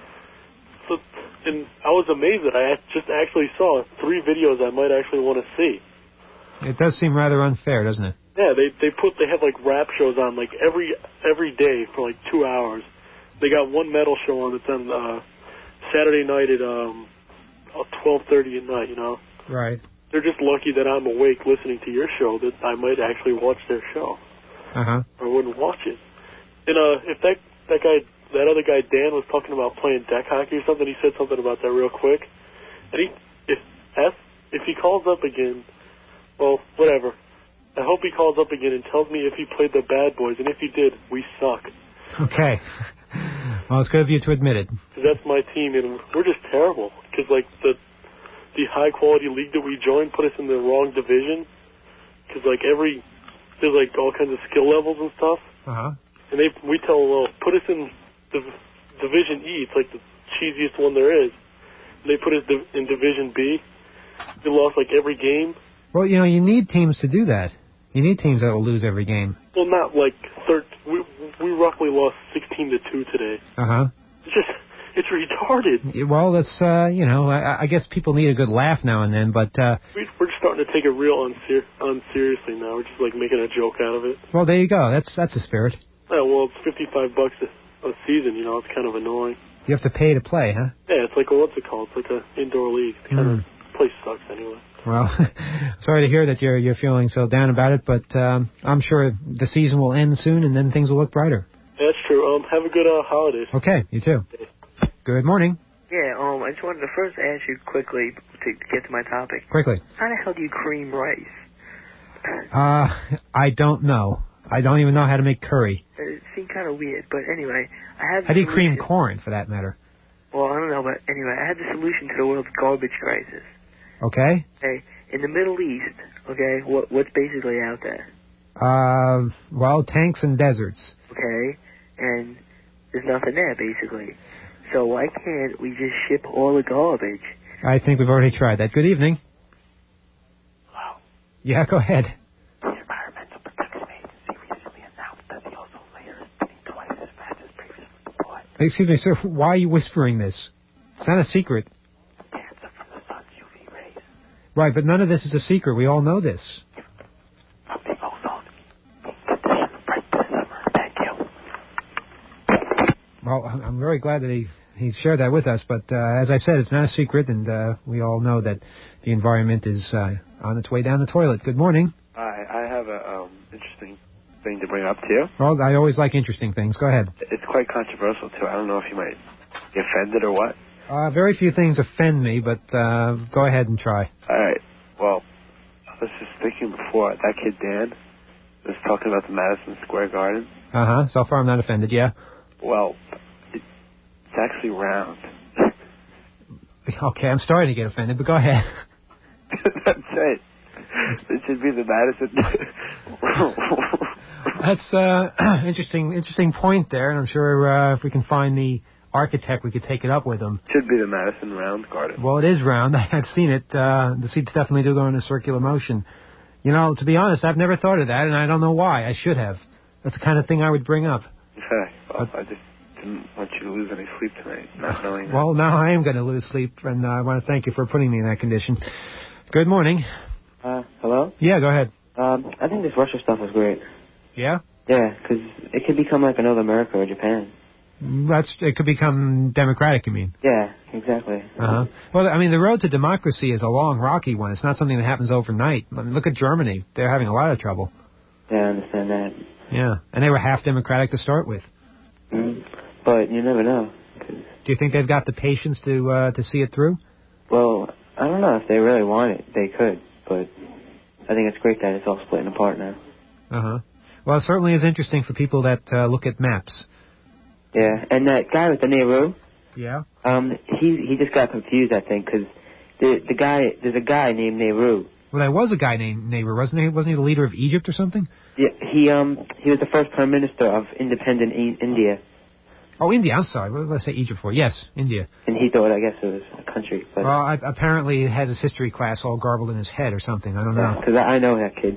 So, and I was amazed that I just actually saw three videos I might actually want to see. It does seem rather unfair, doesn't it? Yeah, they they put they have like rap shows on like every every day for like two hours. They got one metal show on that's on uh, Saturday night at um twelve thirty at night. You know. Right. They're just lucky that I'm awake listening to your show that I might actually watch their show. Uh huh. I wouldn't watch it. And uh, if that that guy that other guy Dan was talking about playing deck hockey or something, he said something about that real quick. And he if if if he calls up again, well, whatever. I hope he calls up again and tells me if he played the Bad Boys, and if he did, we suck. Okay. Well, it's good of you to admit it. Because that's my team, and we're just terrible. Because, like, the the high-quality league that we joined put us in the wrong division. Because, like, every... There's, like, all kinds of skill levels and stuff. Uh-huh. And they we tell them, well, put us in Div- Division E. It's, like, the cheesiest one there is. And they put us div- in Division B. We lost, like, every game. Well, you know, you need teams to do that. You need teams that will lose every game. Well, not like third. We we roughly lost sixteen to two today. Uh huh. It's just it's retarded. Well, that's uh, you know, I, I guess people need a good laugh now and then, but uh, we, we're just starting to take it real unser- unseriously now. We're just like making a joke out of it. Well, there you go. That's that's the spirit. Yeah, well, it's fifty-five bucks a, a season. You know, it's kind of annoying. You have to pay to play, huh? Yeah, it's like a, what's it called? It's like an indoor league. It's kind Mm. of place sucks anyway. Well, sorry to hear that you're you're feeling so down about it, but um, I'm sure the season will end soon, and then things will look brighter. That's true. Um, have a good uh, holidays. Okay, you too. Good morning. Yeah, um, I just wanted to first ask you quickly to get to my topic. Quickly. How the hell do you cream rice? Uh, I don't know. I don't even know how to make curry. It seemed kind of weird, but anyway, I have. How do you cream solution. corn, for that matter? Well, I don't know, but anyway, I have the solution to the world's garbage crisis. Okay. Okay, in the Middle East, okay, what what's basically out there? Uh, well, tanks and deserts. Okay, and there's nothing there basically. So why can't we just ship all the garbage? I think we've already tried that. Good evening. Hello. Yeah, go ahead. The Environmental Protection Agency recently announced that the ozone layer is thinning twice as fast as previously thought. Excuse me, sir. Why are you whispering this? It's not a secret. Cancer from the sun's U V rays. Right, but none of this is a secret. We all know this. From the ozone condition right this summer. Thank you. Well, I'm I'm very glad that he, he shared that with us, but uh, as I said, it's not a secret, and uh, we all know that the environment is uh, on its way down the toilet. Good morning. I, I have a um, interesting thing to bring up to you. Well, I always like interesting things. Go ahead. It's quite controversial, too. I don't know if you might be offended or what. Uh, very few things offend me, but uh, go ahead and try. All right. Well, I was just thinking before, that kid Dan was talking about the Madison Square Garden. Uh-huh. So far, I'm not offended, yeah. Well, it, it's actually round. Okay, I'm starting to get offended, but go ahead. That's right. It should be the Madison. That's uh interesting interesting point there, and I'm sure uh, if we can find the architect, we could take it up with him. Should be the Madison Round Garden. Well, it is round. I've seen it. Uh, the seats definitely do go in a circular motion. You know, to be honest, I've never thought of that, and I don't know why. I should have. That's the kind of thing I would bring up. Okay. Well, but, I just didn't want you to lose any sleep tonight, not knowing that. Well, now I am going to lose sleep, and uh, I want to thank you for putting me in that condition. Good morning. Uh, hello? Yeah, go ahead. Um, I think this Russia stuff is great. Yeah? Yeah, because it could become like another America or Japan. That's it could become democratic, you mean? Yeah, exactly. Uh-huh. Well, I mean, the road to democracy is a long, rocky one. It's not something that happens overnight. I mean, look at Germany. They're having a lot of trouble. Yeah, I understand that. Yeah, and they were half democratic to start with. Mm-hmm. But you never know. Do you think they've got the patience to uh, to see it through? Well, I don't know. If they really want it, they could. But I think it's great that it's all splitting apart now. Uh-huh. Well, it certainly is interesting for people that uh, look at maps. Yeah, and that guy with the Nehru. Yeah. Um, he he just got confused, I think, because the the guy there's a guy named Nehru. Well, there was a guy named Nehru, wasn't he? Wasn't he the leader of Egypt or something? Yeah, he um he was the first prime minister of independent e- India. Oh, India. I'm sorry. What did I say Egypt for? Yes, India. And he thought, I guess, it was a country. But well, I, apparently it has his history class all garbled in his head or something. I don't know. Because I, I know that kid.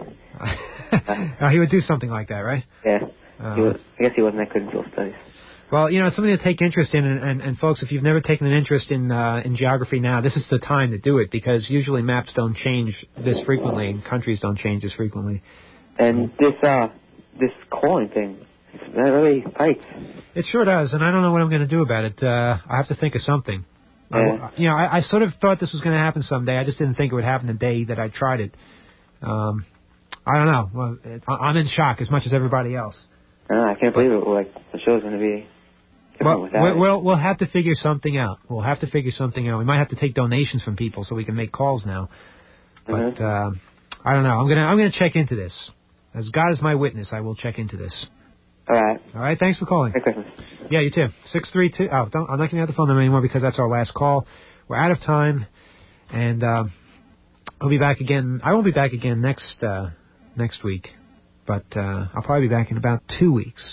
uh, he would do something like that, right? Yeah. Uh, he was, I guess he wasn't that good in social studies. Well, you know, it's something to take interest in, and, and, and folks, if you've never taken an interest in uh, in geography now, this is the time to do it, because usually maps don't change this frequently, and countries don't change this frequently. And this uh this calling thing, that really fights. It sure does, and I don't know what I'm going to do about it. Uh, I have to think of something. Yeah. I, you know, I, I sort of thought this was going to happen someday. I just didn't think it would happen the day that I tried it. Um, I don't know. Well, it, I'm in shock as much as everybody else. Uh, I can't believe it. Like the show's going to be. Well, we'll, we'll we'll have to figure something out. We'll have to figure something out. We might have to take donations from people so we can make calls now. But Mm-hmm. uh, I don't know. I'm gonna I'm gonna check into this. As God is my witness, I will check into this. All right. All right. Thanks for calling. Merry Christmas. Yeah, you too. Six three two. Oh, don't. I'm not gonna have the phone number anymore because that's our last call. We're out of time, and uh, I'll be back again. I won't be back again next uh, next week, but uh, I'll probably be back in about two weeks,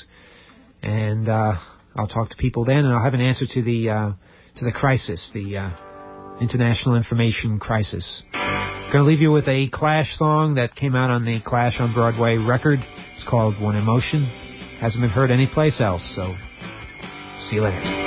and. Uh, I'll talk to people then, and I'll have an answer to the uh, to the crisis, the uh, international information crisis. Going to leave you with a Clash song that came out on the Clash on Broadway record. It's called One Emotion. Hasn't been heard anyplace else, so see you later.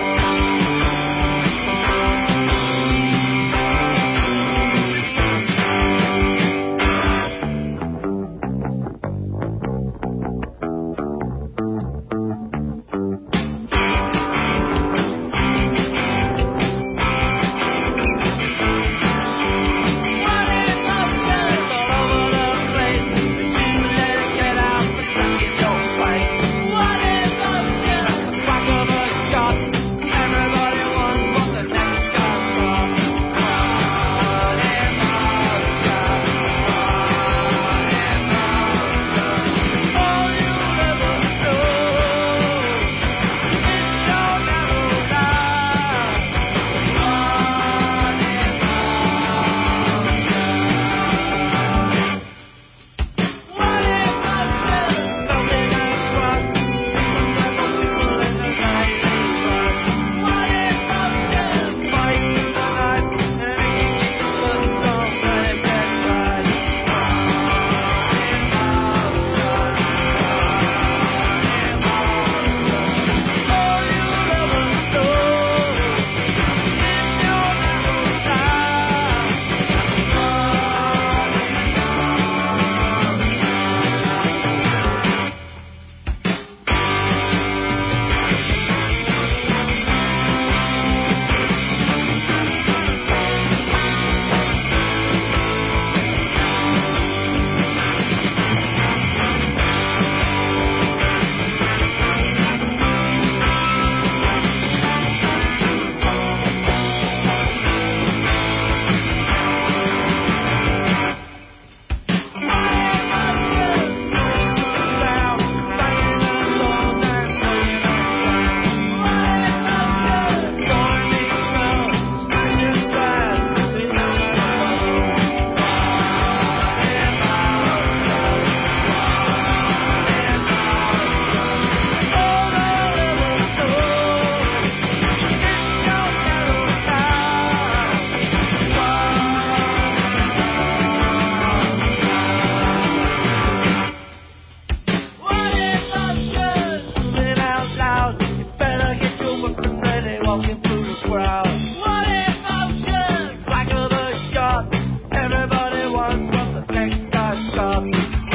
walking through the crowd. What emotion? Like of a shot. Everybody wants what the next guy's got.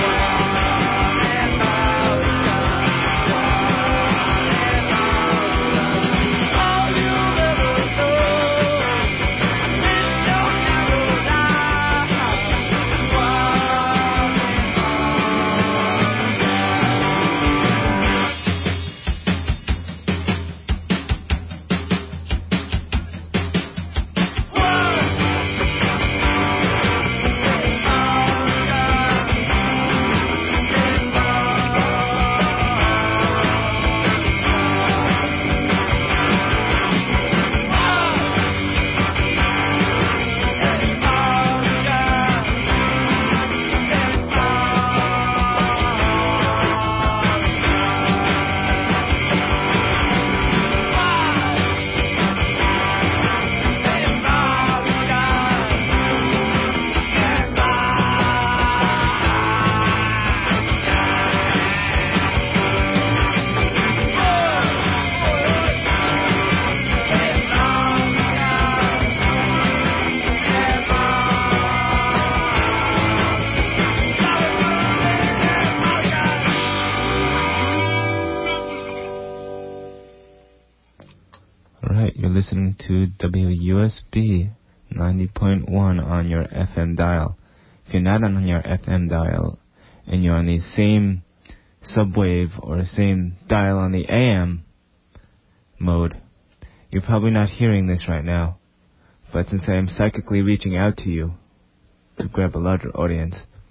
Listening to W U S B ninety point one on your F M dial. If you're not on your F M dial and you're on the same subwave or same dial on the A M mode, you're probably not hearing this right now. But since I am psychically reaching out to you to grab a larger audience,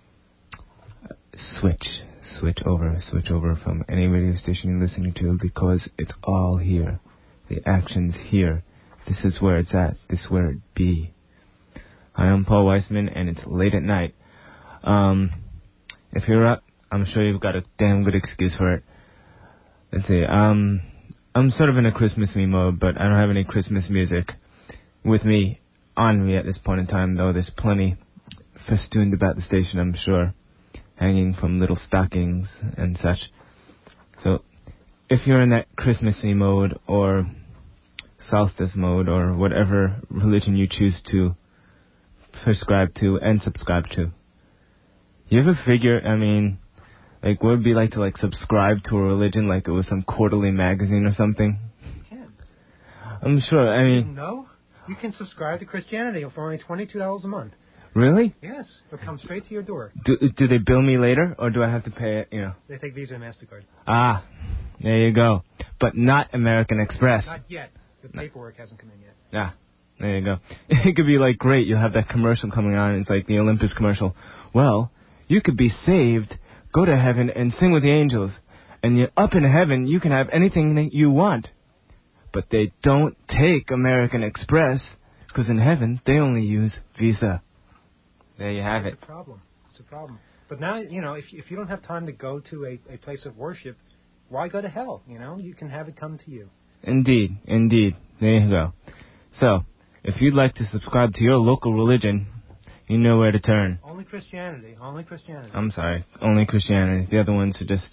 switch, switch over, switch over from any radio station you're listening to, because it's all here. The action's here. This is where it's at. This is where it be. Hi, I'm Paul Weissman, and it's late at night. Um, if you're up, I'm sure you've got a damn good excuse for it. Let's see. Um, I'm sort of in a Christmassy mode, but I don't have any Christmas music with me, on me at this point in time, though there's plenty festooned about the station, I'm sure, hanging from little stockings and such. So, if you're in that Christmassy mode or solstice mode or whatever religion you choose to prescribe to and subscribe to, you ever figure, I mean, like, what would it be like to, like, subscribe to a religion like it was some quarterly magazine or something? You can. I'm sure, I mean... No, you can subscribe to Christianity for only twenty-two dollars a month. Really? Yes, it'll come straight to your door. Do, do they bill me later, or do I have to pay it, you know? They take Visa and MasterCard. Ah, there you go. But not American Express. Not yet. The paperwork hasn't come in yet. Ah, there you go. It could be like, great, you'll have that commercial coming on. It's like the Olympus commercial. Well, you could be saved, go to heaven, and sing with the angels. And you're up in heaven, you can have anything that you want. But they don't take American Express, because in heaven, they only use Visa. There you have That's it. It's a problem. It's a problem. But now, you know, if, if you don't have time to go to a, a place of worship, why go to hell? You know, you can have it come to you. Indeed, indeed. There you go. So, if you'd like to subscribe to your local religion, you know where to turn. Only Christianity. Only Christianity. I'm sorry. Only Christianity. The other ones are just...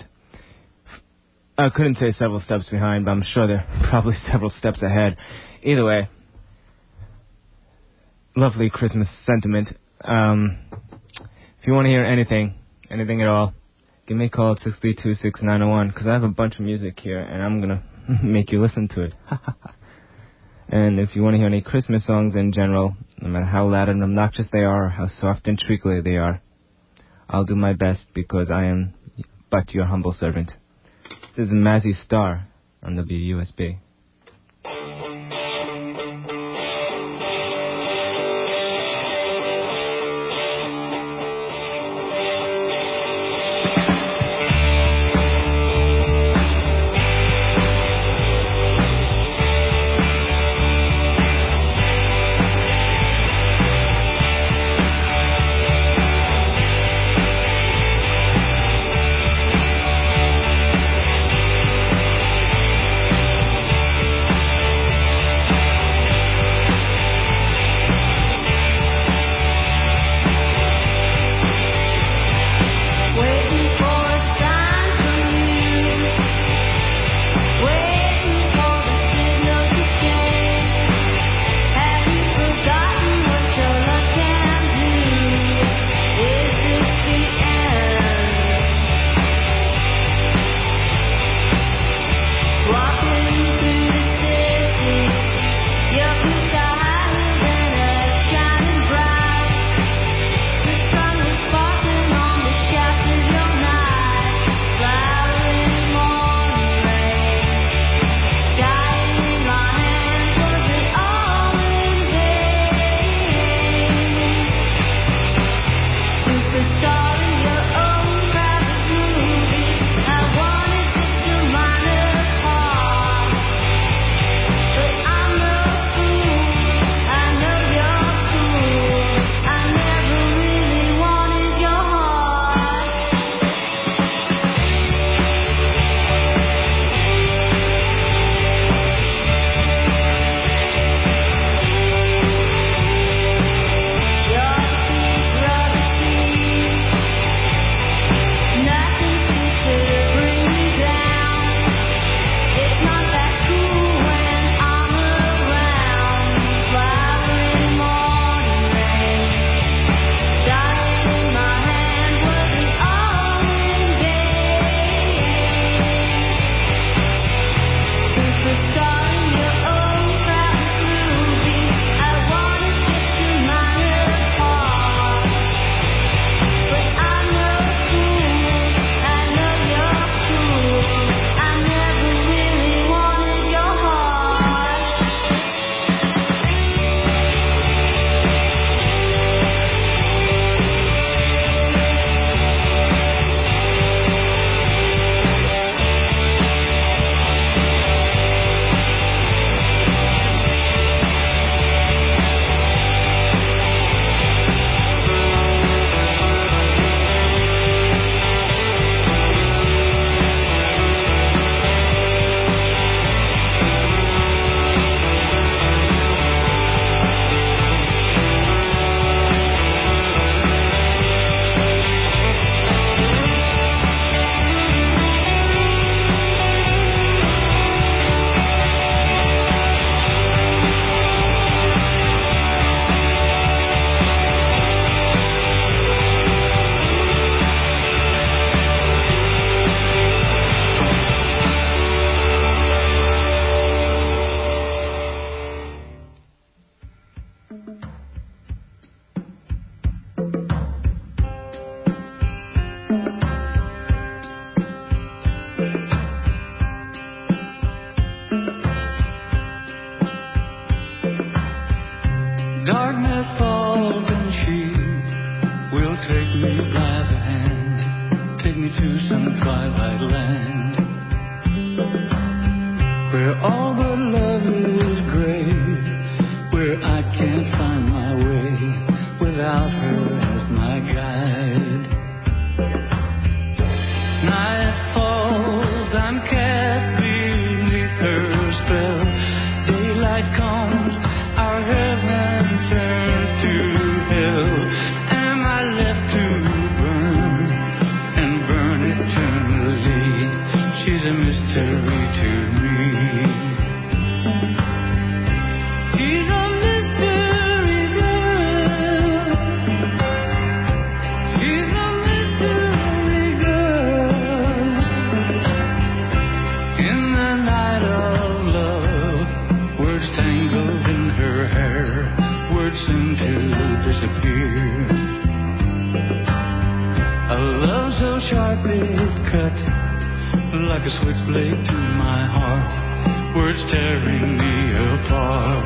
I couldn't say several steps behind, but I'm sure they're probably several steps ahead. Either way, lovely Christmas sentiment. Um, if you want to hear anything, anything at all, give me a call at six three two, six nine zero one, because I have a bunch of music here, and I'm going to make you listen to it. And if you want to hear any Christmas songs in general, no matter how loud and obnoxious they are, or how soft and treacly they are, I'll do my best, because I am but your humble servant. This is Mazzy Star on W U S B. Thank Darkness falls and she will take me by the hand, take me to some twilight land, where all but love is gray, where I can't find my way without her as my guide. Night falls, I'm cast beneath her spell. Daylight comes, our heaven turns to hell. Am I left to burn and burn eternally? She's a mystery to me. She's a mystery girl. She's a mystery girl. In the night of love, words tangled in her hair, words soon to disappear. A love so sharp it cut like a switchblade to my heart, words tearing me apart.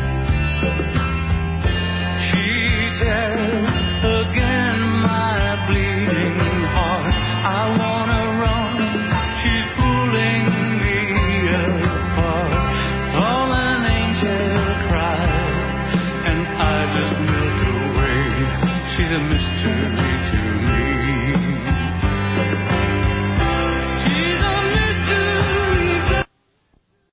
She tears again my bleeding heart. I wanna run, she's pulling me apart. All an angel cries, and I just melt away. She's a mystery to me.